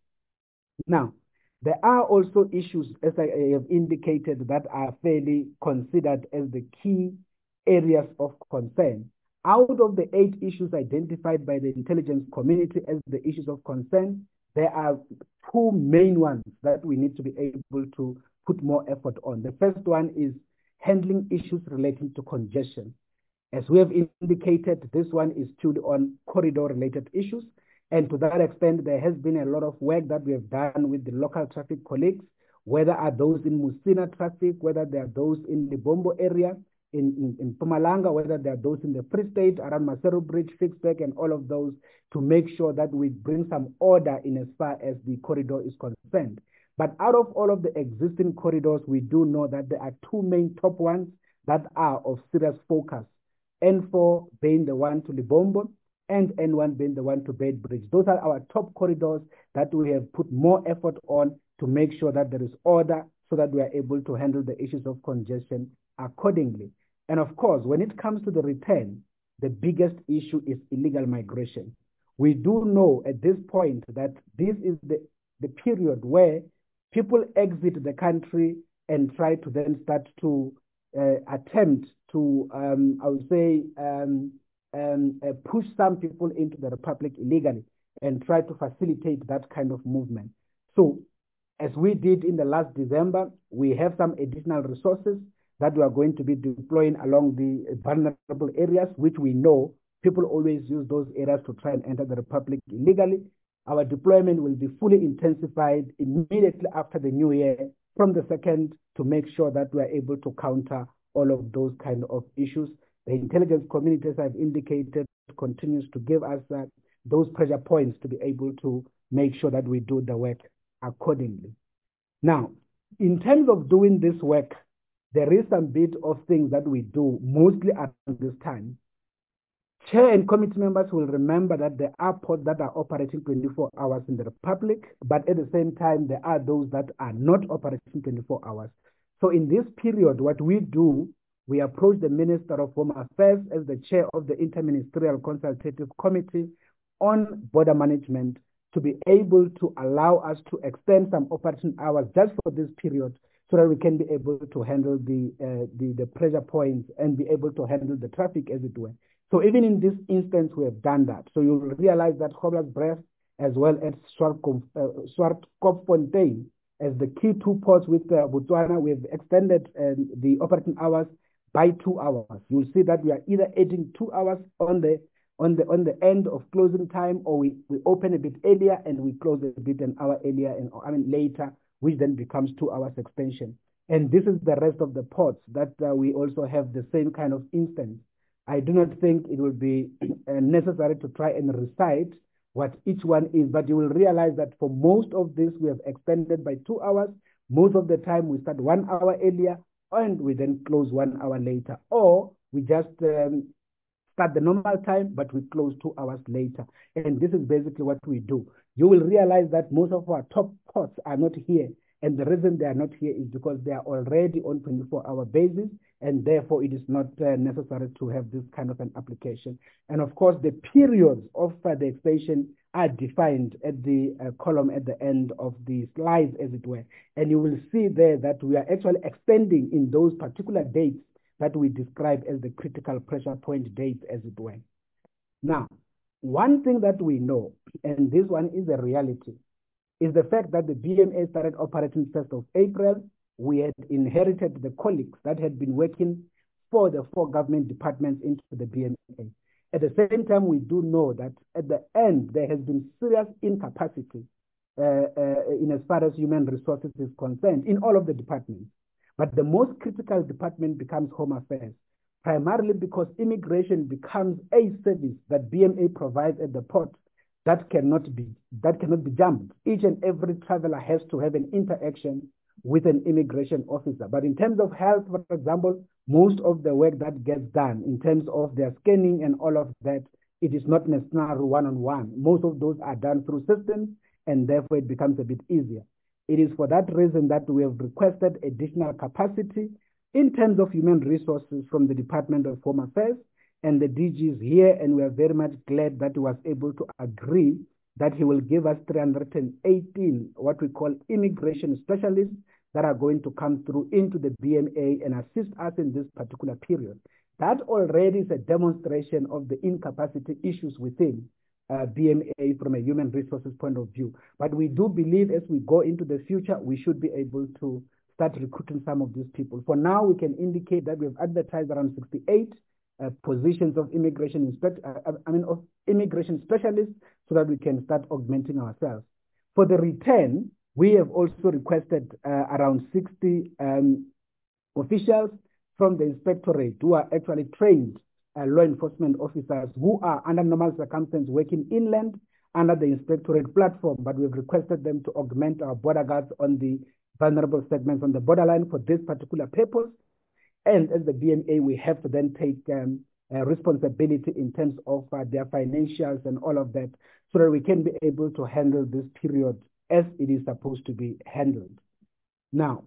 Now, there are also issues, as I have indicated, that are fairly considered as the key areas of concern. Out of the eight issues identified by the intelligence community as the issues of concern, there are two main ones that we need to be able to put more effort on. The first one is handling issues relating to congestion. As we have indicated, this one is tuned on corridor-related issues. And to that extent, there has been a lot of work that we have done with the local traffic colleagues, whether are those in Musina traffic, whether they are those in the Bombo area, in, in, in Mpumalanga, whether they are those in the Free State, around Maseru Bridge, Fixback, and all of those, to make sure that we bring some order in as far as the corridor is concerned. But out of all of the existing corridors, we do know that there are two main top ones that are of serious focus. N four being the one to Libombo, and N one being the one to Beitbridge. Those are our top corridors that we have put more effort on to make sure that there is order so that we are able to handle the issues of congestion accordingly. And of course, when it comes to the return, the biggest issue is illegal migration. We do know at this point that this is the, the period where people exit the country and try to then start to uh, attempt to, um, I would say, um, um, uh, push some people into the Republic illegally and try to facilitate that kind of movement. So, as we did in the last December, we have some additional resources that we are going to be deploying along the vulnerable areas, which we know people always use those areas to try and enter the Republic illegally. Our deployment will be fully intensified immediately after the new year from the second to make sure that we are able to counter all of those kind of issues. The intelligence community, as I've indicated, continues to give us uh, those pressure points to be able to make sure that we do the work accordingly. Now, in terms of doing this work, there is some bit of things that we do mostly at this time. Chair and committee members will remember that there are ports that are operating twenty-four hours in the Republic, but at the same time, there are those that are not operating twenty-four hours. So in this period, what we do, we approach the Minister of Home Affairs as the chair of the Interministerial Consultative Committee on Border Management to be able to allow us to extend some operating hours just for this period so that we can be able to handle the, uh, the, the pressure points and be able to handle the traffic as it were. So even in this instance, we have done that. So you'll realize that Groblersdrift as well as Swartkopfontein as the key two ports with uh, Botswana, we've extended uh, the operating hours by two hours. You'll see that we are either adding two hours on the on the on the end of closing time, or we, we open a bit earlier and we close a bit an hour earlier and I mean later, which then becomes two hours extension. And this is the rest of the ports that uh, we also have the same kind of instance. I do not think it will be uh, necessary to try and recite what each one is, but you will realize that for most of this, we have extended by two hours. Most of the time, we start one hour earlier, and we then close one hour later. Or we just um, start the normal time, but we close two hours later. And this is basically what we do. You will realize that most of our top ports are not here. And the reason they are not here is because they are already on twenty-four hour basis. and therefore it is not uh, necessary to have this kind of an application. And of course, the periods of uh, the extension are defined at the uh, column at the end of the slides, as it were. And you will see there that we are actually extending in those particular dates that we describe as the critical pressure point dates, as it were. Now, one thing that we know, and this one is a reality, is the fact that the B M A started operating first of April. We had inherited the colleagues that had been working for the four government departments into the B M A. At the same time, we do know that at the end, there has been serious incapacity uh, uh, in as far as human resources is concerned in all of the departments. But the most critical department becomes Home Affairs, primarily because immigration becomes a service that B M A provides at the port that cannot be that cannot be jumped. Each and every traveler has to have an interaction with an immigration officer. But in terms of health, for example, most of the work that gets done in terms of their scanning and all of that, it is not necessarily one-on-one. Most of those are done through systems, and therefore it becomes a bit easier. It is for that reason that we have requested additional capacity in terms of human resources from the Department of Home Affairs, and the D G is here, and we are very much glad that he was able to agree that he will give us three hundred eighteen, what we call immigration specialists, that are going to come through into the B M A and assist us in this particular period. That already is a demonstration of the incapacity issues within uh, B M A from a human resources point of view. But we do believe as we go into the future, we should be able to start recruiting some of these people. For now, we can indicate that we've advertised around sixty-eight uh, positions of immigration inspect, uh, I mean of immigration specialists, so that we can start augmenting ourselves. For the return, we have also requested uh, around sixty um, officials from the inspectorate who are actually trained uh, law enforcement officers who are under normal circumstances working inland under the inspectorate platform, but we've requested them to augment our border guards on the vulnerable segments on the borderline for this particular purpose. And as the B M A, we have to then take um, uh, responsibility in terms of uh, their financials and all of that, so that we can be able to handle this period as it is supposed to be handled. Now,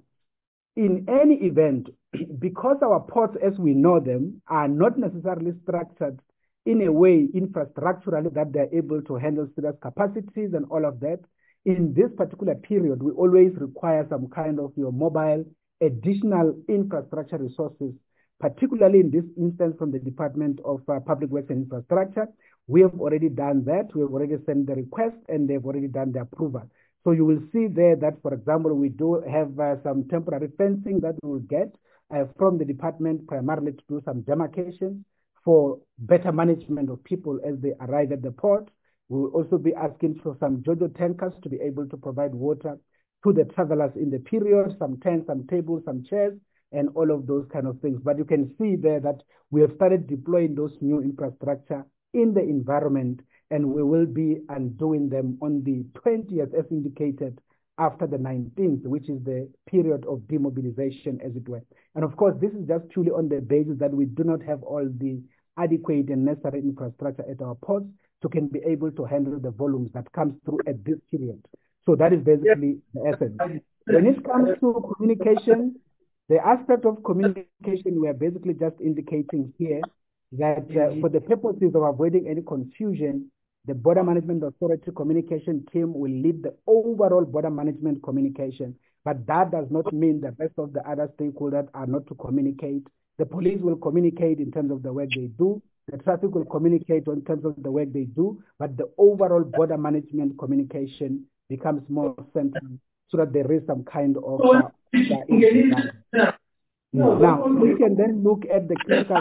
in any event, because our ports as we know them are not necessarily structured in a way infrastructurally that they're able to handle serious capacities and all of that, in this particular period, we always require some kind of your mobile additional infrastructure resources, particularly in this instance from the Department of uh, Public Works and Infrastructure. We have already done that. We have already sent the request and they've already done the approval. So you will see there that, for example, we do have uh, some temporary fencing that we will get uh, from the department, primarily to do some demarcations for better management of people as they arrive at the port. We will also be asking for some JoJo tankers to be able to provide water to the travelers in the period, some tents, some tables, some chairs, and all of those kind of things. But you can see there that we have started deploying those new infrastructure in the environment, and we will be undoing them on the twentieth as indicated after the nineteenth, which is the period of demobilization, as it were. And of course, this is just truly on the basis that we do not have all the adequate and necessary infrastructure at our ports to can be able to handle the volumes that comes through at this period. So that is basically the essence. When it comes to communication, the aspect of communication, we are basically just indicating here that uh, for the purposes of avoiding any confusion, the Border Management Authority communication team will lead the overall border management communication, but that does not mean the rest of the other stakeholders are not to communicate. The police will communicate in terms of the work they do, the traffic will communicate in terms of the work they do, but the overall border management communication becomes more central so that there is some kind of uh, now we can then look at the critical.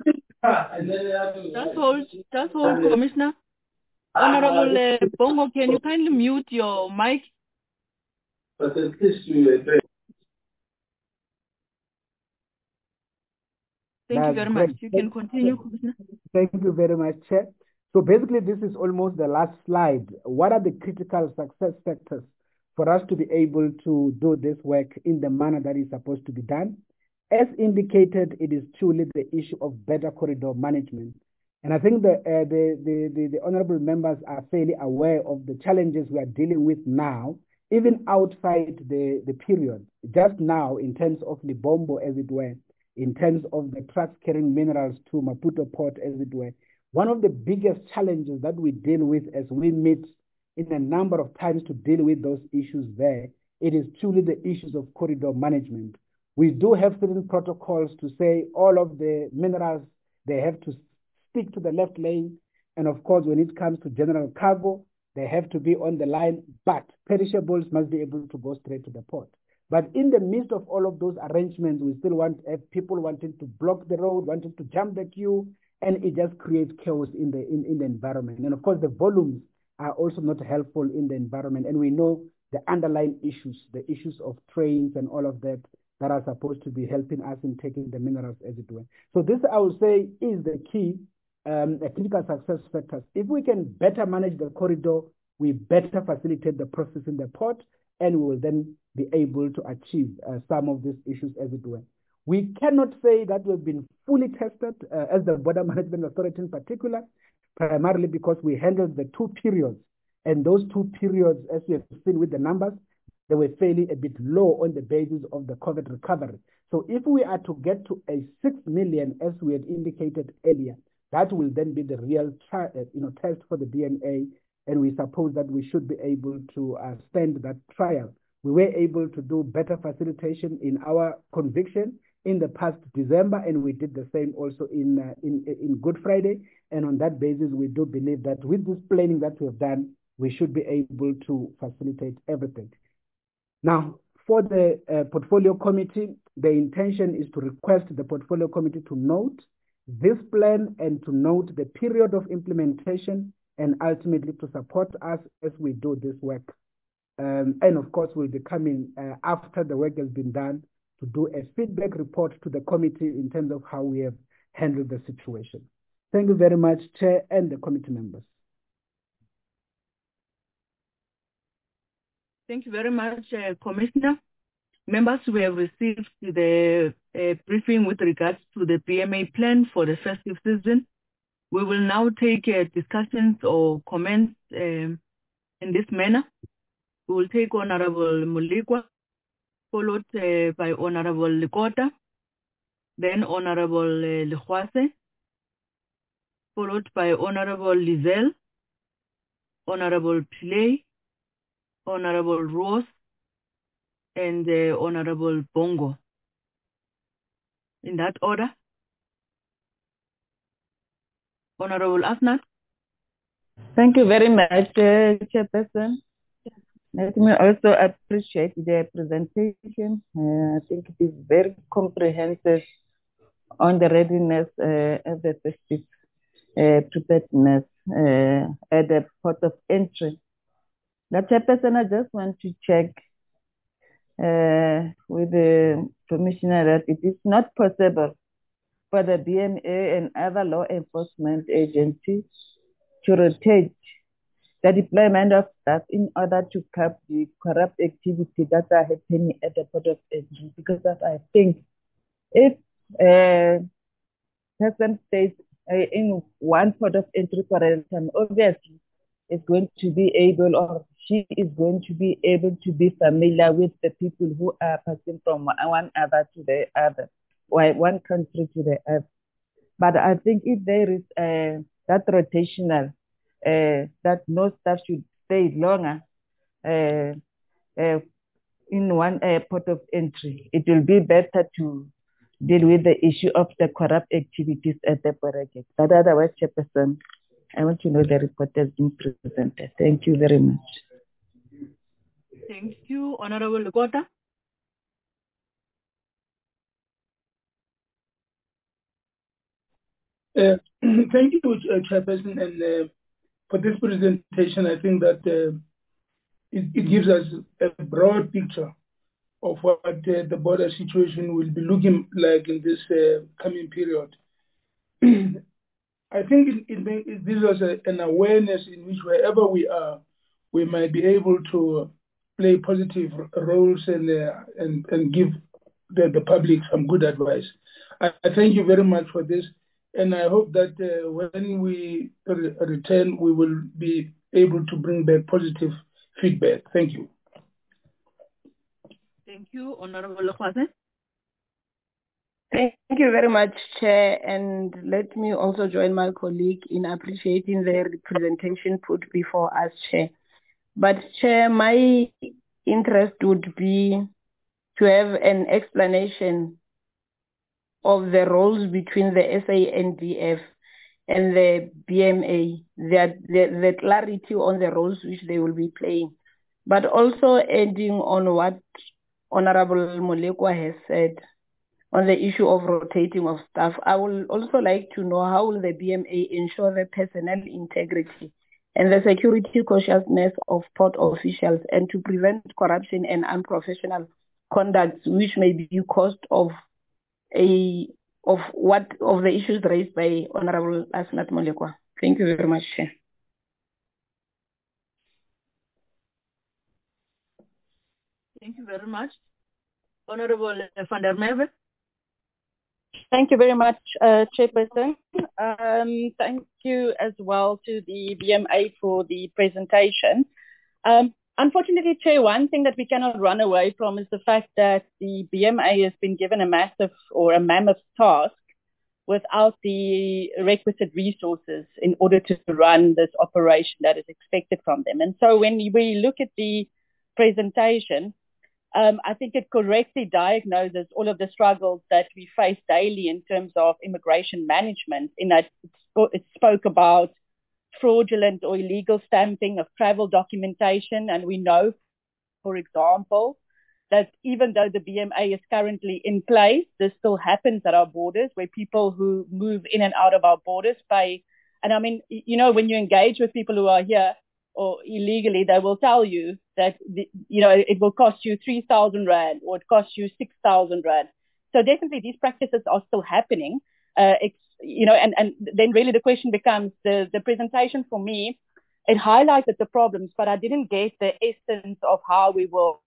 Just hold, just hold, Commissioner. Honorable uh, Bongo, can you kindly mute your mic? Thank That's you very much. great. You can continue, Commissioner. Thank you very much, Chair. So basically, this is almost the last slide. What are the critical success factors for us to be able to do this work in the manner that is supposed to be done? As indicated, it is truly the issue of better corridor management. And I think the, uh, the, the, the, the honorable members are fairly aware of the challenges we are dealing with now, even outside the, the period. Just now, in terms of Libombo, as it were, in terms of the trucks carrying minerals to Maputo Port, as it were. One of the biggest challenges that we deal with as we meet in a number of times to deal with those issues there, it is truly the issues of corridor management. We do have certain protocols to say all of the minerals, they have to stick to the left lane. And of course, when it comes to general cargo, they have to be on the line, but perishables must be able to go straight to the port. But in the midst of all of those arrangements, we still want uh, people wanting to block the road, wanting to jump the queue, and it just creates chaos in the, in, in the environment. And of course, the volumes are also not helpful in the environment. And we know the underlying issues, the issues of trains and all of that, that are supposed to be helping us in taking the minerals, as it were. So this, I would say, is the key um, critical success factors. If we can better manage the corridor, we better facilitate the process in the port, and we will then be able to achieve uh, some of these issues, as it were. We cannot say that we've been fully tested uh, as the Border Management Authority in particular, primarily because we handled the two periods. And those two periods, as you have seen with the numbers, they were fairly a bit low on the basis of the COVID recovery. So if we are to get to a six million, as we had indicated earlier, that will then be the real uh, you know, test for the D M A, and we suppose that we should be able to uh, stand that trial. We were able to do better facilitation in our conviction in the past December, and we did the same also in, uh, in, in Good Friday. And on that basis, we do believe that with this planning that we have done, we should be able to facilitate everything. Now, for the uh, portfolio committee, the intention is to request the portfolio committee to note this plan and to note the period of implementation, and ultimately to support us as we do this work. Um, and of course, we'll be coming uh, after the work has been done to do a feedback report to the committee in terms of how we have handled the situation. Thank you very much, Chair and the committee members. Thank you very much, uh, Commissioner. Members, we have received the uh, briefing with regards to the P M A plan for the festive season. We will now take uh, discussions or comments um, in this manner. We will take Honorable Mulikwa, followed uh, by Honorable Likota, then Honorable uh, Lihwase, followed by Honorable Lizel, Honorable Pillay, Honorable Rose, and uh, Honorable Bongo. In that order. Honorable Asnat. Thank you very much, uh, Chairperson. Let me also appreciate the presentation. Uh, I think it is very comprehensive on the readiness uh, of the festive uh, preparedness uh, at the port of entry. Now, Chairperson, I just want to check uh, with the Commissioner that it is not possible for the B M A and other law enforcement agencies to rotate the deployment of staff in order to curb the corrupt activity that are happening at the port of entry. Because of, I think if a person stays uh, in one port of entry for a time, obviously is going to be able, or she is going to be able to be familiar with the people who are passing from one other to the other, or one country to the other. But I think if there is uh, that rotational, uh, that no staff should stay longer uh, uh, in one uh, port of entry, it will be better to deal with the issue of the corrupt activities at the project. But otherwise, Chairperson, I want to know the report has been presented. Thank you very much. Thank you, Honorable Likota. Uh, thank you, uh, Chairperson, and uh, for this presentation. I think that uh, it, it gives us a broad picture of what uh, the border situation will be looking like in this uh, coming period. I think it, it, may, it gives us a, an awareness in which wherever we are, we might be able to play positive roles and uh, and, and give the, the public some good advice. I, I thank you very much for this. And I hope that uh, when we re return, we will be able to bring back positive feedback. Thank you. Thank you, Honorable Lihwase. Thank you very much, Chair. And let me also join my colleague in appreciating the representation put before us, Chair. But, Chair, my interest would be to have an explanation of the roles between the S A N D F and the B M A, the, the, the clarity on the roles which they will be playing. But also adding on what Honorable Molekwa has said on the issue of rotating of staff, I would also like to know how will the B M A ensure the personnel integrity and the security consciousness of port officials and to prevent corruption and unprofessional conduct which may be caused of a of what of the issues raised by Honorable Asnat Molekwa. Thank you very much, Chair. Thank you very much. Honorable Van der Merwe. Thank you very much, uh, Chairperson. Um, thank you as well to the B M A for the presentation. Um, unfortunately, Chair, one thing that we cannot run away from is the fact that the B M A has been given a massive or a mammoth task without the requisite resources in order to run this operation that is expected from them. And so when we look at the presentation, Um, I think it correctly diagnoses all of the struggles that we face daily in terms of immigration management, in that it, sp- it spoke about fraudulent or illegal stamping of travel documentation. And we know, for example, that even though the B M A is currently in place, this still happens at our borders where people who move in and out of our borders pay. And I mean, you know, when you engage with people who are here or illegally, they will tell you that, the, you know, it will cost you three thousand rand or it costs you six thousand rand. So definitely these practices are still happening. Uh, it's, you know, and, and then really the question becomes the, the presentation for me, it highlighted the problems, but I didn't get the essence of how we will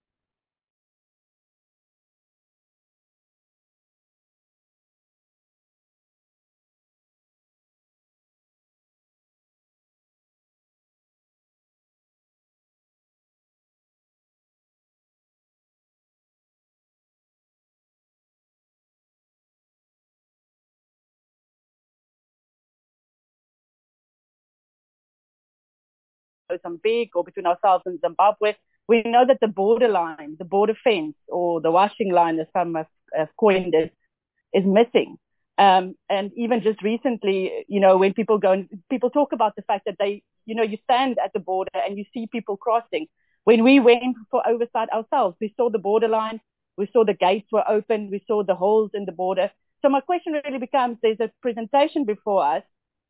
Mozambique or between ourselves and Zimbabwe. We know that the borderline, the border fence or the washing line, as some have, have coined it, is missing. Um, and even just recently, you know, when people go and people talk about the fact that they, you know, you stand at the border and you see people crossing. When we went for oversight ourselves, we saw the borderline, we saw the gates were open, we saw the holes in the border. So my question really becomes, there's a presentation before us.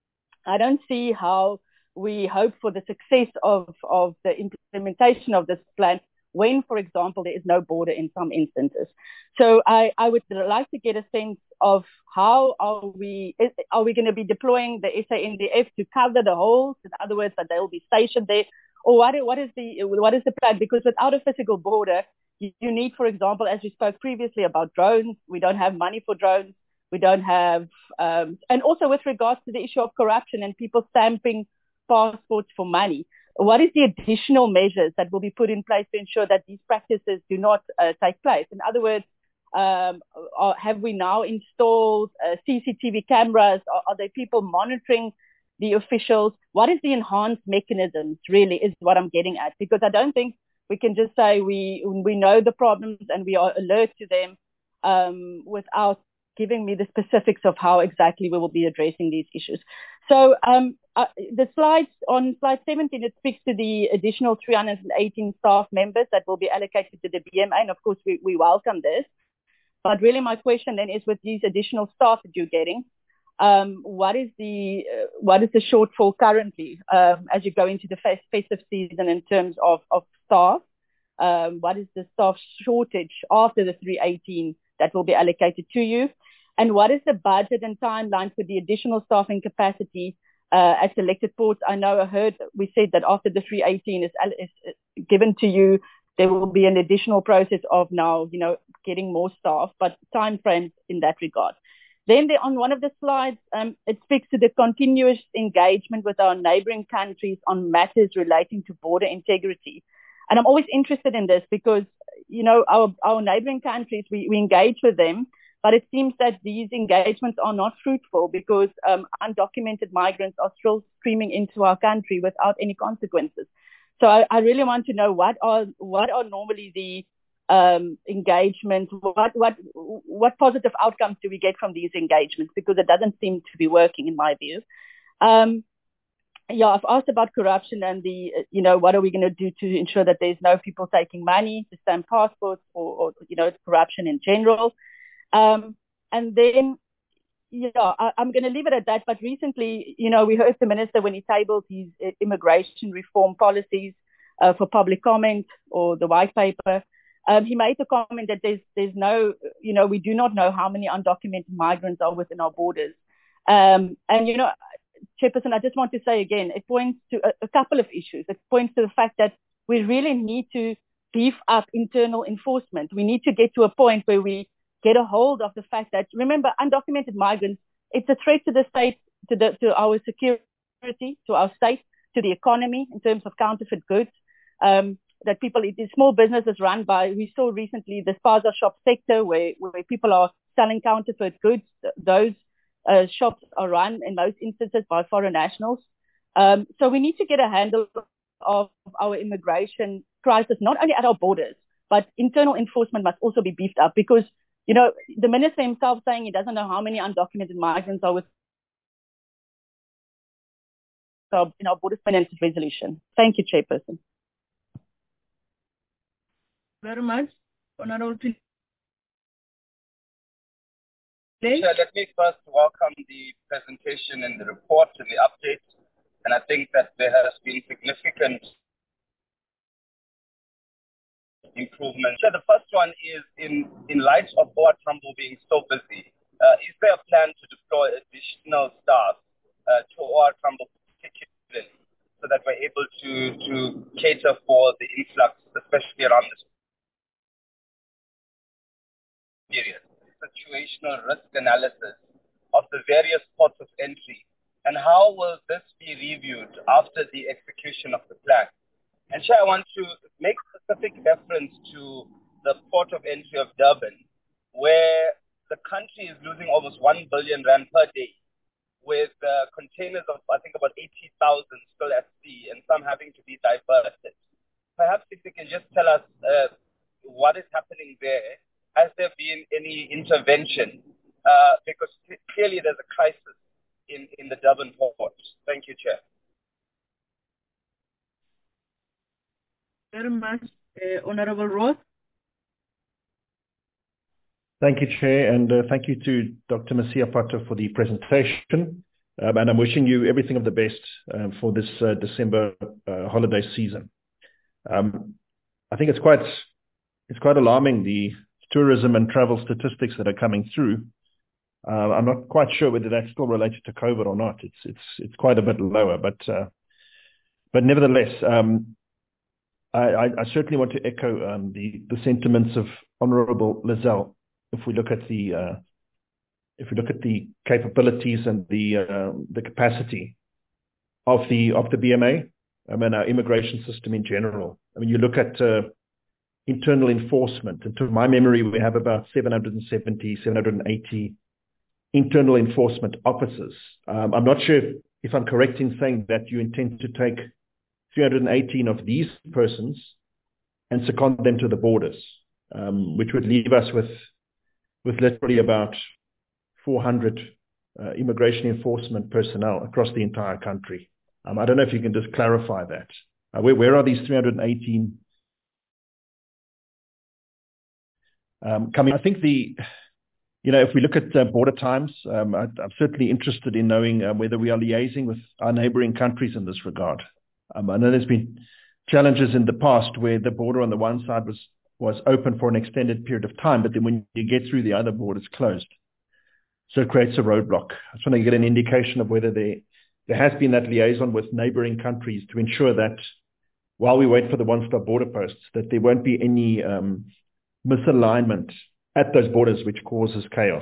I don't see how we hope for the success of, of the implementation of this plan when, for example, there is no border in some instances. So I, I would like to get a sense of how are we, are we going to be deploying the S A N D F to cover the holes? In other words, that they'll be stationed there? Or what, what, is the, what is the plan? Because without a physical border, you, you need, for example, as we spoke previously about drones, we don't have money for drones. We don't have, um, and also with regards to the issue of corruption and people stamping passports for money, what is the additional measures that will be put in place to ensure that these practices do not uh, take place? In other words, um, are, have we now installed uh, C C T V cameras? Are, are there people monitoring the officials? What is the enhanced mechanisms really is what I'm getting at, because I don't think we can just say we, we know the problems and we are alert to them um, without giving me the specifics of how exactly we will be addressing these issues. So um, uh, the slides on slide seventeen, it speaks to the additional three hundred eighteen staff members that will be allocated to the B M A. And of course, we, we welcome this. But really my question then is, with these additional staff that you're getting, um, what is the uh, what is the shortfall currently um, as you go into the fest- festive season in terms of, of staff? Um, what is the staff shortage after the three eighteen that will be allocated to you? And what is the budget and timeline for the additional staffing capacity uh, at selected ports? I know I heard we said that after the three eighteen is, is given to you, there will be an additional process of now, you know, getting more staff, but time frames in that regard. Then there, on one of the slides, um, it speaks to the continuous engagement with our neighboring countries on matters relating to border integrity. And I'm always interested in this because, you know, our, our neighboring countries, we, we engage with them, But it seems that these engagements are not fruitful because um, undocumented migrants are still streaming into our country without any consequences. So I, I really want to know what are what are normally the um, engagements, what what what positive outcomes do we get from these engagements, because it doesn't seem to be working in my view. Um, yeah, I've asked about corruption and the, you know, what are we going to do to ensure that there's no people taking money to stamp passports or, or you know, corruption in general. Um, and then, yeah, I, I'm going to leave it at that. But recently, you know, we heard the minister when he tabled his immigration reform policies uh, for public comment or the white paper, um, he made the comment that there's there's no, you know, we do not know how many undocumented migrants are within our borders. Um, and, you know, Chairperson, I just want to say again, it points to a, a couple of issues. It points to the fact that we really need to beef up internal enforcement. We need to get to a point where we get a hold of the fact that, remember, undocumented migrants, it's a threat to the state, to the to our security, to our state, to the economy in terms of counterfeit goods. Um, that people, it is small businesses run by, we saw recently the spaza shop sector where, where people are selling counterfeit goods. Those uh, shops are run in most instances by foreign nationals. Um, so we need to get a handle of our immigration crisis, not only at our borders, but internal enforcement must also be beefed up because, you know, the minister himself saying he doesn't know how many undocumented migrants are with in our border finance resolution. Thank you, Chairperson. Very much. Honorable Chair, let me first welcome the presentation and the report and the update. And I think that there has been significant improvement. So the first one is in, in light of O R Tambo being so busy, uh, is there a plan to deploy additional staff uh, to O R Tambo particularly so that we're able to, to cater for the influx, especially around this period? Situational risk analysis of the various ports of entry, and how will this be reviewed after the execution of the plan? And Chair, I want to make specific reference to the port of entry of Durban, where the country is losing almost one billion rand per day, with uh, containers of, I think, about eighty thousand still at sea, and some having to be diverted. Perhaps if you can just tell us uh, what is happening there. Has there been any intervention? Uh, because clearly there's a crisis in, in the Durban port. Thank you, Chair. Very much. Uh, Honorable Roth. Thank you, Chair, and uh, thank you to Doctor Masiapato for the presentation. Um, and I'm wishing you everything of the best uh, for this uh, December uh, holiday season. Um, I think it's quite it's quite alarming, the tourism and travel statistics that are coming through. Uh, I'm not quite sure whether that's still related to COVID or not. It's it's it's quite a bit lower, but uh, but nevertheless, um, I, I, I certainly want to echo um, the the sentiments of Honourable Lizelle. If we look at the uh, if we look at the capabilities and the uh, the capacity of the of the B M A, I mean our immigration system in general. I mean, you look at uh, internal enforcement, and to my memory, we have about seven hundred seventy, seven hundred eighty internal enforcement officers. Um, I'm not sure if, if I'm correct in saying that you intend to take three hundred eighteen of these persons and second them to the borders, um, which would leave us with with literally about four hundred uh, immigration enforcement personnel across the entire country. Um, I don't know if you can just clarify that. Uh, where, where are these three hundred eighteen Um, coming, I think the, you know, if we look at uh, border times, um, I, I'm certainly interested in knowing uh, whether we are liaising with our neighboring countries in this regard. Um, I know there's been challenges in the past where the border on the one side was, was open for an extended period of time, but then when you get through the other border, it's closed. So it creates a roadblock. I just want to get an indication of whether there, there has been that liaison with neighboring countries to ensure that while we wait for the one-stop border posts, that there won't be any um, misalignment at those borders which causes chaos.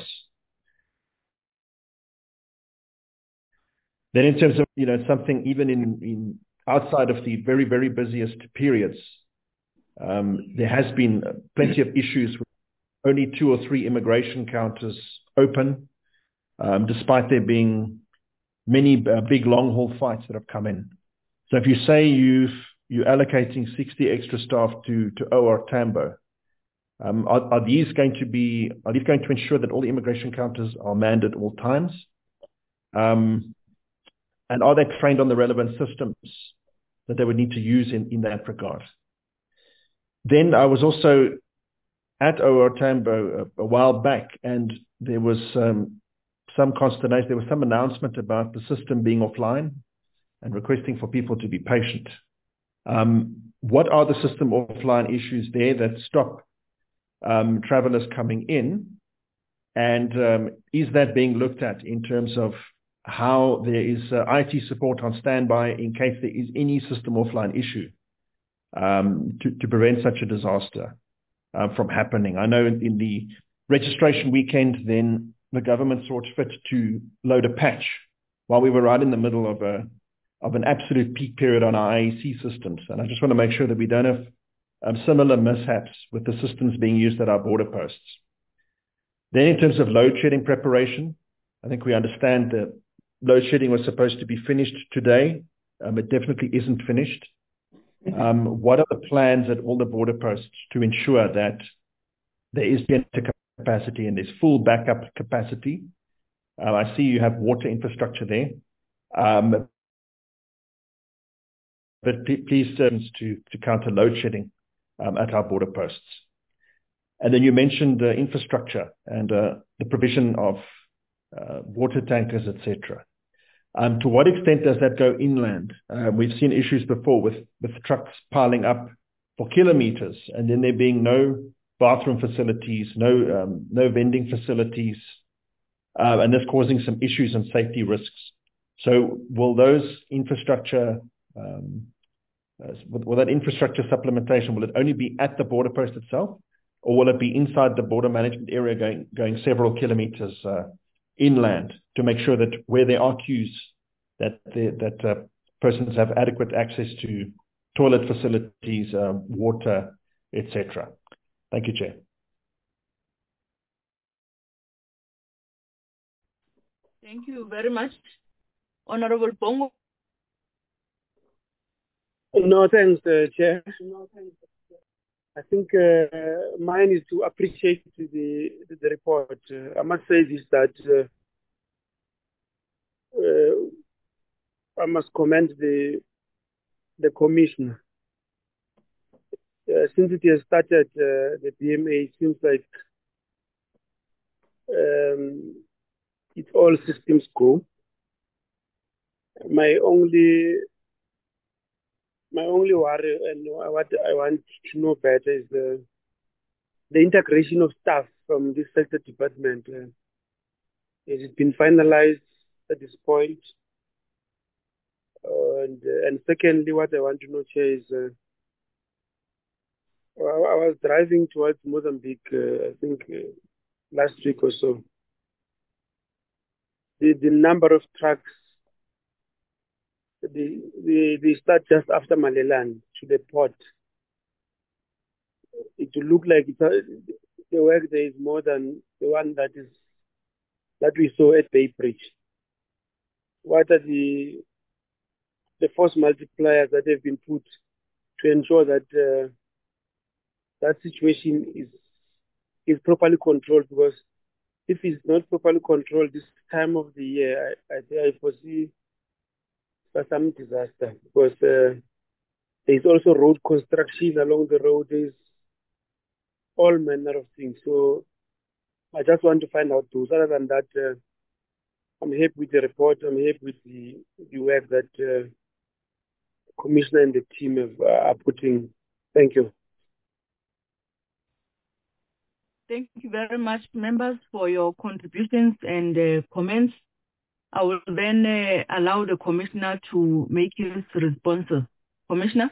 Then in terms of, you know, something even in, in outside of the very, very busiest periods, um, there has been plenty of issues with only two or three immigration counters open, um, despite there being many uh, big long-haul flights that have come in. So if you say you've, you're allocating sixty extra staff to, to O R Tambo, um, are, are these going to be, are these going to ensure that all the immigration counters are manned at all times? Um, and are they trained on the relevant systems that they would need to use in, in that regard? Then I was also at O R Tambo a, a while back, and there was um, some consternation. There was some announcement about the system being offline and requesting for people to be patient. Um, what are the system offline issues there that stop um, travelers coming in? And um, is that being looked at in terms of how there is uh, I T support on standby in case there is any system offline issue um, to, to prevent such a disaster uh, from happening? I know in, in the registration weekend, then the government saw it fit to load a patch while we were right in the middle of a of an absolute peak period on our I A C systems. And I just want to make sure that we don't have um, similar mishaps with the systems being used at our border posts. Then in terms of load shedding preparation, I think we understand that load shedding was supposed to be finished today. Um, it definitely isn't finished. Um, what are the plans at all the border posts to ensure that there is generator capacity and there's full backup capacity? Uh, I see you have water infrastructure there. Um, but please uh, to, to counter load shedding um, at our border posts. And then you mentioned uh, infrastructure and uh, the provision of uh, water tankers, et cetera. Um, to what extent does that go inland? Uh, we've seen issues before with, with trucks piling up for kilometers and then there being no bathroom facilities, no, um, no vending facilities, uh, and this causing some issues and safety risks. So will those infrastructure Um, uh, will that infrastructure supplementation, will it only be at the border post itself, or will it be inside the border management area going, going several kilometers uh, inland to make sure that where there are queues, that, the, that uh, persons have adequate access to toilet facilities, uh, water, et cetera? Thank you, Chair. Thank you very much. Honorable Bongo. No, thanks, uh, Chair. I think uh, mine is to appreciate the the report. Uh, I must say this, that uh, uh, I must commend the the commissioner. Uh, since it has started, uh, the B M A, it seems like um, it's all systems go. My only My only worry and what I want to know better is the the integration of staff from this sector department. Uh, has it been finalized at this point? Uh, and uh, and secondly, what I want to know, Chair, is uh, I was driving towards Mozambique, uh, I think uh, last week or so. The the number of trucks. They, they, they start just after Malelan to the port. It will look like it's a, the work there is more than the one that is that we saw at Bay Bridge. What are the the force multipliers that have been put to ensure that uh, that situation is is properly controlled? Because if it's not properly controlled this time of the year, I, I, I foresee some disaster, because uh, there is also road construction along the road. There is all manner of things. So I just want to find out those. Other than that, uh, I'm happy with the report. I'm happy with the, the work that uh, Commissioner and the team have, uh, are putting. Thank you. Thank you very much, members, for your contributions and uh, comments. I will then uh, allow the Commissioner to make his responses. Commissioner?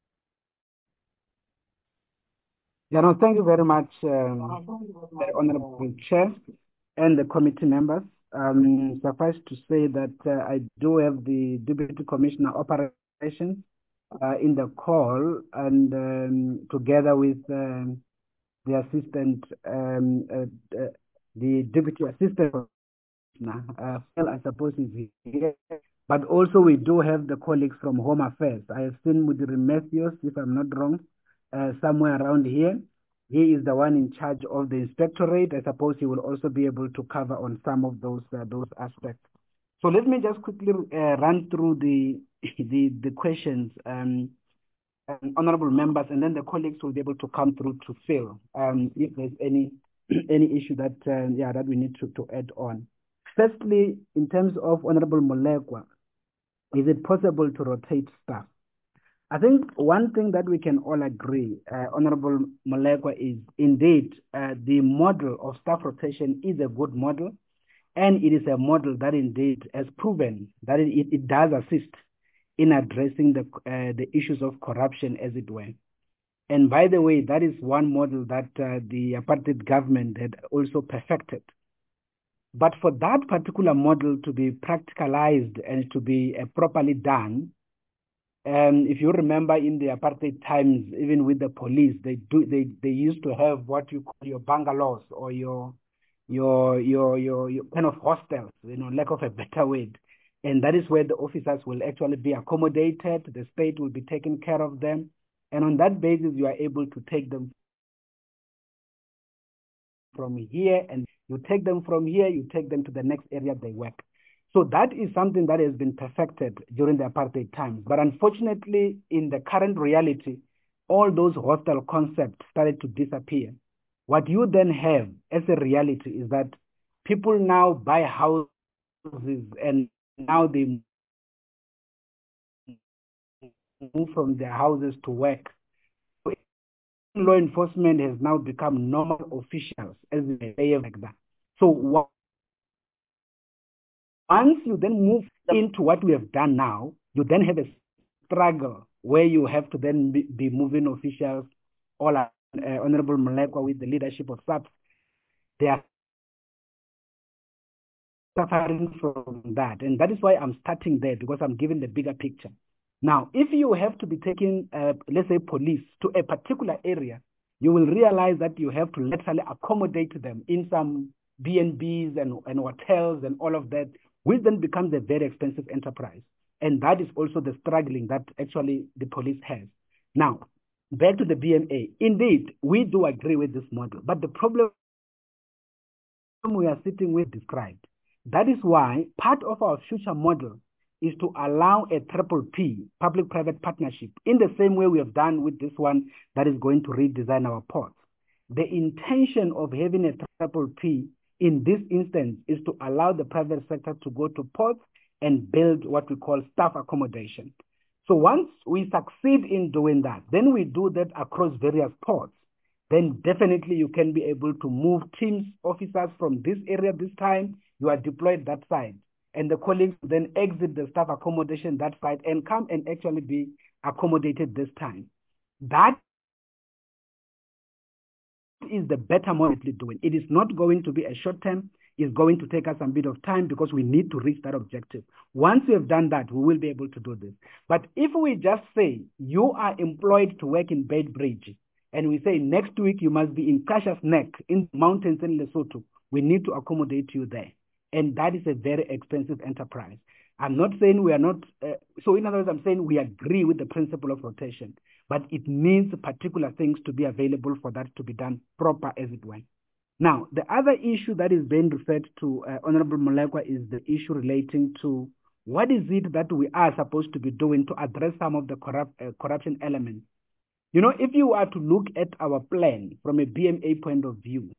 Yeah, no, thank you very much, um, the Honorable Chair and the committee members. Um, suffice to say that uh, I do have the Deputy Commissioner Operations uh, in the call, and um, together with um, the assistant, um, uh, uh, the deputy assistant, uh, Phil, I suppose is here. But also we do have the colleagues from Home Affairs. I have seen Mudiri Matthews, if I'm not wrong, uh, somewhere around here. He is the one in charge of the inspectorate. I suppose he will also be able to cover on some of those uh, those aspects. So let me just quickly uh, run through the the the questions, um, um, honourable members, and then the colleagues will be able to come through to fill um, if there's any any issue that uh, yeah that we need to to add on. Firstly, in terms of Honourable Molekwa, is it possible to rotate staff? I think one thing that we can all agree, uh, Honourable Molekwa, is indeed uh, the model of staff rotation is a good model, and it is a model that indeed has proven that it, it does assist in addressing the, uh, the issues of corruption, as it were. And by the way, that is one model that uh, the apartheid government had also perfected. But for that particular model to be practicalized and to be uh, properly done, Um, if you remember in the apartheid times, even with the police, they do they, they used to have what you call your bungalows or your your your your, your kind of hostels, you know, lack of a better word. And that is where the officers will actually be accommodated, the state will be taking care of them. And on that basis, you are able to take them from here, and you take them from here, you take them to the next area they work. So that is something that has been perfected during the apartheid times. But unfortunately, in the current reality, all those hostile concepts started to disappear. What you then have as a reality is that people now buy houses and now they move from their houses to work. So law enforcement has now become normal officials as they behave like that. So what Once you then move into what we have done now, you then have a struggle where you have to then be, be moving officials, all uh, Honorable Molekwa with the leadership of S A P S. They are suffering from that. And that is why I'm starting there, because I'm giving the bigger picture. Now, if you have to be taking, uh, let's say, police to a particular area, you will realize that you have to literally accommodate them in some B and Bs and, and hotels and all of that, which then becomes a very expensive enterprise. And that is also the struggling that actually the police has. Now, back to the B M A. Indeed, we do agree with this model, but the problem we are sitting with described. That is why part of our future model is to allow a triple P, public-private partnership, in the same way we have done with this one that is going to redesign our ports. The intention of having a triple P in this instance is to allow the private sector to go to ports and build what we call staff accommodation. So once we succeed in doing that, then we do that across various ports, then definitely you can be able to move teams, officers from this area this time, you are deployed that side. And the colleagues then exit the staff accommodation that side and come and actually be accommodated this time. That is the better model doing. It is not going to be a short term. It's going to take us a bit of time because we need to reach that objective. Once we have done that, we will be able to do this. But if we just say you are employed to work in Beitbridge, and we say next week you must be in Cassius Neck in the mountains in Lesotho, we need to accommodate you there. And that is a very expensive enterprise. I'm not saying we are not, uh, so in other words, I'm saying we agree with the principle of rotation, but it needs particular things to be available for that to be done proper, as it were. Now, the other issue that is being referred to, uh, Honorable Molekwa, is the issue relating to what is it that we are supposed to be doing to address some of the corrupt, uh, corruption elements. You know, if you are to look at our plan from a B M A point of view,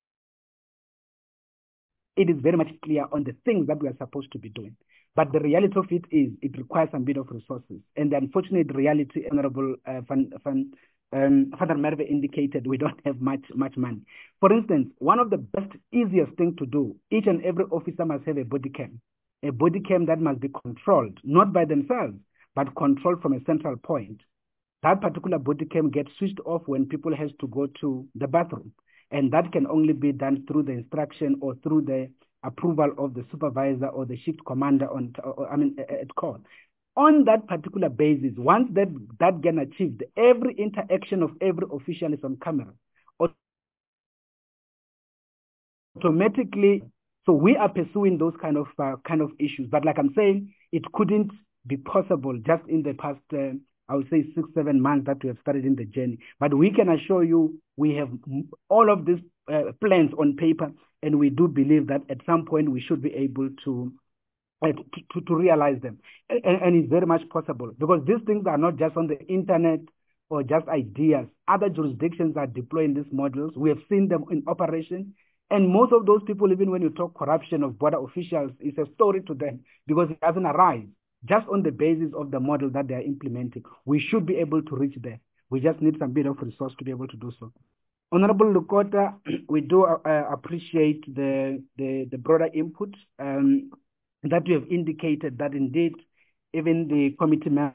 it is very much clear on the things that we are supposed to be doing. But the reality of it is it requires a bit of resources. And the unfortunate reality, Honorable uh, Van, Van, um, Father Merve indicated, we don't have much, much money. For instance, one of the best, easiest thing to do, each and every officer must have a body cam. A body cam that must be controlled, not by themselves, but controlled from a central point. That particular body cam gets switched off when people has to go to the bathroom. And that can only be done through the instruction or through the approval of the supervisor or the shift commander on, or, I mean, at call. On that particular basis, once that, that can achieved, every interaction of every official is on camera. automatically, so we are pursuing those kind of uh, kind of issues. But like I'm saying, it couldn't be possible just in the past, uh, I would say six, seven months that we have started in the journey. But we can assure you, we have all of these uh, plans on paper, and we do believe that at some point we should be able to uh, to, to, to realize them. And, and it's very much possible, because these things are not just on the internet or just ideas. Other jurisdictions are deploying these models. We have seen them in operation. And most of those people, even when you talk corruption of border officials, it's a story to them, because it doesn't arise just on the basis of the model that they are implementing. We should be able to reach there. We just need some bit of resource to be able to do so. Honorable Lukota, we do uh, appreciate the, the, the broader input um, that you have indicated that indeed even the committee members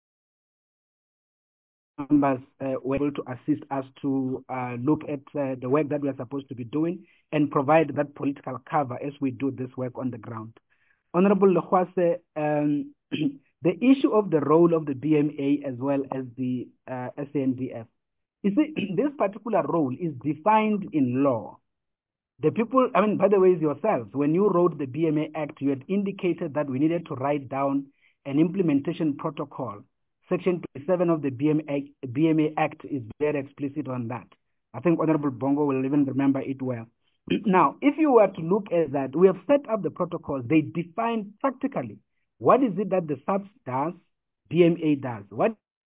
members uh, were able to assist us to uh, look at uh, the work that we are supposed to be doing and provide that political cover as we do this work on the ground. Honorable Lehwase, um, the issue of the role of the B M A as well as the uh, S A N D F, you see, this particular role is defined in law. The people, I mean, by the way, yourselves, when you wrote the B M A Act, you had indicated that we needed to write down an implementation protocol. Section twenty-seven of the B M A, B M A Act is very explicit on that. I think Honorable Bongo will even remember it well. Now, if you were to look at that, we have set up the protocols. They define practically what is it that the S A P S does, B M A does. What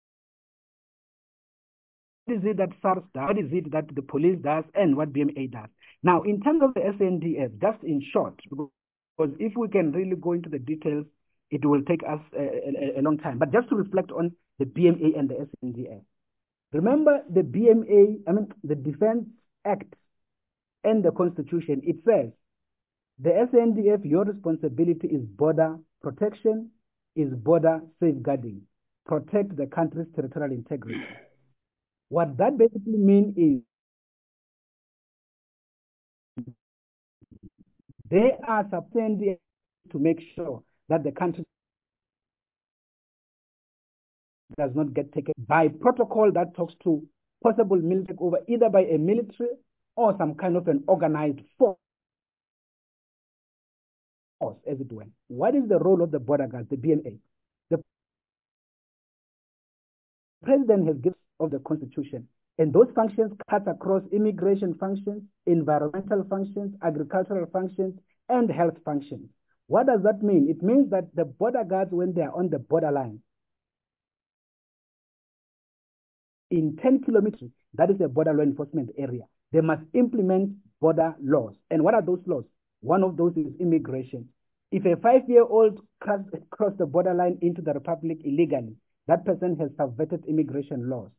is it that S A R S does? What is it that the police does, and what B M A does? Now, in terms of the S A N D F, just in short, because if we can really go into the details, it will take us a, a, a long time. But just to reflect on the B M A and the S A N D F. Remember the B M A, I mean, the Defense Act and the Constitution, it says, the S A N D F, your responsibility is border protection, is border safeguarding. Protect the country's territorial integrity. What that basically means is they are substantial to make sure that the country does not get taken by protocol that talks to possible military takeover, either by a military or some kind of an organized force, as it were. What is the role of the border guards, the B M A? The president has given of the Constitution, and those functions cut across immigration functions, environmental functions, agricultural functions, and health functions. What does that mean? It means that the border guards, when they are on the borderline, in ten kilometers, that is a border law enforcement area, they must implement border laws. And what are those laws? One of those is immigration. If a five-year-old cross, cross the borderline into the Republic illegally, that person has subverted immigration laws.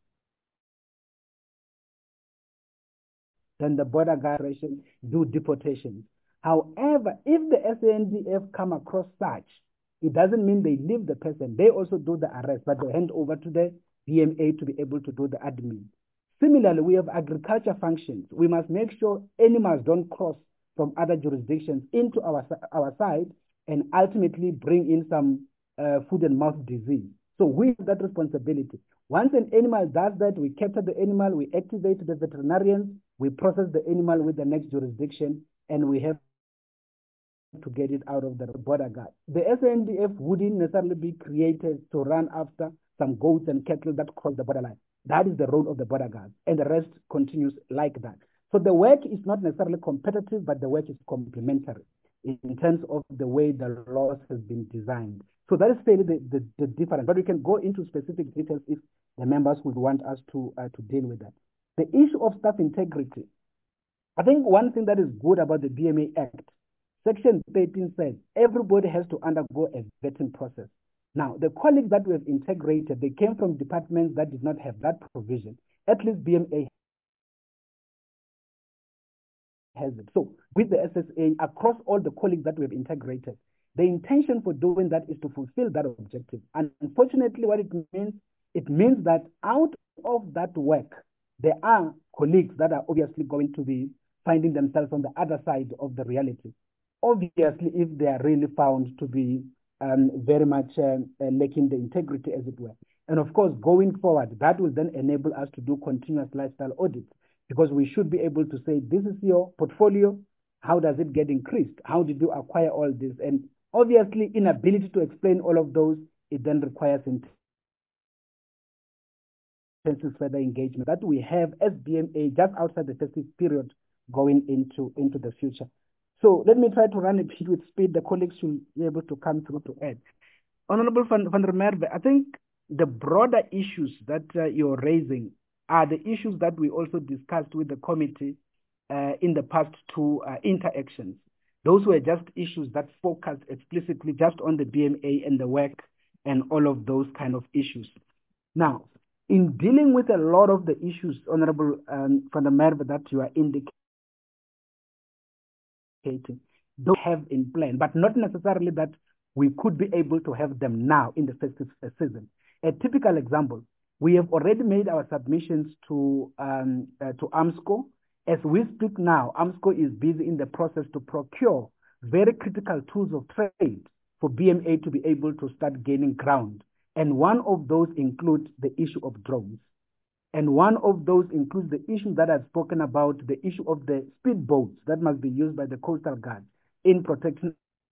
Then the border guard do deportations. However, if the S A N D F come across such, it doesn't mean they leave the person. They also do the arrest, but they hand over to the B M A to be able to do the admin. Similarly, we have agriculture functions. We must make sure animals don't cross from other jurisdictions into our, our side and ultimately bring in some uh, food and mouth disease. So we have that responsibility. Once an animal does that, we capture the animal, we activate the veterinarians, we process the animal with the next jurisdiction, and we have to get it out of the border guard. The S A N D F wouldn't necessarily be created to run after some goats and cattle that cross the borderline. That is the role of the border guard, and the rest continues like that. So the work is not necessarily competitive, but the work is complementary in terms of the way the laws has been designed. So that is fairly the, the, the difference, but we can go into specific details if the members would want us to, uh, to deal with that. The issue of staff integrity. I think one thing that is good about the B M A Act, Section thirteen says everybody has to undergo a vetting process. Now, the colleagues that we have integrated, they came from departments that did not have that provision. At least B M A has it. So with the S S A, across all the colleagues that we have integrated, the intention for doing that is to fulfill that objective. And unfortunately, what it means, it means that out of that work, there are colleagues that are obviously going to be finding themselves on the other side of the reality. Obviously, if they are really found to be um, very much uh, uh, lacking the integrity, as it were. And of course, going forward, that will then enable us to do continuous lifestyle audits, because we should be able to say, this is your portfolio, How does it get increased? How did you acquire all this? And obviously, inability to explain all of those, it then requires intensive further engagement that we have as B M A just outside the festive period going into, into the future. So let me try to run a bit with speed. The colleagues should be able to come through to add. Honorable Van, Van der Merwe, I think the broader issues that uh, you're raising are the issues that we also discussed with the committee uh, in the past two uh, interactions. Those were just issues that focused explicitly just on the B M A and the work and all of those kind of issues. Now, in dealing with a lot of the issues, Honorable um, Van der Merwe, that you are indicating, don't have in plan, but not necessarily that we could be able to have them now in the festive season. A typical example, we have already made our submissions to um, uh, to AMSCO. As we speak now, AMSCO is busy in the process to procure very critical tools of trade for B M A to be able to start gaining ground. And one of those includes the issue of drones. And one of those includes the issue that I've spoken about, the issue of the speedboats that must be used by the Coastal Guard in protecting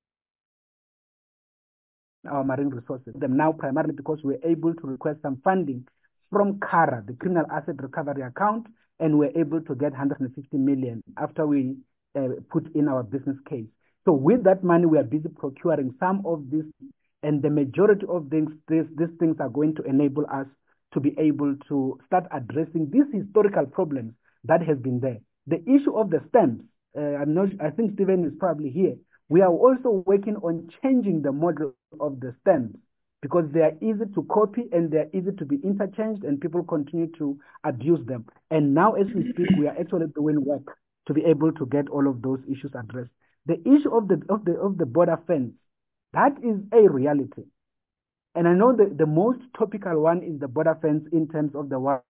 our marine resources. Them now primarily because we're able to request some funding from CARA, the Criminal Asset Recovery Account, and we're able to get one hundred fifty million after we uh, put in our business case. So with that money, we are busy procuring some of this, and the majority of things, these, these things are going to enable us to be able to start addressing these historical problems that has been there. The issue of the stamps, uh, I'm not, I think Stephen is probably here. We are also working on changing the model of the stamps because they are easy to copy and they are easy to be interchanged and people continue to abuse them. And now as we speak, we are actually doing work to be able to get all of those issues addressed. The issue of the, of the, of the border fence, that is a reality. And I know the, the most topical one is the border fence in terms of the one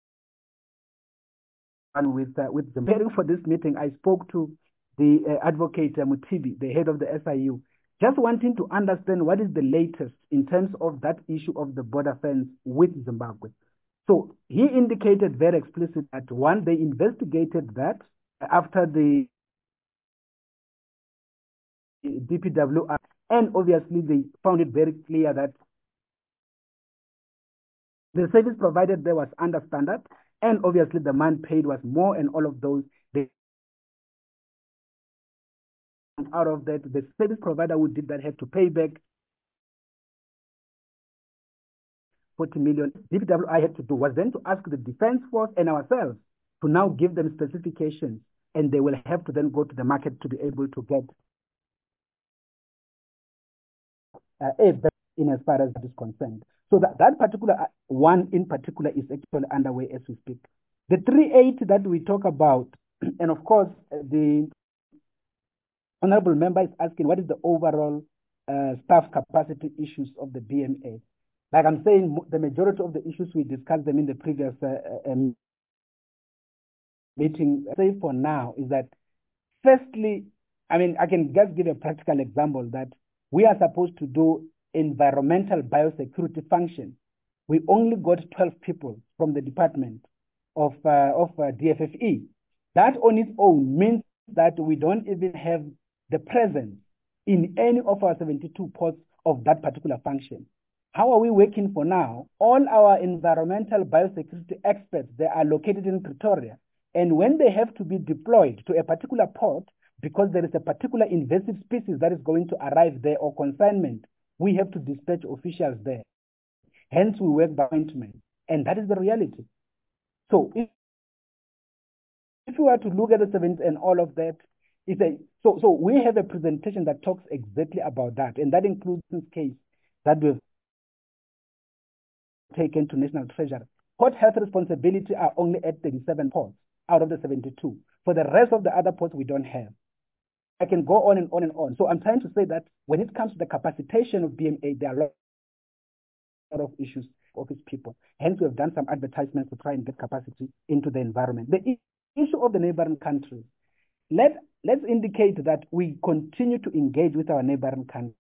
with, uh, with the preparing for this meeting. I spoke to the uh, advocate uh, Mutibi, the head of the S I U, just wanting to understand what is the latest in terms of that issue of the border fence with Zimbabwe. So he indicated very explicit that one, they investigated that after the D P W R, and obviously they found it very clear that the service provided there was under standard, and obviously the man paid was more, and all of those. They, out of that, the service provider who did that had to pay back forty million. D P W I had to do was then to ask the Defense Force and ourselves to now give them specifications, and they will have to then go to the market to be able to get uh, a in as far as that is concerned. So that, that particular one in particular is actually underway as we speak. The three eight that we talk about, and of course the honorable member is asking what is the overall uh, staff capacity issues of the B M A. Like I'm saying, the majority of the issues we discussed them in the previous uh, um, meeting. Say for now is that firstly, I mean, I can just give a practical example that we are supposed to do environmental biosecurity function. We only got twelve people from the department of, uh, of uh, D F F E. That on its own means that we don't even have the presence in any of our seventy-two ports of that particular function. How are we working for now? All our environmental biosecurity experts, they are located in Pretoria. And when they have to be deployed to a particular port, because there is a particular invasive species that is going to arrive there or consignment, we have to dispatch officials there. Hence, we work by appointment. And that is the reality. So if, if you were to look at the sevens and all of that, it's a, so, so we have a presentation that talks exactly about that. And that includes this case that we've taken to National Treasury. Port health responsibility are only at thirty-seven ports out of the seventy-two. For the rest of the other ports, we don't have. I can go on and on and on. So I'm trying to say that when it comes to the capacitation of B M A, there are a lot of issues for office people. Hence, we have done some advertisements to try and get capacity into the environment. The issue of the neighboring countries, let, let's indicate that we continue to engage with our neighboring countries,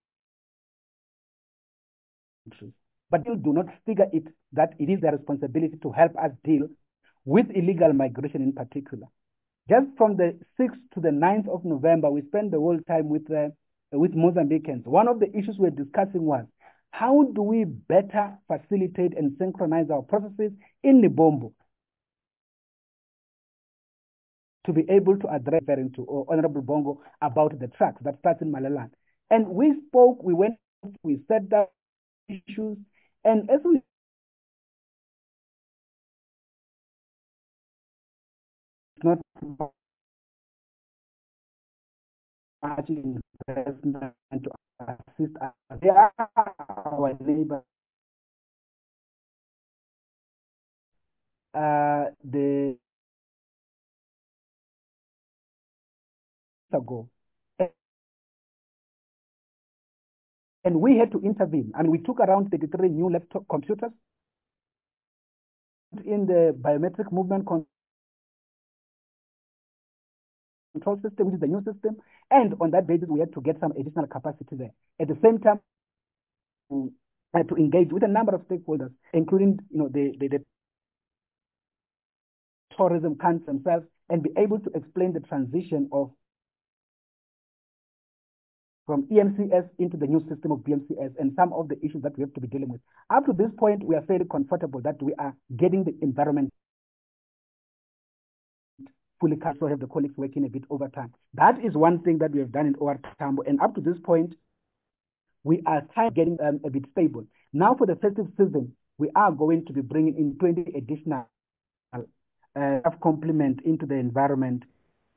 but still do not figure it that it is their responsibility to help us deal with illegal migration in particular. Just from the sixth to the ninth of November, we spent the whole time with, uh, with Mozambicans. One of the issues we're discussing was, how do we better facilitate and synchronize our processes in Libombo to be able to address, referring to or Honorable Bongo, about the tracks that starts in Malaland. And we spoke, we went, we set down issues, and as we not much investment to assist us. They are our neighbors. Uh, the ago, and we had to intervene, and we took around thirty-three new laptop computers in the biometric movement control system, which is the new system, and on that basis we had to get some additional capacity there. At the same time, we had to engage with a number of stakeholders, including, you know, the, the, the tourism council themselves, and be able to explain the transition of from E M C S into the new system of B M C S and some of the issues that we have to be dealing with. Up to this point, we are fairly comfortable that we are getting the environment fully covered, so have the colleagues working a bit overtime. That is one thing that we have done in O R Tambo, and up to this point, we are kind of getting um, a bit stable. Now for the festive season, we are going to be bringing in twenty additional uh, complement into the environment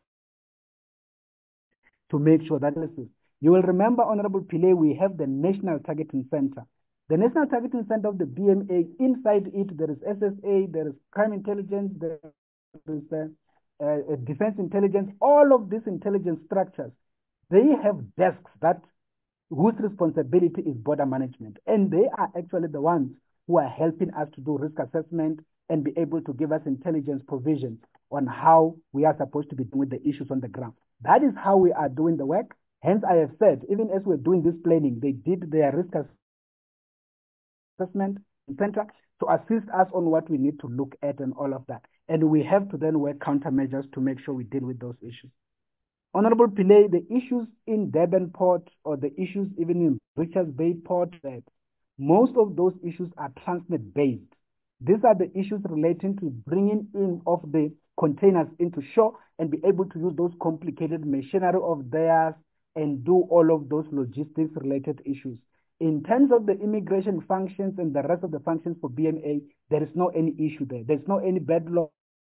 to make sure that this is. You will remember, Honorable Pillay, we have the National Targeting Center. The National Targeting Center of the B M A, inside it, there is S S A, there is crime intelligence, there is uh, uh, defense intelligence. All of these intelligence structures, they have desks that whose responsibility is border management. And they are actually the ones who are helping us to do risk assessment and be able to give us intelligence provisions on how we are supposed to be dealing with the issues on the ground. That is how we are doing the work. Hence, I have said, even as we're doing this planning, they did their risk assessment center to assist us on what we need to look at and all of that. And we have to then work countermeasures to make sure we deal with those issues. Honorable Pillay, the issues in Durban Port or the issues even in Richards Bay Port, uh, most of those issues are Transnet-based. These are the issues relating to bringing in of the containers into shore and be able to use those complicated machinery of theirs and do all of those logistics-related issues. In terms of the immigration functions and the rest of the functions for B M A, there is no any issue there. There's no any backlog.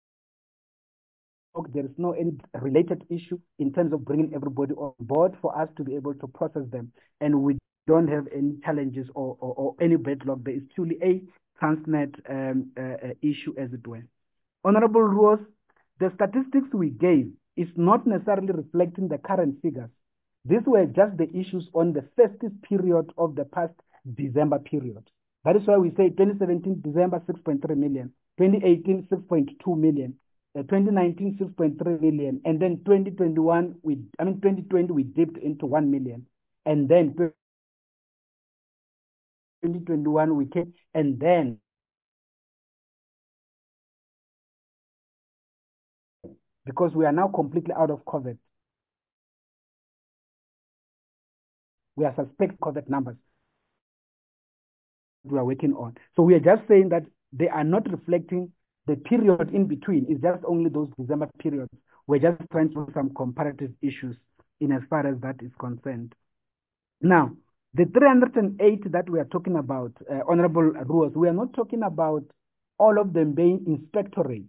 There is no any related issue in terms of bringing everybody on board for us to be able to process them. And we don't have any challenges or, or, or any backlog. There is truly a Transnet um, uh, issue, as it were. Honorable Ruos, the statistics we gave is not necessarily reflecting the current figures. These were just the issues on the festive period of the past December period. That is why we say twenty seventeen December six point three million, twenty eighteen six point two million, uh, twenty nineteen six point three million, and then twenty twenty-one we I mean twenty twenty we dipped into one million, and then twenty twenty-one we came, and then because we are now completely out of COVID. We are suspect COVID numbers we are working on. So we are just saying that they are not reflecting the period in between. It's just only those December periods. We're just trying to do some comparative issues in as far as that is concerned. Now, the three hundred eight that we are talking about, uh, Honorable Ruos, we are not talking about all of them being inspectorate.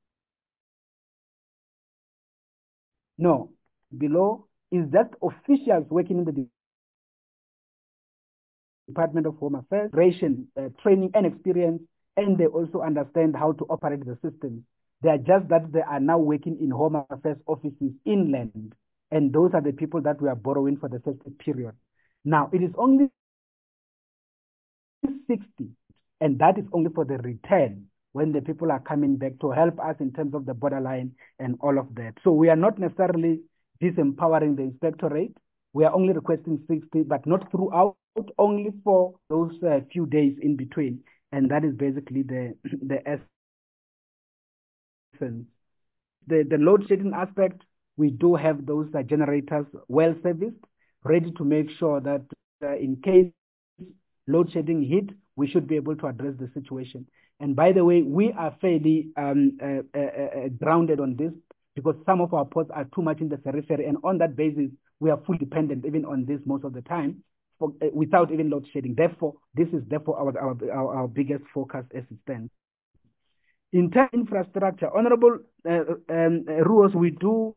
No, below is just officials working in the Department of Home Affairs, uh, training and experience, and they also understand how to operate the system. They are just that they are now working in Home Affairs offices inland, and those are the people that we are borrowing for the first period. Now, it is only sixty, and that is only for the return when the people are coming back to help us in terms of the borderline and all of that. So we are not necessarily disempowering the inspectorate. We are only requesting sixty, but not throughout, only for those uh, few days in between. And that is basically the, the essence. the, the load shedding aspect, we do have those uh, generators well serviced, ready to make sure that uh, in case load shedding hit, we should be able to address the situation. And by the way, we are fairly um, uh, uh, uh, grounded on this because some of our ports are too much in the periphery, and on that basis, we are fully dependent even on this most of the time for, uh, without even load shedding. Therefore, this is therefore our, our, our, our biggest focus as it stands. In terms of infrastructure, Honorable uh, um, uh, Ruos, we do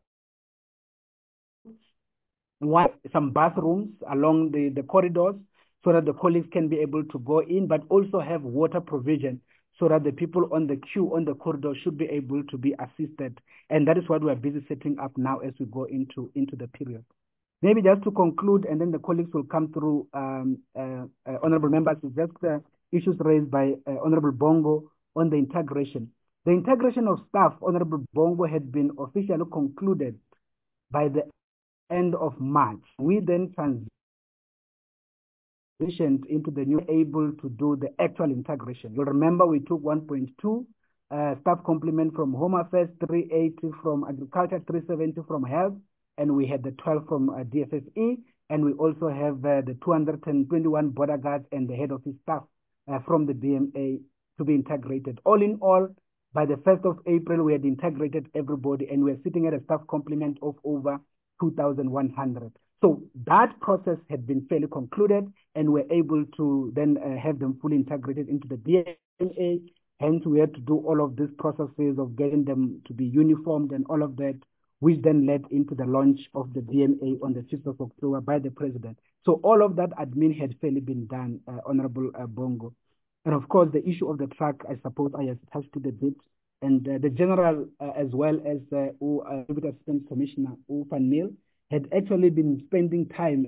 want some bathrooms along the, the corridors so that the colleagues can be able to go in, but also have water provision so that the people on the queue on the corridor should be able to be assisted. And that is what we are busy setting up now as we go into, into the period. Maybe just to conclude, and then the colleagues will come through, um, uh, uh, honorable members, just uh, issues raised by uh, Honorable Bongo on the integration. The integration of staff, Honorable Bongo, had been officially concluded by the end of March. We then transitioned into the new able to do the actual integration. You'll remember we took one point two uh, staff complement from Home Affairs, three eighty from Agriculture, three seventy from Health, and we had the twelve from uh, D F F E, and we also have uh, the two hundred twenty-one border guards and the head office staff uh, from the B M A to be integrated. All in all, by the first of April, we had integrated everybody, and we're sitting at a staff complement of over two thousand one hundred. So that process had been fairly concluded, and we're able to then uh, have them fully integrated into the B M A. Hence, we had to do all of these processes of getting them to be uniformed and all of that, which then led into the launch of the B M A on the fifth of October by the President. So all of that admin had fairly been done, uh, Honorable uh, Bongo. And of course, the issue of the truck, I suppose I have touched it a bit. And uh, the General, uh, as well as the uh, Deputy Assistant Commissioner, U Van Mil, had actually been spending time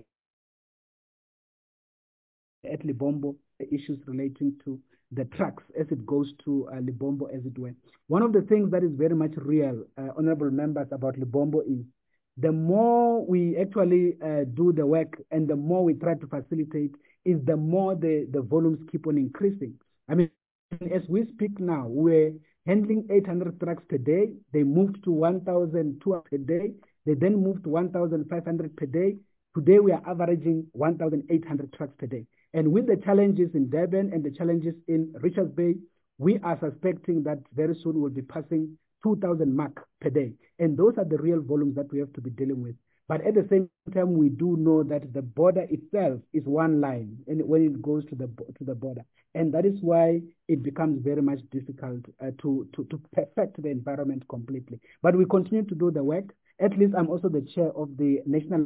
at Libombo, the issues relating to the trucks as it goes to uh, Libombo, as it were. One of the things that is very much real, uh, honorable members, about Libombo is the more we actually uh, do the work and the more we try to facilitate is the more the, the volumes keep on increasing. I mean, as we speak now, we're handling eight hundred trucks per day. They moved to one thousand two hundred per day. They then moved to one thousand five hundred per day. Today, we are averaging one thousand eight hundred trucks per day. And with the challenges in Durban and the challenges in Richards Bay, we are suspecting that very soon we'll be passing two thousand mark per day. And those are the real volumes that we have to be dealing with. But at the same time, we do know that the border itself is one line and when it goes to the to the border. And that is why it becomes very much difficult uh, to, to, to perfect the environment completely. But we continue to do the work. At least I'm also the chair of the National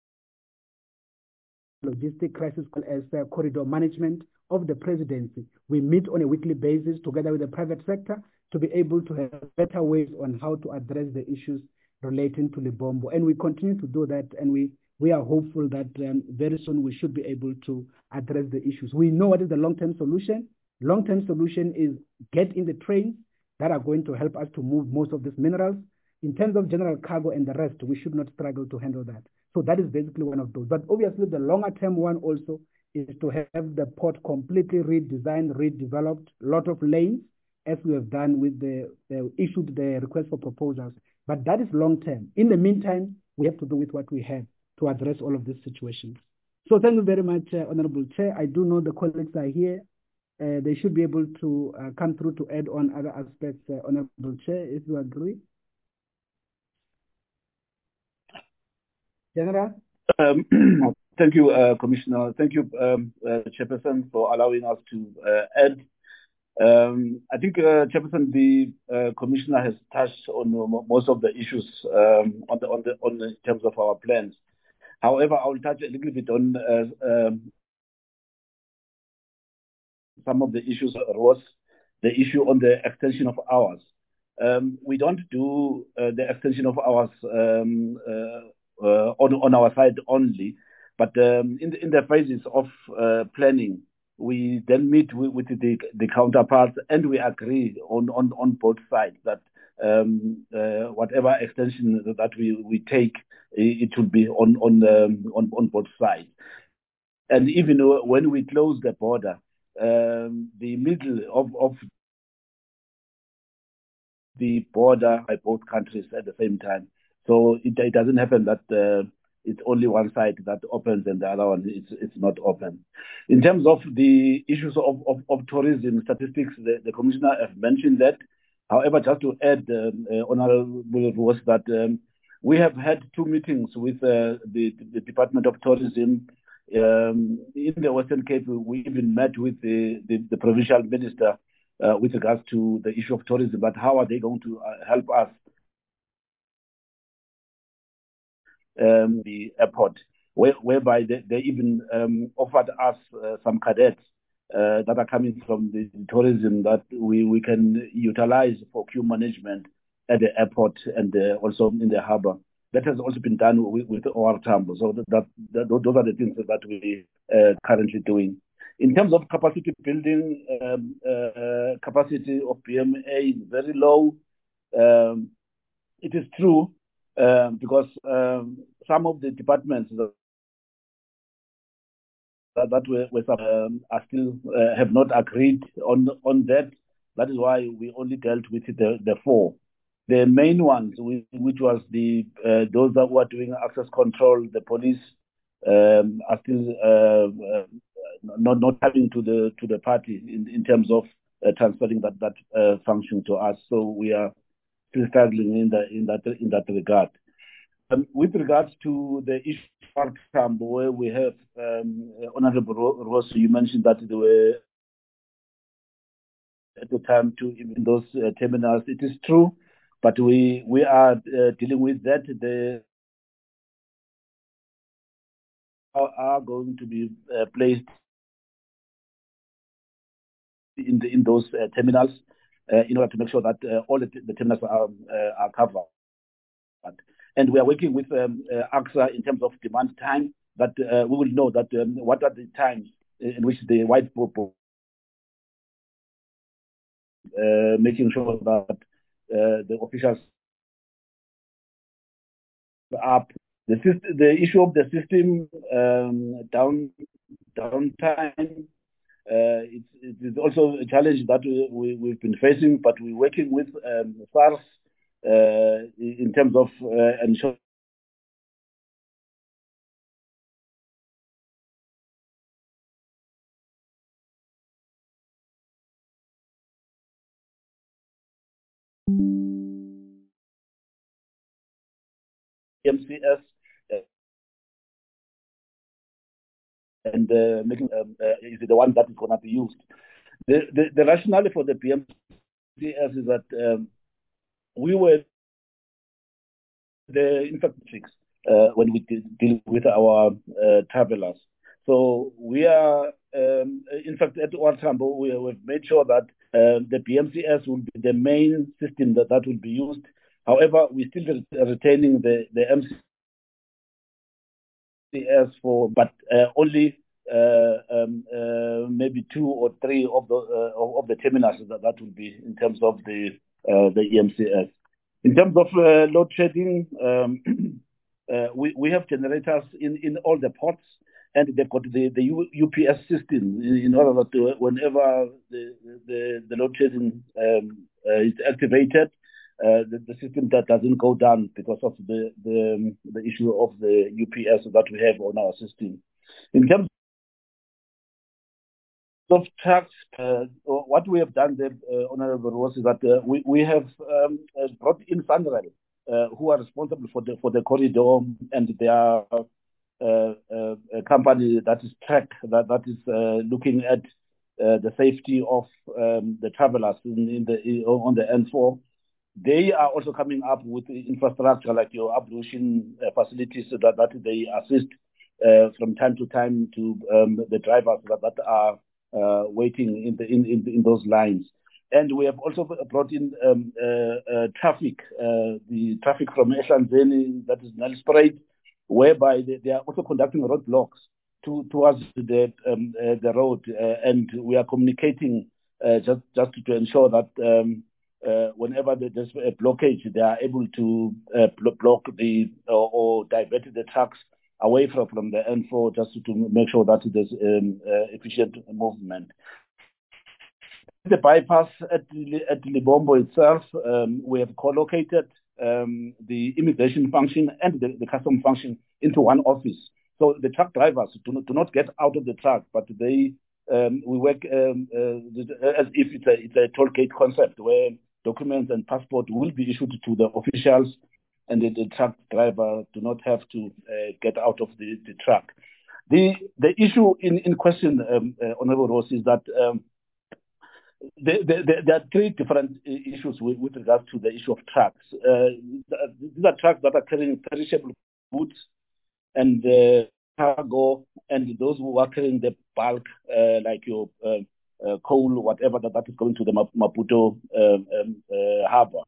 Logistic Crisis as uh, Corridor Management of the Presidency. We meet on a weekly basis together with the private sector to be able to have better ways on how to address the issues relating to Libombo. And we continue to do that, and we, we are hopeful that um, very soon we should be able to address the issues. We know what is the long-term solution. Long-term solution is get in the trains that are going to help us to move most of these minerals. In terms of general cargo and the rest, we should not struggle to handle that. So that is basically one of those. But obviously the longer term one also is to have the port completely redesigned, redeveloped, a lot of lanes, as we have done with the, the issued the request for proposals. But that is long term. In the meantime, we have to do with what we have to address all of these situations. So thank you very much, uh, Honorable Chair. I do know the colleagues are here. Uh, they should be able to uh, come through to add on other aspects, uh, Honorable Chair, if you agree. General? Um, thank you, uh, Commissioner. Thank you, um, uh, Chairperson, for allowing us to uh, add. Um, I think, uh, Chairperson, the uh, Commissioner has touched on uh, most of the issues um, on the on the on the, in terms of our plans. However, I will touch a little bit on uh, um, some of the issues. Was the issue on the extension of hours. Um, we don't do uh, the extension of hours um, uh, Uh, on, on our side only, but um, in, the, in the phases of uh, planning, we then meet with, with the, the counterparts and we agree on, on, on both sides that um, uh, whatever extension that we, we take, it will be on, on, um, on, on both sides. And even when we close the border, um, the middle of, of the border by both countries at the same time. So it, it doesn't happen that uh, it's only one side that opens and the other one it's, it's not open. In terms of the issues of, of, of tourism statistics, the, the Commissioner have mentioned that. However, just to add, um, uh, Honorable, was that um, we have had two meetings with uh, the, the Department of Tourism. Um, in the Western Cape, we even met with the, the, the provincial minister uh, with regards to the issue of tourism, but how are they going to uh, help us um, the airport, where, whereby they, they even um, offered us uh, some cadets uh, that are coming from the tourism that we, we can utilize for queue management at the airport and uh, also in the harbor. That has also been done with, with O R Tambo. So that, that, that, those are the things that we are uh, currently doing. In terms of capacity building, um, uh, capacity of P M A is very low. Um, it is true um, because um, some of the departments that, that were, were um, are still uh, have not agreed on on that. That is why we only dealt with the, the four. The main ones, which was the uh, those that were doing access control, the police, um, are still uh, uh, not not having to the to the party in, in terms of uh, transferring that that uh, function to us. So we are still struggling in the in that in that regard. Um, with regards to the issue of Tambo, where we have um, Honorable Ross, you mentioned that there were at the time to even those uh, terminals. It is true. But we we are uh, dealing with that. They are, are going to be uh, placed in the, in those uh, terminals uh, in order to make sure that uh, all the, the terminals are uh, are covered. And we are working with um, uh, AXA in terms of demand time. That uh, we will know that um, what are the times in which the white people uh, making sure that uh, the officials up. The, system, the issue of the system um, down downtime, uh, it's, it is also a challenge that we, we, we've been facing, but we're working with um, SARS uh, in terms of uh, ensuring M C S uh, and uh, making um, uh, is the one that is going to be used. The, the, the rationale for the P M C S is that um, we were the infrastructure uh, when we deal with our uh, travelers. So we are, um, in fact, at O R Tambo, we have made sure that uh, the P M C S will be the main system that, that will be used. However, we're still retaining the, the M C S for, but uh, only uh, um, uh, maybe two or three of the uh, of the terminals that, that will be in terms of the uh, the E M C S. In terms of uh, load shedding, um, uh, we, we have generators in, in all the ports, and they've got the, the U P S system in order to, whenever the, the, the load shedding um, uh, is activated, uh, the, the system that doesn't go down because of the, the, the issue of the U P S that we have on our system. In terms of trucks, uh, what we have done there, uh, Honorable Ross, is that uh, we, we have um, uh, brought in Sunrail, uh, who are responsible for the for the corridor, and they are uh, uh, a company that is track that that is uh, looking at uh, the safety of um, the travelers in, in the on the N four. They are also coming up with infrastructure like your ablution uh, facilities so that, that they assist uh, from time to time to um, the drivers that, that are Uh, waiting in the in, in in those lines, and we have also brought in um, uh, uh, traffic, uh, the traffic from Ehlanzeni, that is Nelspruit, whereby they, they are also conducting roadblocks to towards the um, uh, the road, uh, and we are communicating uh, just just to ensure that um, uh, whenever there's a blockage, they are able to uh, block the or, or divert the trucks away from, from the N four just to make sure that there's um, uh, efficient movement. the bypass at, at Libombo itself, um, we have co-located um, the immigration function and the, the custom function into one office. So the truck drivers do not, do not get out of the truck, but they um, we work um, uh, as if it's a, it's a toll gate concept where documents and passport will be issued to the officials, and the, the truck driver do not have to uh, get out of the, the truck. The the issue in, in question, um, uh, Honorable Ross, is that um, the, the, the, there are three different issues with, with regards to the issue of trucks. Uh, these are trucks that are carrying perishable goods and uh, cargo, and those who are carrying the bulk, uh, like your uh, uh, coal, whatever that, that is going to the Maputo uh, um, uh, harbor.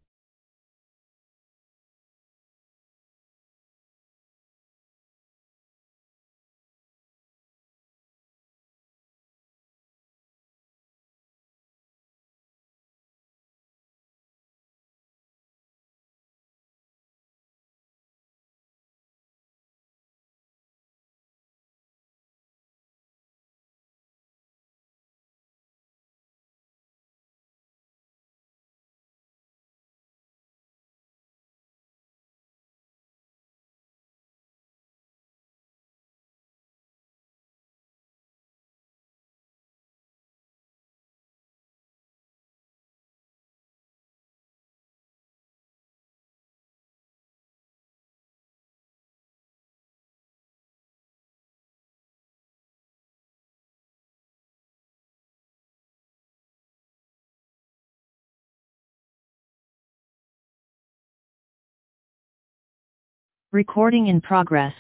Recording in progress.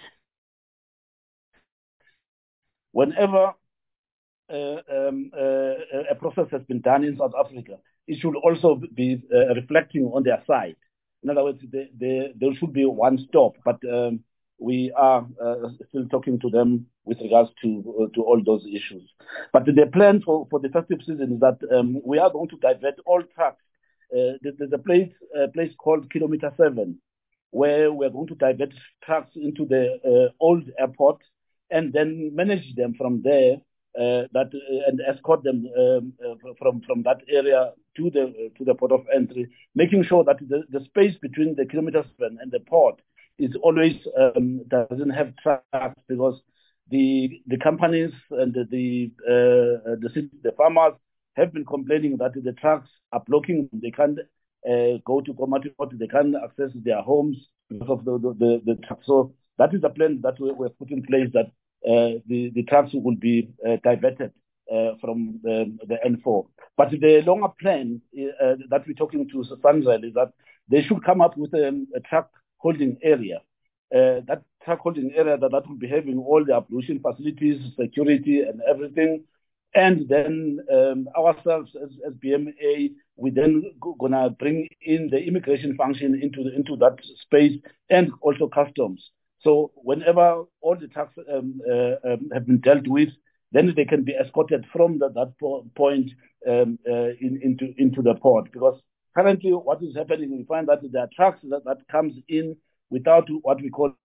Whenever uh, um, uh, a process has been done in South Africa, it should also be uh, reflecting on their side. In other words, they, they, there should be one stop, but um, we are uh, still talking to them with regards to uh, to all those issues. But the plan for, for the festive season is that um, we are going to divert all trucks. Uh, there's a place, a place called Kilometer seven, where we're going to divert trucks into the uh, old airport and then manage them from there, uh, that uh, and escort them um, uh, from from that area to the uh, to the port of entry, making sure that the, the space between the Kilometer seven and the port is always um, doesn't have trucks, because the the companies and the the, uh, the the farmers have been complaining that the trucks are blocking. They can't Uh, go to Komatipoort, they can't access their homes because of the, the, the, the trucks. So that is a plan that we, we've put in place, that uh, the, the trucks will be uh, diverted uh, from the, the N four. But the longer plan uh, that we're talking to Sanral is that they should come up with a, a truck holding area. Uh, that truck holding area that, that will be having all the ablution facilities, security and everything. And then um, ourselves as, as B M A, we then go, gonna bring in the immigration function into the, into that space, and also customs. So whenever all the trucks um, uh, um, have been dealt with, then they can be escorted from the, that po point um, uh, in, into into the port. Because currently, what is happening, we find that there are trucks that, that comes in without what we call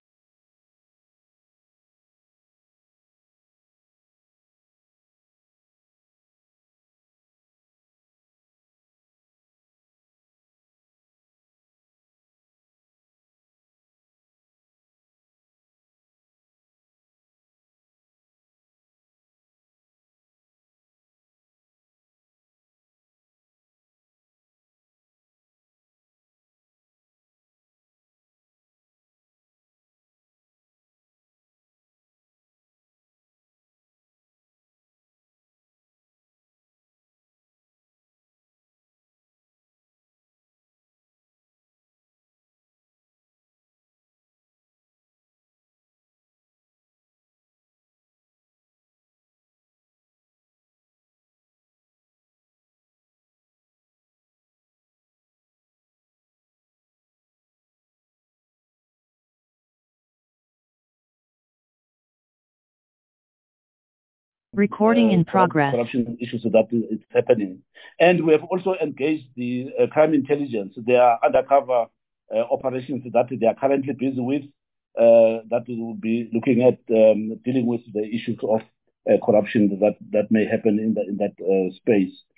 Recording in progress. corruption issues that is happening. And we have also engaged the uh, crime intelligence. There are undercover uh, operations that they are currently busy with, uh, that will be looking at um, dealing with the issues of uh, corruption that, that may happen in, the, in that uh, space.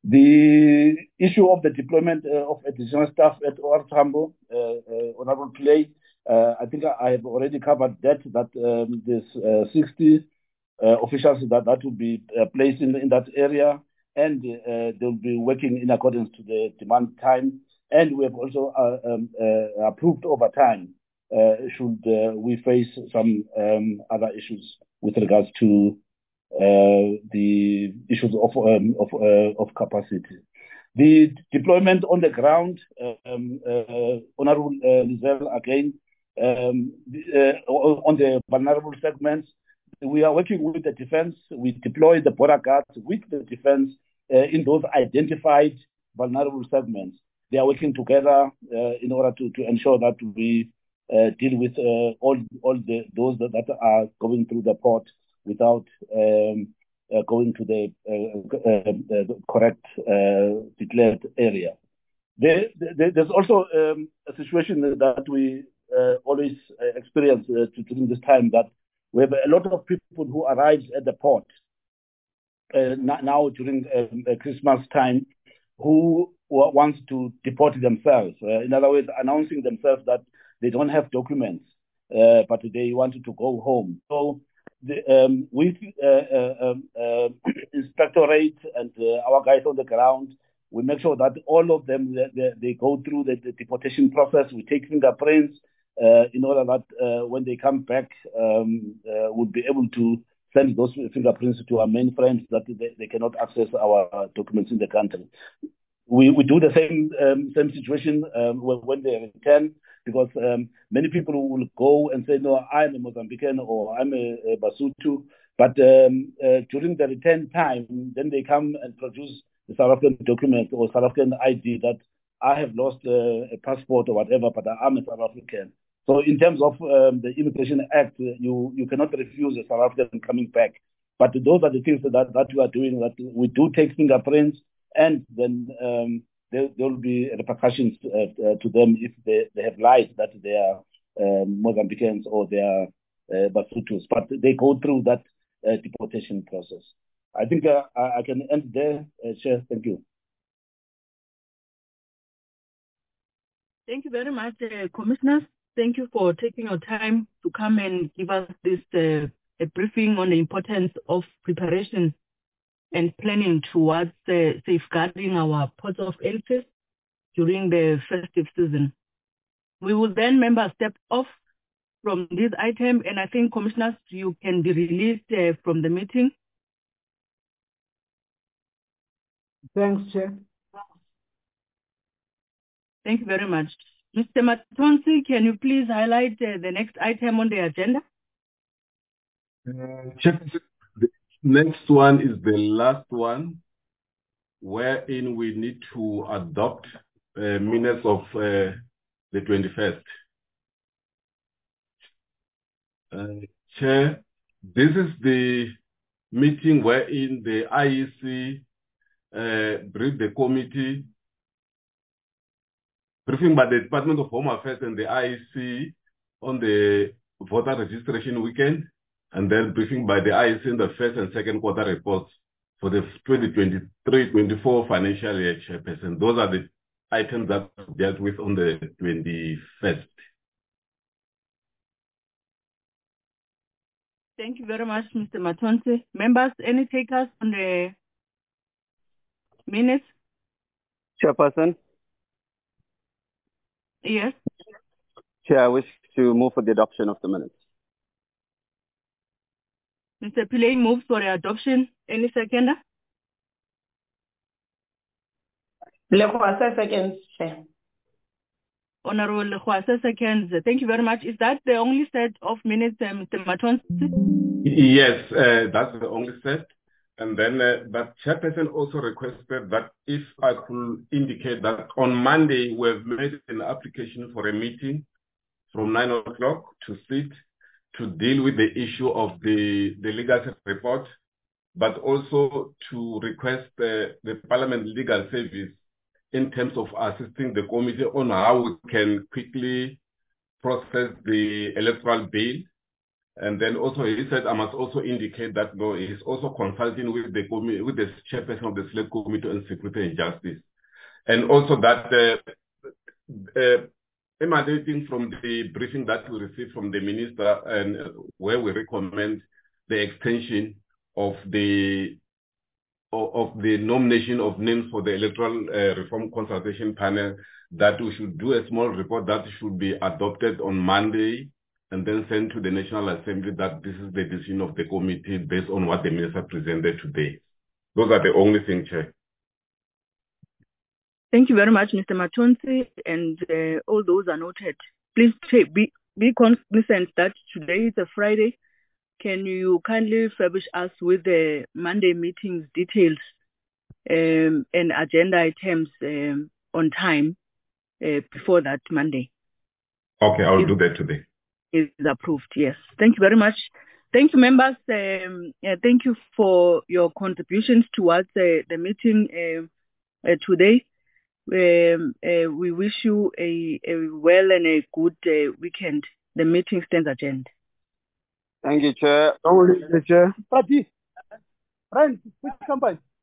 The issue of the deployment uh, of additional staff at O R Tambo, uh, uh, Honorable Play, uh, I think I have already covered that, that um, there's uh, sixty uh, officials that, that will be uh, placed in, in that area, and uh, they'll be working in accordance to the demand time. And we have also uh, um, uh, approved overtime uh, should uh, we face some um, other issues with regards to uh, the issues of um, of, uh, of capacity. The deployment on the ground, um, uh, Honorable uh, Lizelle, again, um, uh, on the vulnerable segments, we are working with the defense. We deploy the border guards with the defense uh, in those identified vulnerable segments. They are working together uh, in order to, to ensure that we uh, deal with uh, all all the those that, that are going through the port without um, uh, going to the, uh, uh, the correct uh, declared area. There, there, there's also um, a situation that we uh, always uh, experience uh, during this time, that we have a lot of people who arrive at the port uh, now during um, Christmas time who wants to deport themselves. Uh, in other words, announcing themselves that they don't have documents, uh, but they wanted to go home. So the, um, with uh, uh, uh, Inspectorate and uh, our guys on the ground, we make sure that all of them, they, they go through the, the deportation process. We take fingerprints uh, in order that uh, when they come back, um, uh, we'll be able to send those fingerprints to our main friends that they, they cannot access our documents in the country. We we do the same um, same situation um, when, when they return, because um, many people will go and say, no, I'm a Mozambican or I'm a, a Basotho, but um, uh, during the return time, then they come and produce the South African document or South African I D that I have lost uh, a passport or whatever, but I'm a South African. So in terms of um, the Immigration Act, you, you cannot refuse a South African coming back. But those are the things that, that we are doing, that we do take fingerprints, and then um, there, there will be repercussions uh, uh, to them if they, they have lied that they are um, Mozambicans or they are uh, Basothos. But they go through that uh, deportation process. I think uh, I, I can end there, uh, Chair. Thank you. Thank you very much, uh, Commissioners. Thank you for taking your time to come and give us this uh, a briefing on the importance of preparation and planning towards uh, safeguarding our ports of entry during the festive season. We will then, members, step off from this item, and I think, Commissioners, you can be released uh, from the meeting. Thanks, Chair. Thank you very much. Mister Matonsi, can you please highlight uh, the next item on the agenda? Uh, Chairperson, the next one is the last one, wherein we need to adopt uh, minutes of uh, the twenty-first. Uh, Chair, this is the meeting wherein the I E C uh, briefed the committee, briefing by the Department of Home Affairs and the I E C on the voter registration weekend, and then briefing by the I E C in the first and second quarter reports for the twenty twenty-three twenty-four financial year, Chairperson. Those are the items that dealt with on the twenty-first. Thank you very much, Mister Matonsi. Members, any takers on the minutes? Chairperson? Yes. Chair, I wish to move for the adoption of the minutes. Mister Pillay moves for the adoption. Any seconder? Lekwasa seconds, Chair. Honorable Lekwasa seconds. Thank you very much. Is that the only set of minutes, uh, Mister Matonsi? Yes, uh, that's the only set. And then, uh, but Chairperson also requested that if I could indicate that on Monday we've made an application for a meeting from nine o'clock to sit to deal with the issue of the, the legal report, but also to request uh, the Parliament Legal Service in terms of assisting the committee on how we can quickly process the electoral bill And then also he said I must also indicate that no, he's also consulting with the committee, with the chairperson of the Select Committee on Security and Justice, and also that uh, uh, emanating from the briefing that we received from the minister, and where we recommend the extension of the of the nomination of names for the electoral uh, reform consultation panel, that we should do a small report that should be adopted on Monday and then sent to the National Assembly, that this is the decision of the committee based on what the minister presented today. Those are the only things, Chair. Thank you very much, Mister Matonsi, and uh, all those are noted. Please take, be, be cognizant that today is a Friday. Can you kindly furnish us with the Monday meetings details um, and agenda items um, on time uh, before that Monday? Okay, I'll If do that today. Is approved, yes. Thank you very much. Thank you, members. Um, uh, thank you for your contributions towards uh, the meeting uh, uh, today. Um, uh, we wish you a, a well and a good uh, weekend. The meeting stands adjourned. Thank you, Chair. Chair. Friend, which company?